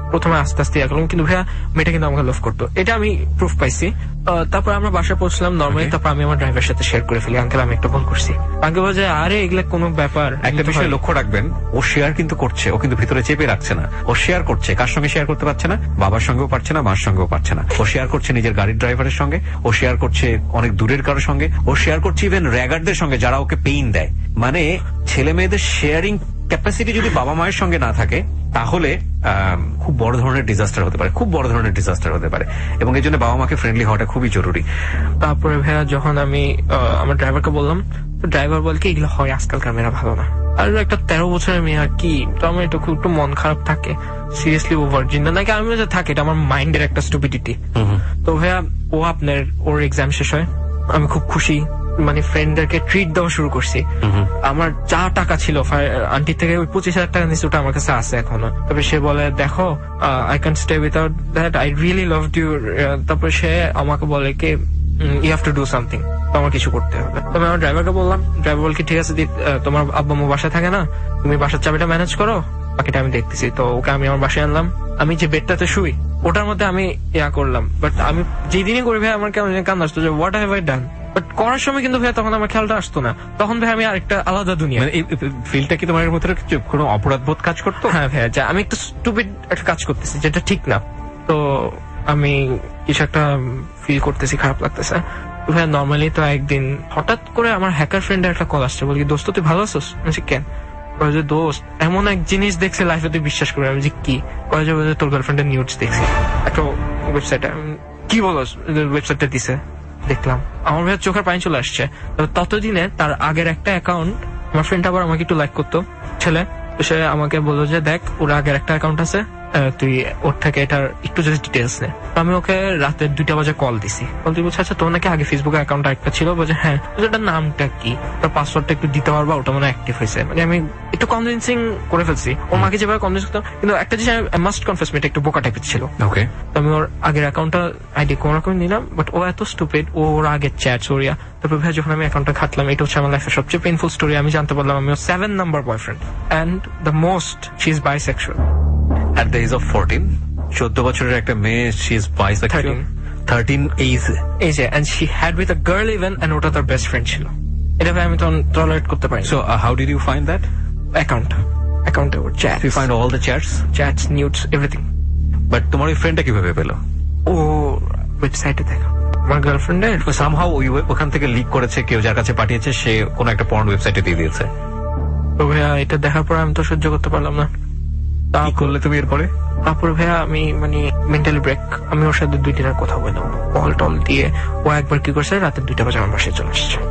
প্রথমে আস্তে আস্তে ইয়া করলাম, কিন্তু ভাইয়া মেয়েটা কিন্তু আমাকে লাভ করতো, এটা আমি প্রুফ পাইছি। তারপর আমরা বাসায় পৌঁছলাম নর্মালি, তারপর আমি আমার ড্রাইভারের সাথে শেয়ার করে ফেলি, আঙ্কেল আমি একটা ফোন করছি। আঙ্কেল বলে আরে এগুলা কোনো ব্যাপার। একটা বিষয় লক্ষ্য রাখবেন, ও শেয়ার কিন্তু করছে, ও কিন্তু ভিতরে চেপে রাখছে না, ও শেয়ার করছে। কার সঙ্গে শেয়ার করতে পারছে না? বাবার সঙ্গেও পারছে না, মার সঙ্গেও পারছে না। ও শেয়ার করছে নিজের গাড়ির ড্রাইভারের সঙ্গে, ও শেয়ার করছে অনেক দূরের কারোর সঙ্গে, ও শেয়ার করছে ইভেন র্যাগারদের সঙ্গে যারা ওকে পেইন দেয়। মানে ছেলে মেয়েদের শেয়ারিং ক্যাপাসিটি যদি বাবা মায়ের সঙ্গে না থাকে তাহলে খুব বড় ধরনের ডিজাস্টার হতে পারে, খুব বড় ধরনের ডিজাস্টার হতে পারে, এবং এই জন্য বাবা মাকে ফ্রেন্ডলি হওয়াটা খুবই জরুরি। তারপরে ভাইয়া যখন আমি আমার ড্রাইভারকে বললাম, ড্রাইভার বল কি এগুলো হয় আজকালকার মেয়েরা ভালো না, আর একটা তেরো বছরের মেয়ে আর কি, তো আমার একটু খুব একটু মন খারাপ থাকে, সিরিয়াসলি ও ভার্জিন না নাকি আমি থাকে, এটা আমার মাইন্ডের একটা স্টুপিডিটি। তো ভাইয়া ও আপনার ওর এক্সাম শেষ হয়, আমি খুব খুশি, মানে ফ্রেন্ডদেরকে ট্রিট দেওয়া শুরু করছি। আমার যা টাকা ছিল আন্টি থেকে ওই পঁচিশ হাজার টাকা নিচ্ছে, ওটা আমার কাছে আছে এখনো। তারপরে সে বলে দেখো I can stay without that, I really loved you. তারপরে সে আমাকে বলে কি you have to do something, তোমার কিছু করতে হবে। তো আমি আমার ড্রাইভারকে বললাম, ড্রাইভার বল কি ঠিক আছে তোমার আব্বা আম্মু বাসায় থাকে না, তুমি বাসার চাবিটা ম্যানেজ করো, বাকিটা আমি দেখতেছি। তো ওকে আমি আমার বাসায় আনলাম, আমি যে বেডটাতে শুই ওটার মধ্যে আমি ইয়া করলাম, বাট আমি যেদিনই করি ভাই আমার কেমন কান্না আসতো যে what have I done, but করার সময় কিন্তু ভাই তখন আমার খেয়ালটা আসতো না, তখন ভাই আমি আরেকটা আলাদা দুনিয়া। ফিলটা কি তোমার মধ্যে কোনো অপরাধ বোধ কাজ করতো? হ্যাঁ ভাইয়া, যা আমি একটা স্টুপিড একটা কাজ করতেছি যেটা ঠিক না, তো আমি কিছু একটা ফিল করতেছি, খারাপ লাগতেছে। ভাইয়া নর্মালি তো একদিন হঠাৎ করে আমার হ্যাকার ফ্রেন্ডের একটা কল আসছে, বলি দোস্ত তুই ভালো আছিস? আমি কেন? যে দোস্ত এমন এক জিনিস দেখছে লাইফে তুই বিশ্বাস করবি। আমি যে কি? তোর গার্লফ্রেন্ডের নিউজ দেখছি একটা ওয়েবসাইটে। কি বলো? ওয়েবসাইটটা দিছে, দেখলাম, আমার ভাইয়ের চোখের পানি চলে আসছে। ততদিনে তার আগের একটা অ্যাকাউন্ট আমার ফ্রেন্ড আবার আমাকে একটু লাইক করতো ছেলে, সে আমাকে বললো যে দেখ ওর আগের একটা অ্যাকাউন্ট আছে, তুই ওর থেকে এটার একটু যদি ডিটেলস নে। আমি ওকে রাতে দুইটা বাজে কল দিছি, কল দিয়ে বলছে আচ্ছা তোর নাকি আগে ফেসবুক অ্যাকাউন্ট একটা ছিল? বলছে হ্যাঁ। ওটার নামটা কি, ওটার পাসওয়ার্ডটা একটু দিতে পারবা, ওটা মানে অ্যাক্টিভ হয়েছে। মানে আমি একটু কনভিন্সিং করে ফেলছি, ওর মাকে যেভাবে কনভিন্স করতাম, কিন্তু একটা জিনিস আমি মাস্ট কনফেস মেয়েটা একটু বোকা টাইপের ছিল। ওকে, তো আমি ওর আগের অ্যাকাউন্টটা আইডি কোন রকম নিলাম, বাট ও এত স্টুপিড, ওর আগের চ্যাটস ওরিয়া। তারপর ভাই যখন আমি অ্যাকাউন্টটা ঘাটলাম, এটা হচ্ছে আমার লাইফের সবচেয়ে পেইনফুল স্টোরি। আমি জানতে পারলাম আমি ওর seven number boyfriend, and the most she is bisexual at the age of fourteen. চোদ্দ বছরের একটা মেয়ে, she is bisexual. thirteen age age and she had with a girl even, and ওটা তার বেস্ট ফ্রেন্ড ছিল। এটা ভাই আমি তো টলারেট করতে পারি। So uh, how did you find that account account or chat? You find all the chats chats nudes everything. But তোমার ওই ফ্রেন্ডটা কিভাবে পেলো? ও ওয়েবসাইটে দেখা, আমার গার্লফ্রেন্ডের somehow ওখান থেকে লিক করেছে, কেউ যার কাছে পাঠিয়েছে, সে কোন একটা পর্ন ওয়েবসাইটে দিয়ে দিয়েছে। তো ভাইয়া এটা দেখার পর আমি তো সহ্য করতে পারলাম না। কি করলে তুমি এরপরে? তারপর ভাইয়া আমি মানে মেন্টালি ব্রেক, আমি ওর সাথে দুই দিনের কথা বললাম, কল টল দিয়ে। ও একবার কি করছে, রাতের দুইটা বাজে আমার বাসায় চলে আসছে।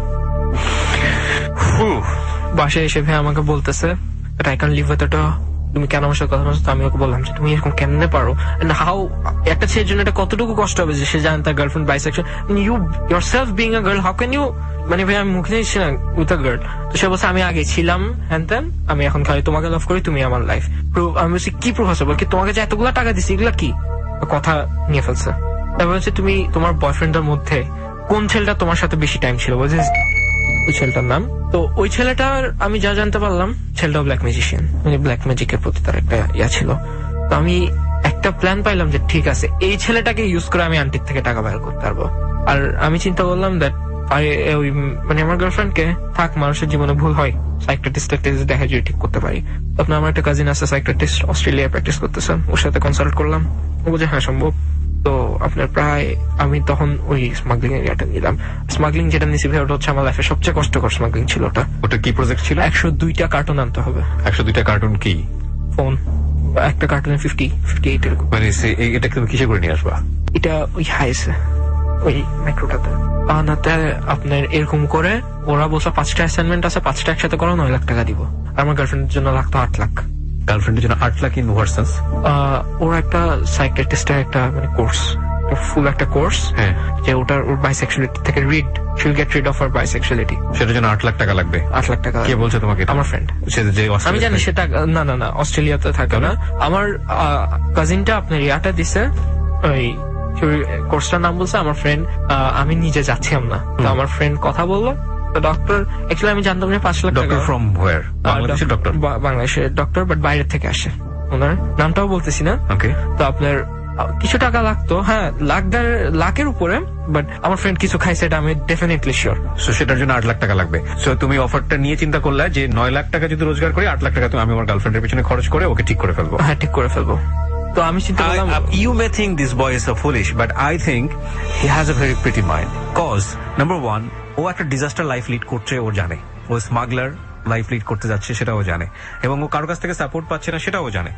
বাসায় এসে ভাই আমাকে বলতেছে আই ক্যান লিভ উইথ এটা, তুমি কেন আমার সাথে কথা বলছো? আমি ওকে বললাম যে তুমি এরকম কেমনে পারো, এন্ড হাউ একটা ছেলের জন্য এটা কতটুকু কষ্ট হবে যে সে জানে তার girlfriend bisexual, you yourself being a girl, how can you, মানে ভাই আমি মুখে নিচ্ছি না উইথ আ গার্ল। তো সে বলছে আমি আগে ছিলাম হ্যান ত্যান, আমি এখন খালি তোমাকে লাভ করি, তুমি আমার লাইফ। আমি বলছি কি প্রুফ আছে? বলছি তোমাকে যে এতগুলো টাকা দিচ্ছি এগুলা কি? কথা নিয়ে ফেলছে। তারপর হচ্ছে তুমি তোমার বয়ফ্রেন্ডের মধ্যে কোন ছেলেটা তোমার সাথে বেশি টাইম ছিল? বলছে ওই ছেলেটার নাম। তো ওই ছেলেটার আমি যা জানতে পারলাম, ছেলেটাও ব্ল্যাক ম্যাজিশিয়ান, মানে ব্ল্যাক ম্যাজিকের প্রতি তার একটা ইয়া ছিল। তো আমি একটা প্ল্যান পাইলাম যে ঠিক আছে এই ছেলেটাকে ইউজ করে আমি আন্টির থেকে টাকা বের করতে পারবো। আর আমি চিন্তা করলাম দ্যাট ওই মানে আমার গার্লফ্রেন্ডকে থাক, মানুষের জীবনে ভুল হয়, সাইকিয়াট্রিস্টের টেস্ট দেখা যদি ঠিক করতে পারি। আপনার আমার একটা কাজিন আছে সাইকিয়াট্রিস্ট, অস্ট্রেলিয়ায় প্র্যাকটিস করতেছেন, ওর সাথে কনসাল্ট করলাম, ও বলছে হ্যাঁ সম্ভব। তো আপনার প্রায় আমি তখন ওই স্মাগলিং এরিয়াটা নিলাম। স্মাগলিং যেটা নিয়েছি ভাই ওটা হচ্ছে আমার লাইফের সবচেয়ে কষ্টকর স্মাগলিং ছিল। ওটা ওটা কি প্রজেক্ট ছিল? একশো দুইটা কার্টুন আনতে হবে। একশো দুইটা কার্টুন কি? ফোন, একটা কার্টুনে ফিফটি ফিফটি এইট এরকম। মানে এটা তুমি কিসে করে নিয়ে আসবা? এটা ওই হাইসে ওই মেট্রোটাতে আনাতে আপনার এরকম করে ওরা বলছে পাঁচটা অ্যাসাইনমেন্ট আছে, পাঁচটা একসাথে করো নয় লাখ টাকা দিব। আর আমার গার্লফ্রেন্ডের জন্য লাগতো আট লাখ। গার্লফ্রেন্ডের জন্য আট লাখ ইন হোয়াট সেন্স? ওর একটা সাইকিয়াট্রিস্টের একটা মানে কোর্স, ফুল একটা কোর্স, হ্যাঁ, যে ওটার ওর বাইসেক্সুয়ালিটি থেকে rid, she'll get rid of her bisexuality, সেটার জন্য আট লাখ টাকা লাগবে। আট লাখ টাকা কে বলছে তোমাকে? আমার ফ্রেন্ড। আমি জানি সেটা না না না অস্ট্রেলিয়াতে থাকে না। আমার কাজিনটা আপনার ইয়াটা দিছে, ওই কোর্সটার নাম বলছে আমার ফ্রেন্ড, আমি নিজে যাচ্ছিলাম না, তো আমার ফ্রেন্ড কথা বললো। ডক্টর অ্যাকচুয়ালি আমি জানতাম না পাঁচ লাখ টাকা। From where? বাংলাদেশের ডক্টর? বাংলাদেশের ডক্টর, বাট বাইরের থেকে আসে। ওনার নামটাও বলতেছি না। ওকে। তো আপনার কিছু টাকা লাগতো, হ্যাঁ লাখ দেড় লাখের উপরে, বাট আমার ফ্রেন্ড কিছু খাইছে এটা আমি ডেফিনেটলি শিওর। সো সেটার জন্য আট লাখ টাকা লাগবে। সো তুমি অফারটা নিয়ে চিন্তা করলে যে নয় লাখ টাকা যদি রোজগার করি আট লাখ টাকা তুমি আমি আমার গার্লফ্রেন্ডের পিছনে খরচ করে ওকে ঠিক করে ফেলবো। হ্যাঁ ঠিক করে ফেলবো। তো আমি চিন্তা করলাম, you may think this boy is so foolish, but I think he has a very pretty mind. Cause number one, ও একটা ডিজাস্টার লাইফ লিড করছে, ও জানে। ও স্মাগলার লাইফ লিড করতে যাচ্ছে সেটাও জানে, এবং ও কারোর কাছ থেকে সাপোর্ট পাচ্ছে না সেটাও জানে।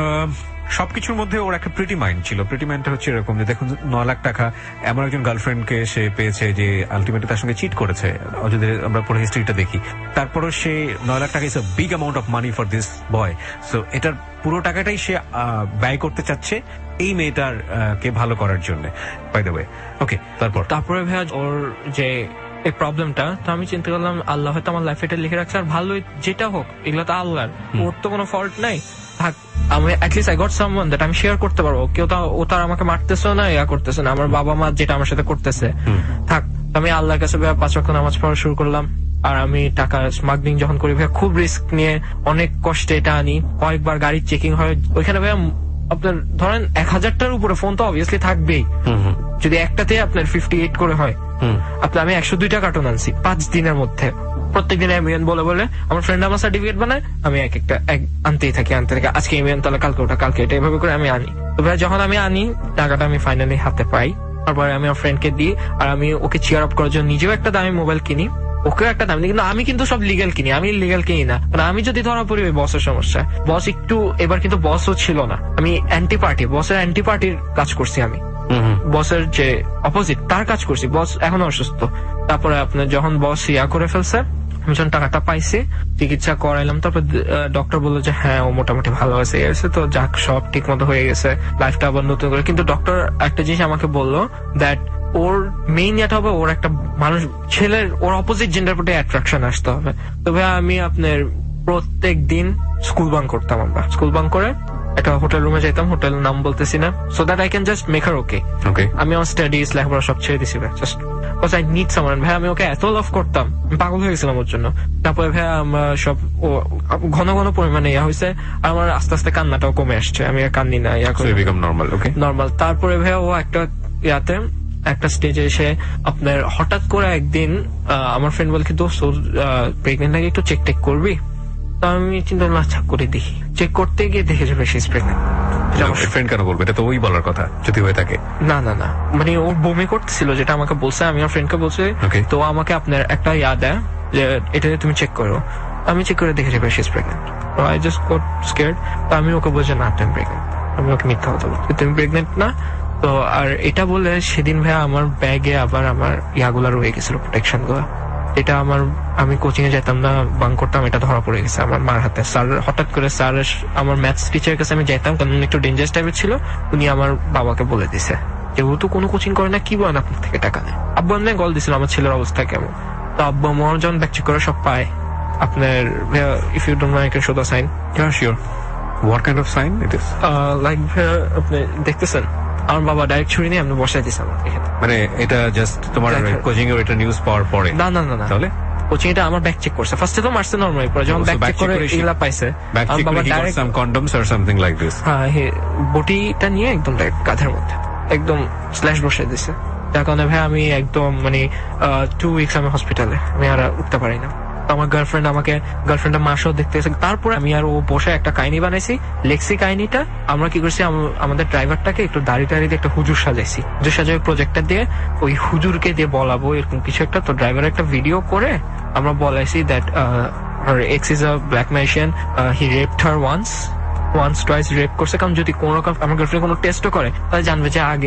সবকিছুর মধ্যে ওর একটা প্রিটি মাইন্ড ছিল। প্রিটি মাইন্ডটা হচ্ছে এরকম যে দেখুন নয় লাখ টাকা এমন একজন গার্লফ্রেন্ডকে সে পেয়েছে যে আলটিমেটলি তার সঙ্গে চিট করেছে, যদি আমরা পুরো হিস্ট্রিটা দেখি। তারপরও সে নয় লাখ টাকা is a big amount of money for this boy. So এটার পুরো টাকাটাই সে ব্যয় করতে চাচ্ছে এই মেয়েটার কে ভালো করার জন্য। By the way, okay. তারপর তারপরে ভাইয়া ওর যে এই প্রবলেমটা, তো আমি চিন্তা করলাম আল্লাহ হয়তো আমার লাইফে এটা লিখে রাখছে, আর ভালোই যেটা হোক এগুলো তো আল্লাহর, ওর তো কোনো ফল্ট নাই। থাক, আমি at least I got someone that আমি শেয়ার করতে পারবো। কেউ তো ও তার আমাকে মারতেছে না, ইয়া করতেছে না, আমার বাবা মা যেটা আমার সাথে করতেছে থাক। আমি আল্লাহর কাছে ভাইয়া পাঁচ ওয়াক্ত নামাজ পড়া শুরু করলাম। আর আমি টাকা স্মাগলিং যখন করি ভাইয়া খুব রিস্ক নিয়ে অনেক কষ্টে এটা আনি। কয়েকবার গাড়ির চেকিং হয় ওইখানে ভাইয়া, আপনার ধরেন এক হাজারটার উপরে ফোন তো অবভিয়াসলি থাকবেই। যদি একটাতে আপনার ফিফটি এইট করে হয়, আপনার আমি একশো দুইটা কার্টুন আনছি পাঁচ দিনের মধ্যে। প্রত্যেক দিন এমিয়ান বলে বলে আমার ফ্রেন্ড আমার সার্টিফিকেট বানায়, আমি এক একটা আনতেই থাকি আনতে থাকি। আজকে এমিয়ান, তাহলে কালকে ওটা, কালকে এটা, এভাবে করে আমি আনি। তো ভাই যখন আমি আনি টাকাটা আমি ফাইনালি হাতে পাই, তারপরে আমি আমার ফ্রেন্ডকে দিই। আর আমি ওকে চিয়ার আপ করার জন্য নিজেও একটা দামি মোবাইল কিনি, ওকেও একটা দামি। কিন্তু আমি কিন্তু সব লিগাল কিনি, আমি লিগাল কিনি না। কারণ আমি যদি ধরা পড়ি ওই বসের সমস্যা, বস একটু এবার কিন্তু বসও ছিল না, আমি অ্যান্টি পার্টি, বসের অ্যান্টি পার্টির কাজ করছি আমি, বসের যে অপোজিট তার কাজ করছি। বস এখন অসুস্থ। তারপরে আপনার যখন বস ইয়া করে ফেলছে, আমি যখন টাকাটা পাইছি চিকিৎসা করাইলাম, তারপর ডক্টর বললো যে হ্যাঁ ও মোটামুটি ভালো হয়েছে, গেছে তো যাক সব ঠিক মতো হয়ে গেছে, লাইফটা আবার নতুন করে। কিন্তু ডক্টর একটা জিনিস আমাকে বললো দ্যাট ওর মেইন যেটা হবে, ওর একটা মানুষ ছেলের ওর অপোজিট জেন্ডার প্রতি অ্যাট্রাকশন আসতে হবে। তবে আমি আপনার প্রত্যেক দিন স্কুল বাঙ্ক করতাম, আমরা স্কুল বাঙ্ক করে একটা হোটেল রুমে যেতাম, হোটেল নাম বলতেছি না, so that I can just make her okay. আমি আমার স্টাডিজ লেখাপড়া সব ছেড়ে দিছি ভাই, just because I need someone. ভাই আমি ওকে এত লাভ করতাম, পাগল হয়ে গেছিলাম ওর জন্য। তারপরে ভাই আমরা সব ঘন ঘন পরিমাণে ইয়া হয়েছে, আর আমার আস্তে আস্তে কান্নাটাও কমে আসছে, আমি আর কান্নি না, ইয়া করে নর্মাল ওকে নর্মাল। তারপরে ভাই ও একটা ইয়াতে একটা স্টেজে এসে আপনার হঠাৎ করে একদিন আমার ফ্রেন্ড বলে কি দোস্ত প্রেগনেন্ট নাকি, একটু চেক টেক করবি? তো আমি চিন্তা করলাম আচ্ছা করে দেখি। চেক করতে গিয়ে দেখে যাবে শি ইজ প্রেগনেন্ট। ফ্রেন্ড কেন বলবে? এটা তো ওই বলার কথা যদি হয়ে থাকে। না না না, মানে ও বমি করতেছিল যেটা আমাকে বলছে, আমি আমার ফ্রেন্ডকে বলছি, তো আমাকে আপনার একটা ইয়া দেয় যে এটা তুমি চেক করো। আমি চেক করে দেখে যাবে she is pregnant. I just got scared. তো আমি ওকে বলছি না তুমি প্রেগনেন্ট। আমি ওকে মিথ্যা কথা বলছি, তুমি প্রেগনেন্ট না। তো আর এটা বলে সেদিন ভাইয়া আমার ব্যাগে আবার আমার ইয়াগুলা রয়ে গেছিল, প্রোটেকশন গুলা, এটা আমার আমি কোচিং এ যেতাম না, বাঙ্ক করতাম, এটা ধরা পড়ে গেছে আমার মার হাতে। স্যার হঠাৎ করে স্যার আমার ম্যাথস টিচারের কাছে আমি যেতাম, কারণ একটু ডেঞ্জারাস টাইপের ছিল। উনি আমার বাবাকে বলে দিছে যে ও তো কোনো কোচিং করে না, কি বলেন আপনার থেকে টাকা নেয়। আব্বু আমি গল দিছিল আমার ছেলের অবস্থা কেমন। তো আব্বু আমার যখন ব্যাক চেক করে সব পায় আপনার, if you don't mind I can show the sign. Yeah sure. What kind of sign it is? Like আপনি দেখতেছেন আমার বাবা ডাইরেক্ট ছুরি নিয়ে আমি বসাই দিয়েছি আমার এখানে। মানে এটা জাস্ট তোমার কোচিং এর এটা নিউজ পাওয়ার পরে? না না না না, তাহলে কোচিং এটা আমার ব্যাক চেক করছে। ফার্স্টে তো মারছে নরমালি, পরে যখন ব্যাক চেক করে এগুলা পাইছে, আমার বাবা direct some condoms or something like this, হ্যাঁ বটিটা নিয়ে একদম ডাইরেক্ট কাঁধের মধ্যে একদম স্ল্যাশ বসাই দিয়েছে। যার কারণে ভাই আমি একদম মানে টু উইকস আমি হসপিটালে, আমি আর উঠতে পারি না। আমার গার্লফ্রেন্ড আমাকে গার্লফ্রেন্ডের মাসও দেখতে এসে, তারপরে আমি আর ও বসে একটা কাহিনী বানাইছি, লেখছি কাহিনীটা। আমরা কি করছি, আমাদের ড্রাইভারটাকে একটু দাড়ি টাড়ি দিয়ে একটা হুজুর সাজাইছি, হুজুর সাজাই প্রজেক্টটা দিয়ে ওই হুজুরকে দিয়ে বলাবো এরকম কিছু একটা। তো ড্রাইভার একটা ভিডিও করে আমরা বলাইছি that her ex is a black magician, uh, he raped her once once twice rape করছে। কারণ যদি কোন রকম আমার গার্লফ্রেন্ড কোনো টেস্টও করে তাহলে জানবে যে আগে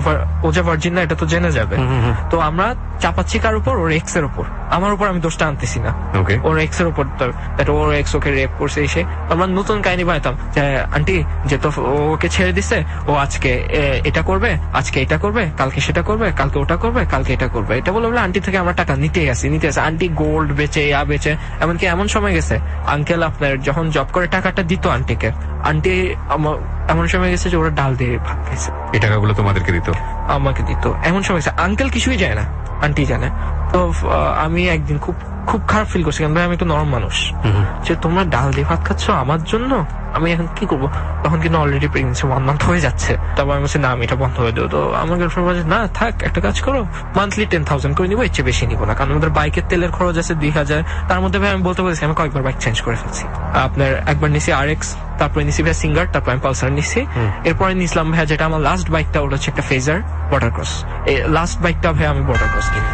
ও যে ভার্জিন না, এটা তো জেনে যাবে। তো আমরা চাপাচ্ছি কার উপর, ওর এক্স এর উপর। আমার উপর আমি দোষটা আনতেছি না, ওর এক্স এর উপর, ওর এক্স ওকে রেপ করছে এসে। আমরা নতুন কাহিনী বানাতাম যে আন্টি যে তো ওকে ছেড়ে দিছে, ও আজকে এটা করবে, আজকে এটা করবে, কালকে সেটা করবে, কালকে ওটা করবে, কালকে এটা করবে। এটা বলে বলে আন্টি থেকে আমরা টাকা নিতে আসি নিতে আসি আন্টি গোল্ড বেচে, ইয়া বেচে। এমনকি এমন সময় গেছে আঙ্কেল আপনার যখন জব করে টাকাটা দিত আন্টিকে, আন্টি এমন সময় গেছে যে ওরা ডাল দিয়ে ভাত খাইছে, এই টাকাগুলো তোমাদেরকে দিত, আমাকে দিত। এমন সময় গেছে আঙ্কেল কিছুই যায় না, আন্টি জানে। তো আমি একদিন খুব খুব খারাপ ফিল করছি, কারণ ভাই আমি একটু নরম মানুষ, যে তোমরা ডাল দিয়ে ভাত খাচ্ছ আমার জন্য, আমি এখন কি করবো? তখন কিন্তু অলরেডি প্রেগনেন্সি ওয়ান মান্থ হয়ে যাচ্ছে। তারপর আমি বলছি না আমি এটা বন্ধ হয়ে দেবো। তো আমার গার্লফ্রেন্ড বলছে না থাক, একটা কাজ করো, মান্থলি টেন থাউজেন্ড করে নিবো, এর চেয়ে বেশি নিবো না, কারণ আমাদের বাইকের তেলের খরচ আছে দুই হাজার। তার মধ্যে ভাই আমি বলতে বলছি আমি কয়েকবার বাইক চেঞ্জ করে ফেলছি। আপনার একবার নিছি আর এক্স, তারপরে নিছি ভাই সিঙ্গার, তারপর আমি পালসার নিছি, এরপরে নিছিলাম ভাই যেটা আমার লাস্ট বাইকটা, ওটা হচ্ছে একটা ফেজার বর্ডার ক্রস। এই লাস্ট বাইকটা ভাই আমি বর্ডার ক্রস কিনি।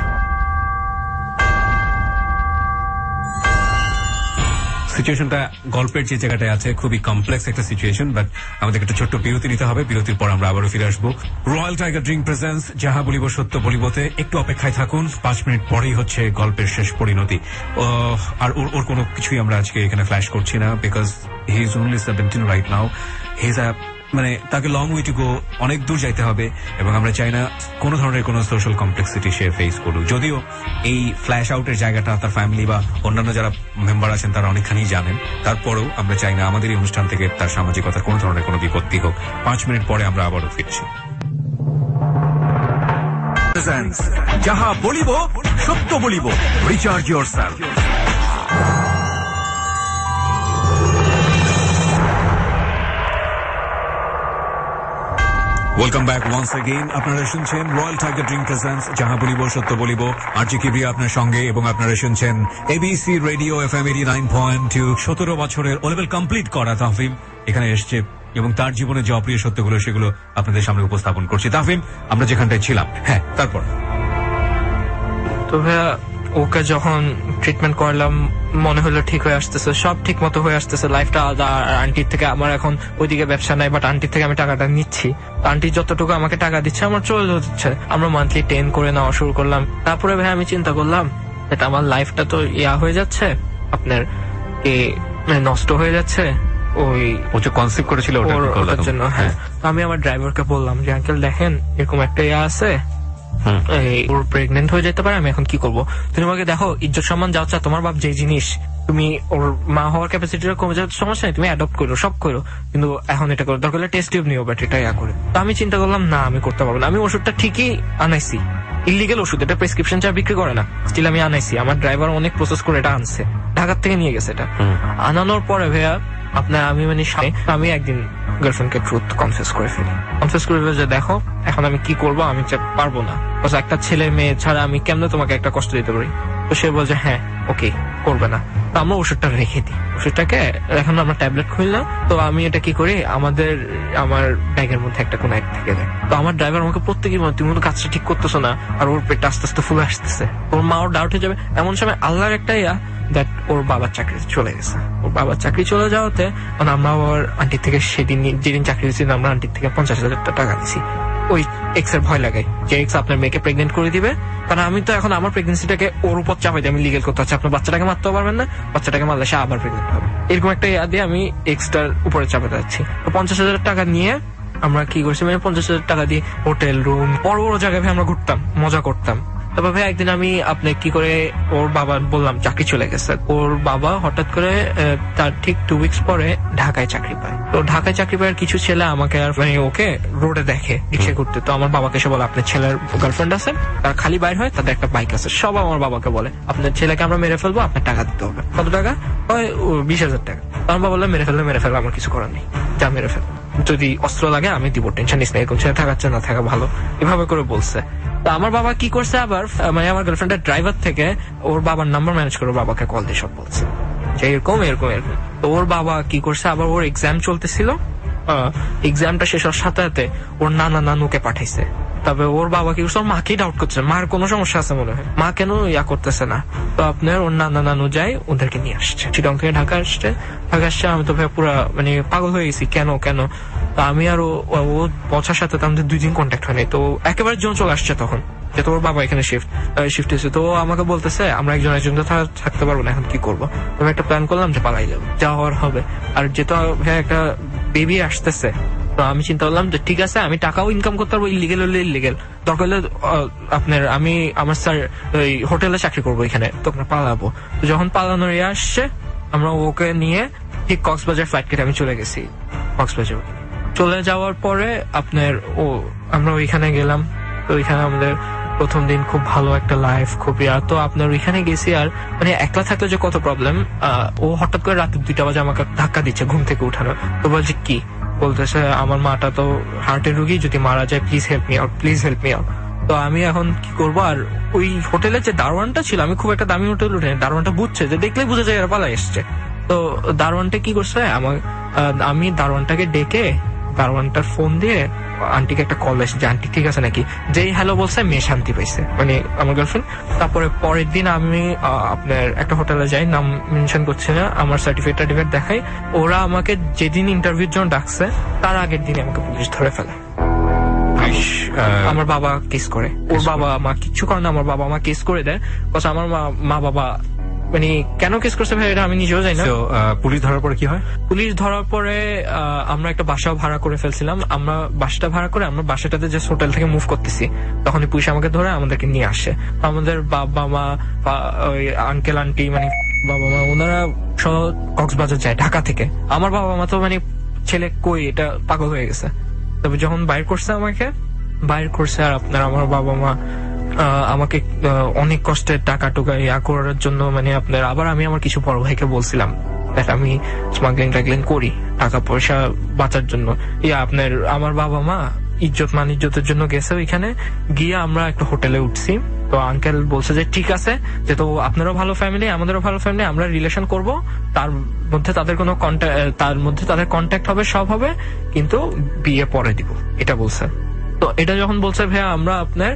সিচুয়েশনটা গল্পের যে জায়গাটায় আছে খুবই কমপ্লেক্স একটা সিচুয়েশন, বাট আমাদের একটা ছোট্ট বিরতি নিতে হবে। বিরতির পর আমরা আবারও ফিরে আসবো রয়্যাল টাইগার ড্রিঙ্ক প্রেজেন্স যাহা বলিব সত্য বলিবতে। একটু অপেক্ষায় থাকুন, পাঁচ মিনিট পরেই হচ্ছে গল্পের শেষ পরিণতি। আর ওর ওর কোনো কিছুই আমরা আজকে এখানে ফ্ল্যাশ করছি না, because he is only seventeen right now. He is a মানে তাকে লং ওয়ে টু গো, অনেক দূর যাইতে হবে, এবং আমরা চাই না কোনো ধরনের কোনো সোশ্যাল কমপ্লেক্সিটি সে ফেস করুক। যদিও এই ফ্ল্যাশ আউটের জায়গাটা তার ফ্যামিলি বা অন্যান্য যারা মেম্বার আছেন তারা অনেকখানি জানেন, তারপরেও আমরা চাই না আমাদের এই অনুষ্ঠান থেকে তার সামাজিকতার কোনো ধরনের কোনো বিপত্তি হোক। পাঁচ মিনিট পরে আমরা আবারও ফিরছি। যাহা বলিব সত্য বলিব, recharge yourself. Welcome back once again. আপনারা শুনছেন রয়্যাল টাইগার ড্রিঙ্ক প্রেজেন্টস যাহা বলিব সত্য বলিব, আর জি কিবরিয়া আপনার সঙ্গে, এবং আপনারা শুনছেন ABC radio F M eighty nine point two. সতেরো বছরের ও লেভেল কমপ্লিট করা তাহফিম এখানে এসছে এবং তার জীবনে যে অপ্রিয় সত্যগুলো সেগুলো আপনাদের সামনে উপস্থাপন করছি। তাহফিম, আমরা যেখানটায় ছিলাম, হ্যাঁ তারপর তো ভাইয়া ওকে যখন ট্রিটমেন্ট করলাম মনে হলো ঠিক হয়ে আসতেছে, সব ঠিক মতো হয়ে আসতেছে, লাইফটা আলাদা। আন্টির থেকে আমার এখন ওইদিকে ব্যবসা নাই, বাট আন্টির থেকে আমি টাকাটা নিচ্ছি, আন্টি যতটুকু আমাকে টাকা দিচ্ছে আমার চলে যাচ্ছে। আমরা মান্থলি টেন করে নেওয়া শুরু করলাম। তারপরে ভাই আমি চিন্তা করলাম এটা আমার লাইফটা তো ইয়া হয়ে যাচ্ছে, আপনার নষ্ট হয়ে যাচ্ছে। ওই ও যে কনসেপ্ট করেছিল ওটার জন্য, হ্যাঁ। আমি আমার ড্রাইভারকে বললাম যে আঙ্কেল দেখেন এরকম একটা ইয়া আছে, ওর প্রেগনেন্ট হয়ে যেতে পারে, আমি এখন কি করবো? তুমি আমাকে দেখো ইজ্জত সম্মান যাচ্ছে, তোমার বাপ যে জিনিস, তুমি ওর মা হওয়ার ক্যাপাসিটিটা কমে যাওয়ার সমস্যা নেই, তুমি অ্যাডপ্ট করো, সব করো, কিন্তু এখন এটা করো, দরকার হলে টেস্ট টিউব নিও ব্যাটারিটা ইয়া করে। তো আমি চিন্তা করলাম না আমি করতে পারবো না। আমি ওষুধটা ঠিকই আনাইছি, ইলিগেল ওষুধ, এটা প্রেসক্রিপশন চা বিক্রি করে না, স্টিল আমি আনাইছি। আমার ড্রাইভার অনেক প্রসেস করে এটা আনছে, ঢাকার থেকে নিয়ে গেছে। এটা আনানোর পরে ভাইয়া আপনার আমি মানে আমি একদিন গার্লফ্রেন্ডকে ট্রুথ কনফেস করে ফেলি। কনফেস করে ফেলে যে দেখো এখন আমি কি করবো, আমি পারবো না, একটা ছেলে মেয়ে ছাড়া আমি কেমনে তোমাকে একটা কষ্ট দিতে পারি? তো সে বলছে হ্যাঁ ওকে করবে না। তো আমরা ওষুধটা রেখে দিই, ওষুধটাকে এখন আমরা ট্যাবলেট খুললাম। তো আমি এটা কি করি, আমাদের আমার ব্যাগের মধ্যে একটা কোন এক থেকে দেয়। তো আমার ড্রাইভার আমাকে প্রত্যেকেই বলে তুমি কাজটা ঠিক করতেছো না, আর ওর পেটটা আস্তে আস্তে ফুলে আসতেছে, ওর মা ওর ডাউট হয়ে যাবে। এমন সময় আল্লাহর একটা ইয়া দ্যাট ওর বাবার চাকরি চলে গেছে। ওর বাবার চাকরি চলে যাওয়াতে আমরা ওর আন্টির থেকে সেদিন যেদিন চাকরি হয়েছিল আমরা আন্টির থেকে পঞ্চাশ হাজার টাকা দিছি। ওই এক্স এর ভয় লাগে যে এক্স আপনার মেয়েকে প্রেগনেন্ট করে দিবে, কারণ আমি তো এখন আমার প্রেগনেন্সিটাকে ওর উপর চাপাই দিই, আমি লিগেল করতে হচ্ছে, আপনার বাচ্চাটাকে মারতেও পারবেন না, বাচ্চাটাকে মারলে সে আবার প্রেগনেন্ট হবে, এরকম একটা ইয়া দিয়ে আমি এক্সটার উপরে চাপাতে যাচ্ছি। তো পঞ্চাশ হাজার টাকা নিয়ে আমরা কি করছি, মানে পঞ্চাশ হাজার টাকা দিয়ে হোটেল রুম বড় বড় জায়গায় আমরা ঘুরতাম, মজা করতাম। তবে একদিন আমি আপনি কি করে ওর বাবা বললাম চাকরি চলে গেছে, ওর বাবা হঠাৎ করে তার ঠিক টু উইকস পরে ঢাকায় চাকরি পায়। তো ঢাকায় চাকরি পাওয়ার কিছু ছেলে আমাকে আর মানে ওকে রোডে দেখে রিক্সা করতে। তো আমার বাবাকে এসে বলে আপনার ছেলের গার্লফ্রেন্ড আছে, তার খালি বাইর হয়, তাদের একটা বাইক আছে, সব আমার বাবাকে বলে আপনার ছেলেকে আমরা মেরে ফেলবো, আপনার টাকা দিতে হবে। কত টাকা? ওই বিশ হাজার টাকা। আমার বাবা বললো মেরে ফেললে মেরে ফেলবো, আমার কিছু করার নেই, যা মেরে ফেল, যদি অস্ত্র লাগে আমি দিব, টেনশন নিস না, এরকম ছেলে থাকাচ্ছে না থাকা ভালো, এভাবে করে বলছে। তো আমার বাবা কি করছে আবার, মানে আমার গার্লফ্রেন্ডের ড্রাইভার থেকে ওর বাবার নাম্বার ম্যানেজ করে বাবাকে কল দিয়ে সব বলছে যে এরকম এরকম এরকম। তো ওর বাবা কি করছে, আবার ওর এক্সাম চলতেছিল, এক্সামটা শেষ হওয়ার সাথে সাথে ওর নানা নানুকে পাঠাইছে। তবে ওর বাবা কি করছে, ওর মাকেই ডাউট করছে, মার কোনো সমস্যা আছে মনে হয়, মা কেন ইয়া করতেছে না। তো আপনার ওর নানা নানু যাই ওদেরকে নিয়ে আসছে, চিটং থেকে ঢাকা আসছে। ঢাকা আসছে আমি তো ভাই পুরা মানে পাগল হয়ে গেছি, কেন কেন। তো আমি আর ও পৌঁছার সাথে আমাদের দুই দিন কন্ট্যাক্ট হয়নি। তো একেবারে জন চলে আসছে তখন, যে তোর বাবা এখানে শিফট শিফট হয়েছে। তো আমাকে বলতেছে আমরা একজন একজন থাকতে পারবো না, এখন কি করবো। আমি একটা প্ল্যান করলাম যে পালাই যাবো, যা হওয়ার হবে। আর যেহেতু ভাই একটা বেবি আসতেছে, তো আমি চিন্তা করলাম যে ঠিক আছে আমি টাকাও ইনকাম করতে পারবো, ইলিগেল হলে ইলিগেল, দরকার হলে আপনার আমি আমার স্যার ওই হোটেলে চাকরি করবো এখানে, তো আমরা পালাবো। তো যখন পালানোর ইয়ে আসছে আমরা ওকে নিয়ে ঠিক কক্সবাজার ফ্লাইট কেটে আমি চলে গেছি। কক্সবাজার চলে যাওয়ার পরে আপনার ও আমরা ওইখানে গেলাম। তো ওইখানে আমাদের প্রথম দিন খুব ভালো একটা লাইফ, খুব ইয়া। তো আপনার ওইখানে গেছি, আর মানে একলা থাকলে যে কত প্রবলেম, ও হঠাৎ করে রাত দুইটা বাজে আমাকে ধাক্কা দিচ্ছে ঘুম থেকে উঠানো। তো বলছে কি, বলতেছে আমার মাটা তো হার্টের রুগী, যদি মারা যায় please help me out, please help me out. তো আমি এখন কি করবো? আর ওই হোটেলের যে দারোয়ানটা ছিল, আমি খুব একটা দামি হোটেল উঠে, দারোয়ানটা বুঝছে, যে দেখলেই বুঝে যায় এরা পালা এসছে। তো দারোয়ানটা কি করছে, আমার আমি দারোয়ানটাকে ডেকে দারোয়ানটার ফোন দিয়ে আন্টিকে একটা কল এসেছে যে আন্টি ঠিক আছে নাকি। যেই হ্যালো বলছে মেয়ে শান্তি পাইছে, মানে আমার গার্লফ্রেন্ড। তারপরে পরের দিন আমি আপনার একটা হোটেলে যাই, নাম মেনশন করছি না, আমার সার্টিফিকেট টার্টিফিকেট দেখাই। ওরা আমাকে যেদিন ইন্টারভিউর জন্য ডাকছে তার আগের দিনে আমাকে পুলিশ ধরে ফেলে। আমার বাবা কেস করে, ওর বাবা মা কিচ্ছু করে না, আমার বাবা মা কেস করে দেয়। আমার মা বাবা মানে কেন কেস করছে ভাই এটা আমি নিজেও জানি না। পুলিশ ধরার পরে কি হয়? পুলিশ ধরার পরে আমরা একটা বাসাও ভাড়া করে ফেলছিলাম। আমরা বাসাটা ভাড়া করে আমরা বাসাটাতে যে হোটেল থেকে মুভ করতেছি, তখন পুলিশ আমাকে ধরে আমাদেরকে নিয়ে আসে। আমাদের বাবা মা, ওই আঙ্কেল আন্টি, মানে বাবা মা, ওনারা সব কক্সবাজার যায় ঢাকা থেকে। আমার বাবা মা তো মানে ছেলে কই এটা পাগল হয়ে গেছে। তবে যখন বাইর করছে আমাকে বাইর করছে, আর আপনার আমার বাবা মা আমাকে অনেক কষ্টের টাকা টুকা ইয়া করার জন্য, মানে আপনার আবার আমি আমার কিছু বড় ভাইকে বলছিলাম আমি স্মাগলিং টাগলিং করি টাকা পয়সা বাঁচার জন্য। ইয়া আপনার আমার বাবা মা ইজ্জত মান ইজ্জতের জন্য গেছে, ওইখানে গিয়ে আমরা একটা হোটেলে উঠছি। তো আঙ্কেল বলছে যে ঠিক আছে, যেহেতু আপনারও ভালো ফ্যামিলি আমাদেরও ভালো ফ্যামিলি, আমরা রিলেশন করব, তার মধ্যে তাদের কোনো কন্ট্যাক্ট তার মধ্যে তাদের কন্ট্যাক্ট হবে, সব হবে, কিন্তু বিয়ে পরে দিব, এটা বলছে। তো এটা যখন বলছে ভাইয়া, আমরা আপনার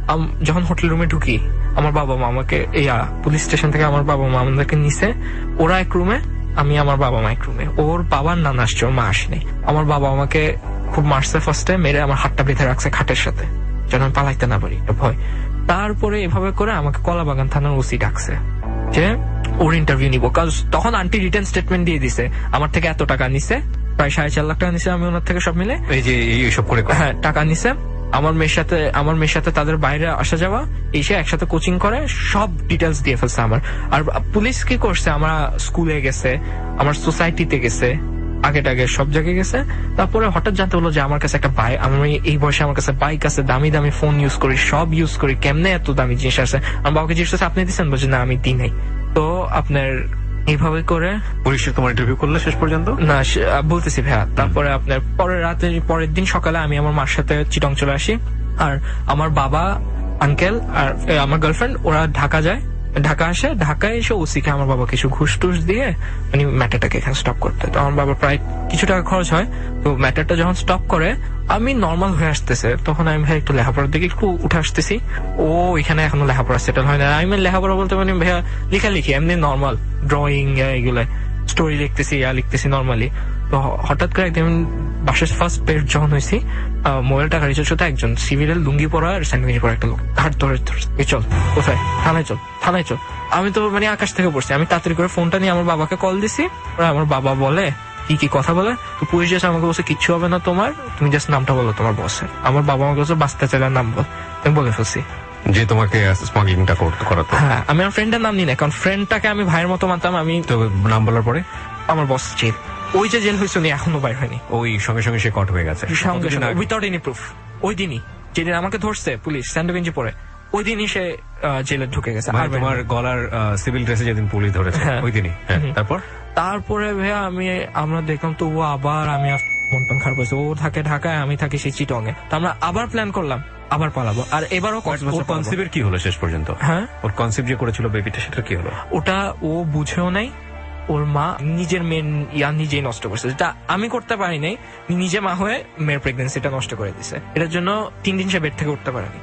যখন হোটেল রুমে ঢুকি, আমার বাবা মা আমাকে ইয়া পুলিশ স্টেশন থেকে আমার বাবা মা আমাদেরকে নিছে, ওরা এক রুমে, আমি আমার বাবা মা এক রুমে। ওর বাবার নানা আসছে, ওর মা আসেনি। আমার বাবা আমাকে খুব মারছে ফার্স্টে, মেরে আমার হাতটা বেঁধে রাখছে খাটের সাথে, যেন আমি পালাইতে না পারি, একটা ভয়। তারপরে এভাবে করে আমাকে কলাবাগান থানার ওসি ডাকছে যে ওর ইন্টারভিউ নিবো, কারণ তখন আন্টি রিটার্ন স্টেটমেন্ট দিয়ে দিছে, আমার থেকে এত টাকা নিছে, প্রায় সাড়ে চার লাখ টাকা নিছে আমি ওনার থেকে সব মিলে, এই যে এইসব করে হ্যাঁ টাকা নিছে। আমার মেয়ের সাথে আমার মেয়ের সাথে তাদের বাইরে আসা যাওয়া, এসে একসাথে কোচিং করে, সব ডিটেলস দিয়ে ফেলছে আমার। আর পুলিশ কি করছে, আমরা স্কুলে গেছে, আমার সোসাইটিতে গেছে, আগে টাগে সব জায়গায় গেছে। তারপরে হঠাৎ জানতে হলো যে আমার কাছে একটা বাইক, আমি এই বয়সে আমার কাছে বাইক আছে, দামি দামি ফোন ইউজ করি, সব ইউজ করি, কেমনে এত দামি জিনিস আছে। আমার বাবাকে জিজ্ঞেস করছে আপনি দিচ্ছেন, বলছে না আমি দিই নাই। তো আপনার এইভাবে করে পুলিশে তোমার ইন্টারভিউ করলে শেষ পর্যন্ত না বলতেছি ভাইয়া। তারপরে আপনার পরের রাতে পরের দিন সকালে আমি আমার মার সাথে চিটং চলে আসি, আর আমার বাবা আঙ্কেল আর আমার গার্লফ্রেন্ড ওরা ঢাকা যায়, ঢাকা আসে, ঢাকায় এসে ওসিকে আমার বাবা কিছু ঘুষ টুস দিয়ে মানে ম্যাটারটাকে এখানে স্টপ করতে। তো আমার বাবা প্রায় কিছু টাকা খরচ হয়। তো ম্যাটারটা যখন স্টপ করে আমি নর্মাল হয়ে আসতেছে, তখন আমি ভাই একটু লেখাপড়ার দিকে একটু উঠে আসতেছি। ও এখানে এখনো লেখাপড়া সেটেল হয় না। আমি লেখাপড়া বলতে মানে ভাইয়া লেখালেখি এমনি নর্মাল ড্রয়িং এগুলো, স্টোরি লিখতেছি ইয়া লিখতেছি নর্মালি। তো হঠাৎ করে একদিন বাসার ফার্স্ট বেড যখন হয়েছি, মোবাইলটা গাড়ি চলছে, তো একজন সিভিলের লুঙ্গি পরা আর স্যান্ডউইচ পরা একটা লোক হাত ধরে চল কোথায়, থানায় চল থানায় চল। আমি তো মানে আকাশ থেকে পড়ছি, আমি তাড়াতাড়ি করে ফোনটা নিয়ে আমার বাবাকে কল দিছি। আমার বাবা বলে কি কি কথা বলে, তো পুলিশ জাস্ট আমাকে বলছে কিচ্ছু হবে না তোমার, তুমি জাস্ট নামটা বলো তোমার বসের। আমার বাবা আমাকে বলছে বাস্তা চালার নাম বল, আমি বলে ফেলছি যে তোমাকে স্মাগলিংটা করাতো। হ্যাঁ আমি আমার ফ্রেন্ডের নাম নিই না, কারণ ফ্রেন্ডটাকে আমি ভাইয়ের মতো মানতাম। আমি তো নাম বলার পরে আমার বস জেল, ওই যে জেল হয়েছে উনি এখনো বাইর হয়নি, ওই সঙ্গে সঙ্গে সে কট হয়ে গেছে উইথাউট এনি প্রুফ। ওই দিনই যেদিন আমাকে ধরছে পুলিশ স্যান্ডউইচে পরে, ওই দিনই সে জেলে ঢুকে গেছে। আর তোমার গলার সিভিল ড্রেসে যেদিন পুলিশ ধরেছে ওই দিনই। তারপর তারপরে ভাইয়া আমি আমরা দেখলাম তো ও আবার আমি মন টন খারাপ হয়েছে, ও থাকে ঢাকায় আমি থাকি সেই চিটংয়ে। তো আমরা আবার প্ল্যান করলাম আবার পালাবো। আর এবারও কনসেপ্টের কি হলো শেষ পর্যন্ত? হ্যাঁ ওর কনসেপ্ট যে করেছিল বেবিটা সেটা কি হলো? ওটা ও বুঝেও নাই, ওর মা নিজের মেয়ের ইয়া নিজেই নষ্ট করছে, যেটা আমি করতে পারি নাই। নিজে মা হয়ে মেয়ের প্রেগনেন্সিটা নষ্ট করে দিছে, এটার জন্য তিন দিন সে বেড থেকে উঠতে পারেনি।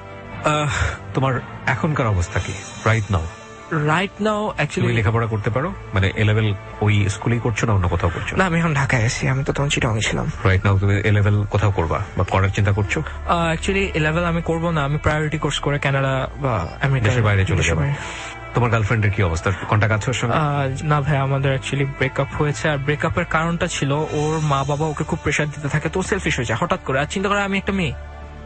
তোমার এখনকার অবস্থা কি right now? Right now actually লেখাপড়া করতে পারো, মানে এ লেভেল ওই স্কুলেই করছো না অন্য কোথাও করছো? না আমি এখন ঢাকায় আছি, আমি তো তখন চিটাগাং ছিলাম। রাইট নাও তুমি এ লেভেল কোথাও করবা বা করার চিন্তা করছো? অ্যাকচুয়ালি এ লেভেল আমি করবো না, আমি প্রায়োরিটি কোর্স করে কানাডা বা আমেরিকার বাইরে চলে যাবো। তোমার গার্লফ্রেন্ডের কি অবস্থা, কন্টাক্ট আছে ওর সঙ্গে? না ভাই আমাদের অ্যাকচুয়ালি ব্রেকআপ হয়েছে, আর ব্রেকআপের কারণটা ছিল ওর মা বাবা ওকে খুব প্রেশার দিতে থাকে, তো সেলফিশ হয়ে যায় হঠাৎ করে। আর চিন্তা করে আমি একটা মেয়ে,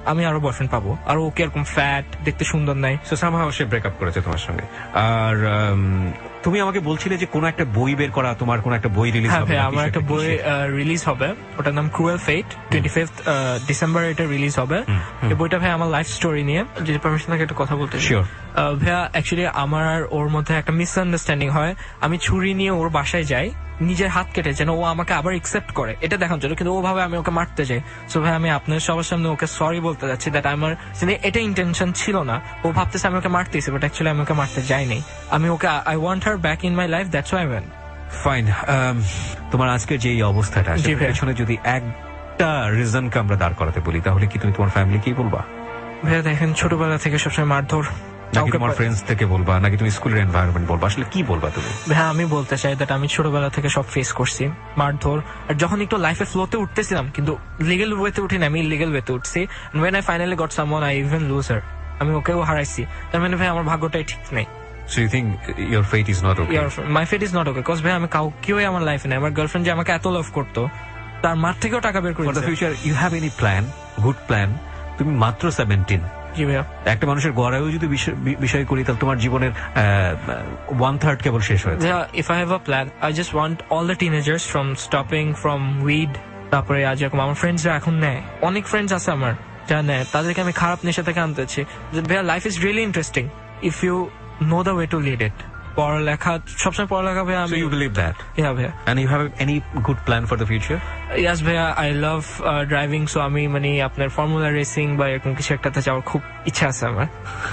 আমি আরো বয়ফ্রেন্ড পাবো, আর ও কিরকম ফ্যাট, দেখতে সুন্দর নাই। সো সামহাউ সে ব্রেকআপ করেছে তোমার সঙ্গে। আর তুমি আমাকে বলছিলে যে কোন একটা বই বের করা, তোমার কোন একটা বই রিলিজ হবে। হ্যাঁ, আমার একটা বই রিলিজ হবে, ওটার নাম cruel fate. Twenty fifth December এটা রিলিজ হবে। এই বইটা ভাই আমার লাইফ স্টোরি নিয়ে। যদি পারমিশন থাকে একটা কথা বলতে। শিওর। ভাইয়া অ্যাকচুয়ালি আমার আর ওর মধ্যে একটা মিসআন্ডারস্ট্যান্ডিং হয়। আমি ছুরি নিয়ে ওর বাসায় যাই, নিজের হাত কেটে যেন ও আমাকে আবার একসেপ্ট করে, এটা দেখার জন্য, কিন্তু ও ভাবে আমি ওকে মারতে যাই। সো ভাই আমি আপনার সবার সামনে ওকে সরি বলতে যাচ্ছি দ্যাট আমার এটা ইন্টেনশন ছিল না। ও ভাবতেছে আমি ওকে মারতেছি, বাট অ্যাকচুয়ালি আমি ওকে মারতে যাইনি। আমি ওকে I want her back in my life, that's why I went. Fine. তোমার আজকের যে এই অবস্থাটা, সেটার পেছনে যদি একটা রিজনকে আমরা দাঁড় করাতে বলি, তাহলে কি তুমি তোমার ফ্যামিলি কি বলবা? ভাইয়া দেখেন, ছোটবেলা থেকে সবসময় মারধর, নাকি তোমার ফ্রেন্ডস থেকে বলবা, নাকি তুমি স্কুলের এনভায়রনমেন্ট বলবা, আসলে কি বলবা তুমি? হ্যাঁ, আমি বলতে চাই দ্যাট আমি ছোটবেলা থেকে সব ফেস করছি, মারধর। আর যখন একটু লাইফে ফ্লোতে উঠতেছিলাম, কিন্তু লিগেল ওয়েতে উঠি না, আমি ইলিগেল ওয়েতে উঠছি। when I finally got someone, I even lose her, আমি ওকেও হারাইছি। তার মানে ভাই আমার ভাগ্যটাই ঠিক নেই। So you think your fate is not okay? Your, my fate is not okay, because ভাই আমি কাউকেও আমার লাইফে নাই। আমার গার্লফ্রেন্ড যে আমাকে এত লাভ করতো, তার মার থেকেও টাকা বের করে। For the future, you have any plan, good plan? তুমি মাত্র সেভেন্টিন। জি ভাইয়া। একটা মানুষের গড়ায়ও যদি বিষয় করি, তাহলে তোমার জীবনের ওয়ান থার্ড কেবল শেষ হয়েছে। If I have a plan, I just want all the teenagers from stopping from weed. তারপরে আজ এরকম আমার ফ্রেন্ডসরা এখন নেয়, অনেক ফ্রেন্ডস আছে আমার যারা নেয়, তাদেরকে আমি খারাপ নেশা থেকে আনতেছি। ভাইয়া life is really interesting if you know the way to lead it. পড়ালেখা, সবসময় পড়ালেখা ভাইয়া। So you believe that? Yeah ভাইয়া। And you have any good plan for the future? Yes ভাইয়া, I love driving, so আমি মানে আপনার formula racing বা এরকম কিছু একটাতে যাওয়ার খুব ইচ্ছা আছে আমার।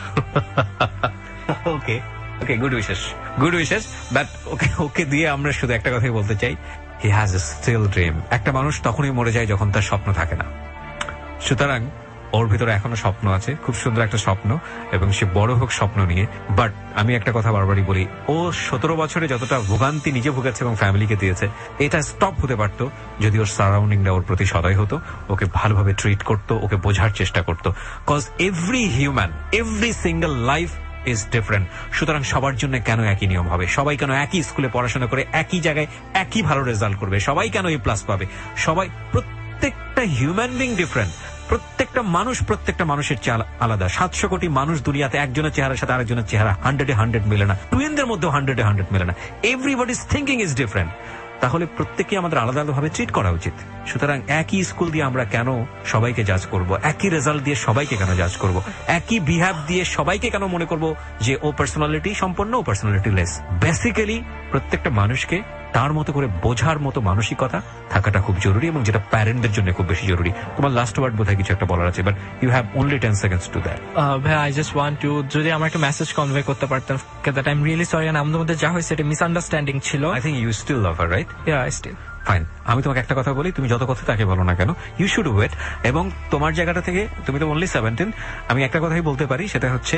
Okay okay, good wishes, good wishes. But okay ওকে দিয়ে আমরা শুধু একটা কথাই বলতে চাই, he has a still dream. একটা মানুষ তখনই মরে যায় যখন তার স্বপ্ন থাকে না। সুতরাং ওর ভিতরে এখনো স্বপ্ন আছে, খুব সুন্দর একটা স্বপ্ন, এবং সে বড় হোক স্বপ্ন নিয়ে। বাট আমি একটা কথা বারবারই বলি, ও সতেরো বছরে যতটা ভোগান্তি নিজে ভোগাচ্ছে এবং ফ্যামিলিকে দিয়েছে, এটা স্টপ হতে পারতো যদি ওর সারাউন্ডিংটা ওর প্রতি সদয় হতো, ওকে ভালোভাবে ট্রিট করতো, ওকে বোঝার চেষ্টা করতো। Cause every human, every single life is different. সুতরাং সবার জন্য কেন একই নিয়ম হবে? সবাই কেন একই স্কুলে পড়াশোনা করে একই জায়গায় একই ভালো রেজাল্ট করবে? সবাই কেন এ প্লাস পাবে? সবাই, প্রত্যেকটা হিউম্যান বিং ডিফারেন্ট। প্রত্যেকটা মানুষ প্রত্যেকটা মানুষের চেহারা আলাদা। সাতশো কোটি মানুষ দুনিয়াতে, একজনের চেহারার সাথে আরেকজনের চেহারা হান্ড্রেডে হান্ড্রেড মেলে না। টুইনদের মধ্যে হান্ড্রেডে হান্ড্রেড মেলে না। Everybody's thinking is different. তাহলে প্রত্যেককে আমাদের আলাদা আলাদা ভাবে ট্রিট করা উচিত। সুতরাং একই স্কুল দিয়ে আমরা কেন সবাইকে জাজ করব? একই রেজাল্ট দিয়ে সবাইকে কেন জাজ করব? একই বিহেভ দিয়ে সবাইকে কেন মনে করব যে ও পার্সোনালিটি সম্পন্ন, ও পার্সোনালিটি লেস? বেসিক্যালি প্রত্যেকটা মানুষকে তার মতো করে বোঝার মতো মানসিকতা থাকাটা খুব জরুরি, এবং যেটা প্যারেন্টদের জন্য খুব বেশি জরুরি। তোমার লাস্ট ওয়ার্ড বোধহয় কিছু একটা বলার আছে, but you have only ten seconds to that. ভাই আই জাস্ট ওয়ান্ট টু, যদি আমার একটা মেসেজ কনভে করতে পারতেন that I am really sorry, and আমাদের মধ্যে যা হয়েছে এটা মিসআন্ডারস্ট্যান্ডিং ছিল। I think you still love her, right? Yeah, I still. Fine. আমি তোমাকে একটা কথা বলি, তুমি যত কথা তাকে বলো না কেন, ইউ শুড ওয়েট। এবং তোমার জায়গাটা থেকে, তুমি তো অনলি সেভেন্টিন, আমি একটা কথাই বলতে পারি, সেটা হচ্ছে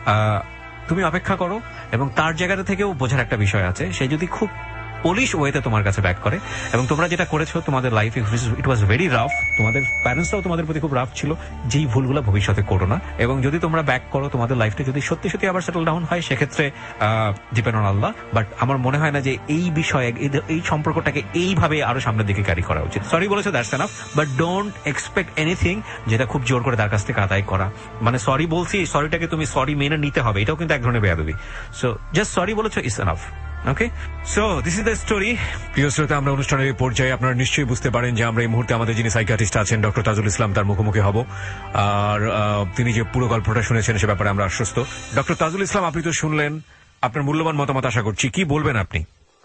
তুমি অপেক্ষা করো। এবং তার জায়গাটা থেকেও বোঝার একটা বিষয় আছে, সে যদি খুব পুলিশ ওয়েতে তোমার কাছে ব্যাক করে, এবং তোমরা যেটা করেছো তোমাদের লাইফে, ইট ওয়াজ ভেরি রাফ, তোমাদের প্যারেন্টসরাও তোমাদের প্রতি খুব রাফ ছিল, যেই ভুলগুলো ভবিষ্যতে করো না। এবং যদি তোমরা ব্যাক করো, তোমাদের লাইফটা যদি সত্যি সত্যি আবার সেটেল ডাউন হয়, সেক্ষেত্রে ডিপেন্ড অন আল্লাহ। বাট আমার মনে হয় না যে এই বিষয়ে, এই সম্পর্কটাকে এইভাবে আরো সামনের দিকে ক্যারি করা উচিত। সরি বলেছো, that's enough, but don't expect anything যেটা খুব জোর করে তার কাছ থেকে আদায় করা। মানে সরি বলছি, সরিটাকে তুমি সরি মেনে নিতে হবে, এটাও কিন্তু এক ধরনের বেয়াদবি। সো জাস্ট সরি বলেছো, it's enough. Okay, so this is the story. প্রিয় শ্রোতা, আমরা অনুষ্ঠানের এই পর্যায়ে আপনারা নিশ্চয়ই বুঝতে পারেন যে আমরা এই মুহূর্তে আমাদের যিনি সাইকিয়াট্রিস্ট আছেন ডক্টর তাজুল ইসলাম, তার মুখোমুখি হব। আর তিনি যে পুরো গল্পটা শুনেছেন সে ব্যাপারে আমরা আশ্বস্ত। ডক্টর তাজুল ইসলাম, আপনি তো শুনলেন, আপনার মূল্যবান মতামত আশা করছি। কি বলবেন আপনি?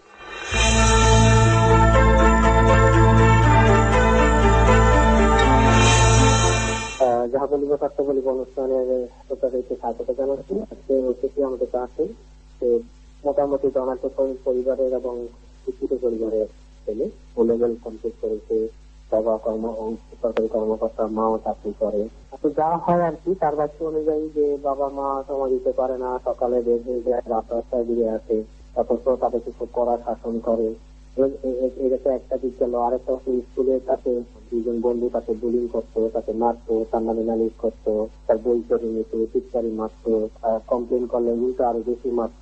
যাহা বলিব তাতে বলিব অনুষ্ঠানের শ্রোতাদেরকে স্বাগত জানাচ্ছি। আজকে অতিথি আমাদের কাছে মোটামুটি জনাত পরিবারের এবং শিক্ষিত পরিবারের ছেলে, ও লেভেল কমপ্লিট করেছে, বাবা কর্ম সরকারি কর্মকর্তা, মাও চাকরি করে। তো যা হয় আর কি, তার বাচ্চা অনুযায়ী যে বাবা মা সময় দিতে পারে না, সকালে বের হয়ে যায়, রাত রাস্তায় দিয়ে আসে, অথচ তাদেরকে খুব কড়া শাসন করে। এটা একটা দিক গেল। আরেকটা হচ্ছে স্কুলে তাকে দুজন বন্ধু তাকে বুলিং করতো, তাকে মারতো, তার নামে নালিশ করতো, তার বই করে নিত, চিৎকারি মারতো, কমপ্লেন করলে উল্টো আরো বেশি মারতো।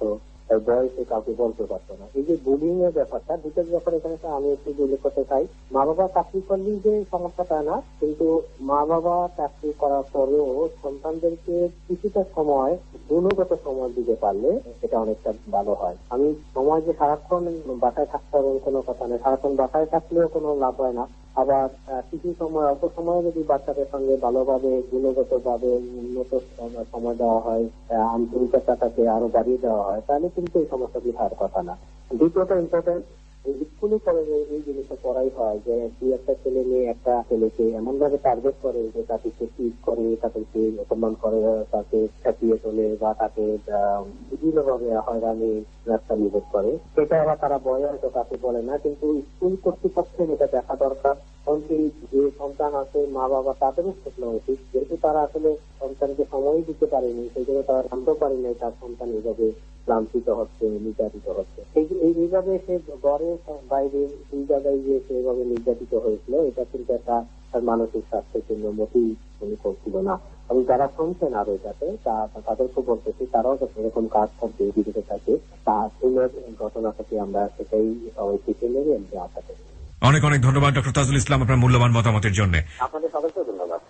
বয়সে কাউকে বলতে পারতো না। এই যে বুলিং এর ব্যাপারটা, দুটোর ব্যাপারে এখানে আমি একটু উল্লেখ করতে চাই। মা বাবা চাকরি করলেই যে সমস্যাটা না, কিন্তু মা বাবা চাকরি করার পরেও সন্তানদেরকে কিছুটা সময়, গুণগত সময় দিতে পারলে এটা অনেকটা ভালো হয়। আমি সময় যে সারাক্ষণ বাসায় থাকতে হবে কোনো কথা নেই, সারাক্ষণ বাসায় থাকলেও কোনো লাভ হয় না। আবার কিছু সময়, অল্প সময় যদি বাচ্চাদের সঙ্গে ভালোভাবে গুণগত ভাবে উন্নত সময় দেওয়া হয়, আন্তরিকতাটাকে আরো বাড়িয়ে দেওয়া হয়, তাহলে কিন্তু এই সমস্যাটি হওয়ার কথা না। দ্বিতীয়ত ইম্পর্টেন্ট, স্কুলে কলেজে এই জিনিসটা করাই হয় যে দুই একটা ছেলে মেয়ে একটা ছেলেকে এমন ভাবে টার্গেট করে যে তাদেরকে ট্রিট করে, তাদেরকে অপমান করে, তাকে ছাপিয়ে তোলে বা তাকে বিভিন্ন ভাবে হয়রানি রাস্তা নিবেদ করে। সেটা আবার তারা বলে হয়তো কাছে বলে না, কিন্তু স্কুল কর্তৃপক্ষের এটা দেখা দরকার। যে সন্তান আছে মা বাবা তাদেরও শেখানো উচিত, যেহেতু তারা আসলে সন্তানকে সময় দিতে পারেনি, সেই জন্য তারা জানতে পারে নাই তার সন্তান এইভাবে লাঞ্ছিত হচ্ছে, নির্যাতিত হচ্ছে। এইভাবে সে ঘরে বাইরে দুই জায়গায় গিয়ে সেভাবে নির্যাতিত হয়েছিল, এটা কিন্তু একটা তার মানসিক স্বাস্থ্যের জন্য মোটেই অনুকূল ছিল না। এবং যারা শুনছেন আরো এটাতে তাদেরকে বলতেছি, তারাও যখন এরকম কাজ করতে বিরত থাকে, তা আসলের ঘটনা থেকে আমরা সেটাই সবাই শিখে নেবে আমি আশা করি। অনেক অনেক ধন্যবাদ ডক্টর তাজুল ইসলাম আপনার মূল্যবান মতামতের জন্য। আপনাদের সবাইকে ধন্যবাদ।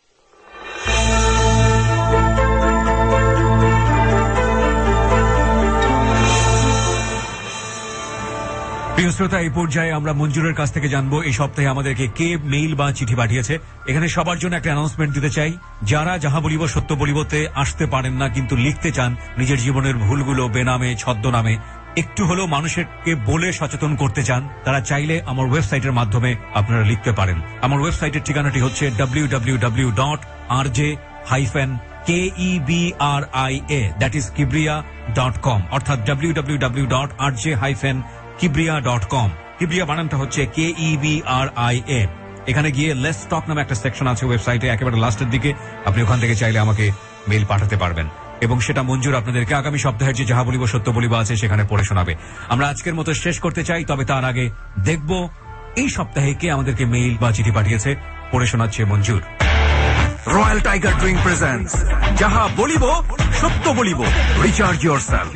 প্রিয় শ্রোতা, এই পর্যায়ে আমরা মঞ্জুরের কাছ থেকে জানবো এই সপ্তাহে আমাদেরকে কে মেইল বা চিঠি পাঠিয়েছে। এখানে সবার জন্য একটা অ্যানাউন্সমেন্ট দিতে চাই। যারা যাহা বলিব সত্য বলিবতে আসতে পারেন না কিন্তু লিখতে চান নিজের জীবনের ভুলগুলো বেনামে ছদ্মনামে, একটু হলেও মানুষকে বলে সচেতন করতে চান, তারা চাইলে আমার ওয়েবসাইটের মাধ্যমে আপনারা লিখতে পারেন। আমার ওয়েবসাইটের ঠিকানাটি হচ্ছে W W W dot R J hyphen K E B R I A that is Kibria dot com, অর্থাৎ W W W dot R J hyphen Kibria dot com. Kibria বানানটা হচ্ছে কে ই বি আর আই এ। এখানে গিয়ে লেটস টক নামে একটা section আছে ওয়েবসাইটে, একেবারে লাস্টের দিকে। আপনি ওখান থেকে চাইলে আমাকে মেইল পাঠাতে পারবেন এবং সেটা মঞ্জুর আপনাদেরকে আগামী সপ্তাহের যে যাহা বলিব সত্য বলিব আছে সেখানে পড়ে শোনাবে। আমরা আজকের মতো শেষ করতে চাই, তবে তার আগে দেখব এই সপ্তাহে কে আমাদেরকে মেইল বা চিঠি পাঠিয়েছে। পড়ে শোনাচ্ছে Manjur. Royal tiger drink presents যাহা বলিব সত্য বলিব, রিচার্জ ইয়োরসেলফ।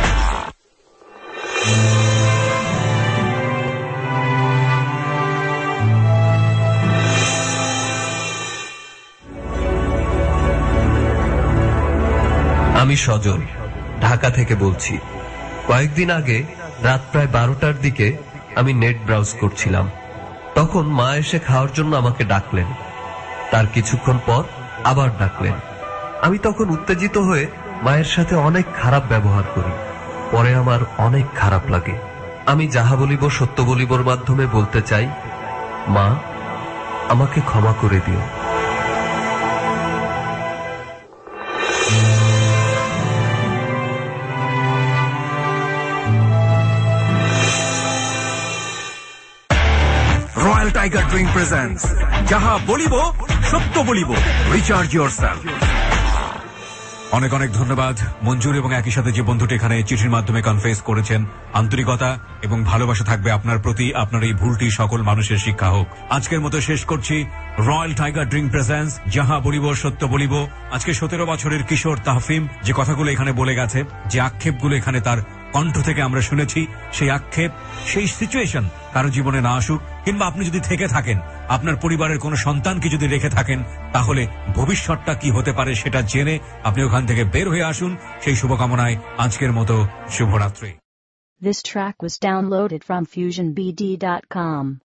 আমি সজল, ঢাকা থেকে বলছি। কয়েকদিন আগে রাত প্রায় বারোটার দিকে আমি নেট ব্রাউজ করছিলাম, তখন মা এসে খাওয়ার জন্য আমাকে ডাকলেন। তার কিছুক্ষণ পর আবার ডাকলেন। আমি তখন উত্তেজিত হয়ে মায়ের সাথে অনেক খারাপ ব্যবহার করি। পরে আমার অনেক খারাপ লাগে। আমি যাহা বলিব সত্য বলিবর মাধ্যমে বলতে চাই, মা আমাকে ক্ষমা করে দিও। রয়্যাল টাইগার ড্রিঙ্ক প্রেজেন্টস যাহা বলিব সত্য বলিব, রিচার্জ ইয়োরসেলফ। অনেক অনেক ধন্যবাদ মঞ্জুর এবং একই সাথে যে বন্ধুটি এখানে চিঠির মাধ্যমে কনফেস করেছেন। আন্তরিকতা এবং ভালোবাসা থাকবে আপনার প্রতি। আপনার এই ভুলটি সকল মানুষের শিক্ষা হোক। আজকের মতো শেষ করছি রয়্যাল টাইগার ড্রিঙ্ক প্রেজেন্টস যাহা বলিব সত্য বলিব। আজকে সতেরো বছরের কিশোর তাহফিম যে কথাগুলো এখানে বলে গেছে, যে আক্ষেপগুলো এখানে তার কণ্ঠ থেকে আমরা শুনেছি, সেই আক্ষেপ, সেই সিচুয়েশন কারো জীবনে না আসুক, কিংবা আপনি যদি থেকে থাকেন, আপনার পরিবারের কোনো সন্তানকে যদি রেখে থাকেন, তাহলে ভবিষ্যৎটা কি হতে পারে সেটা জেনে আপনি ওখান থেকে বের হয়ে আসুন। সেই শুভকামনায় আজকের মতো শুভরাত্রি। This track was downloaded from fusion b d dot com.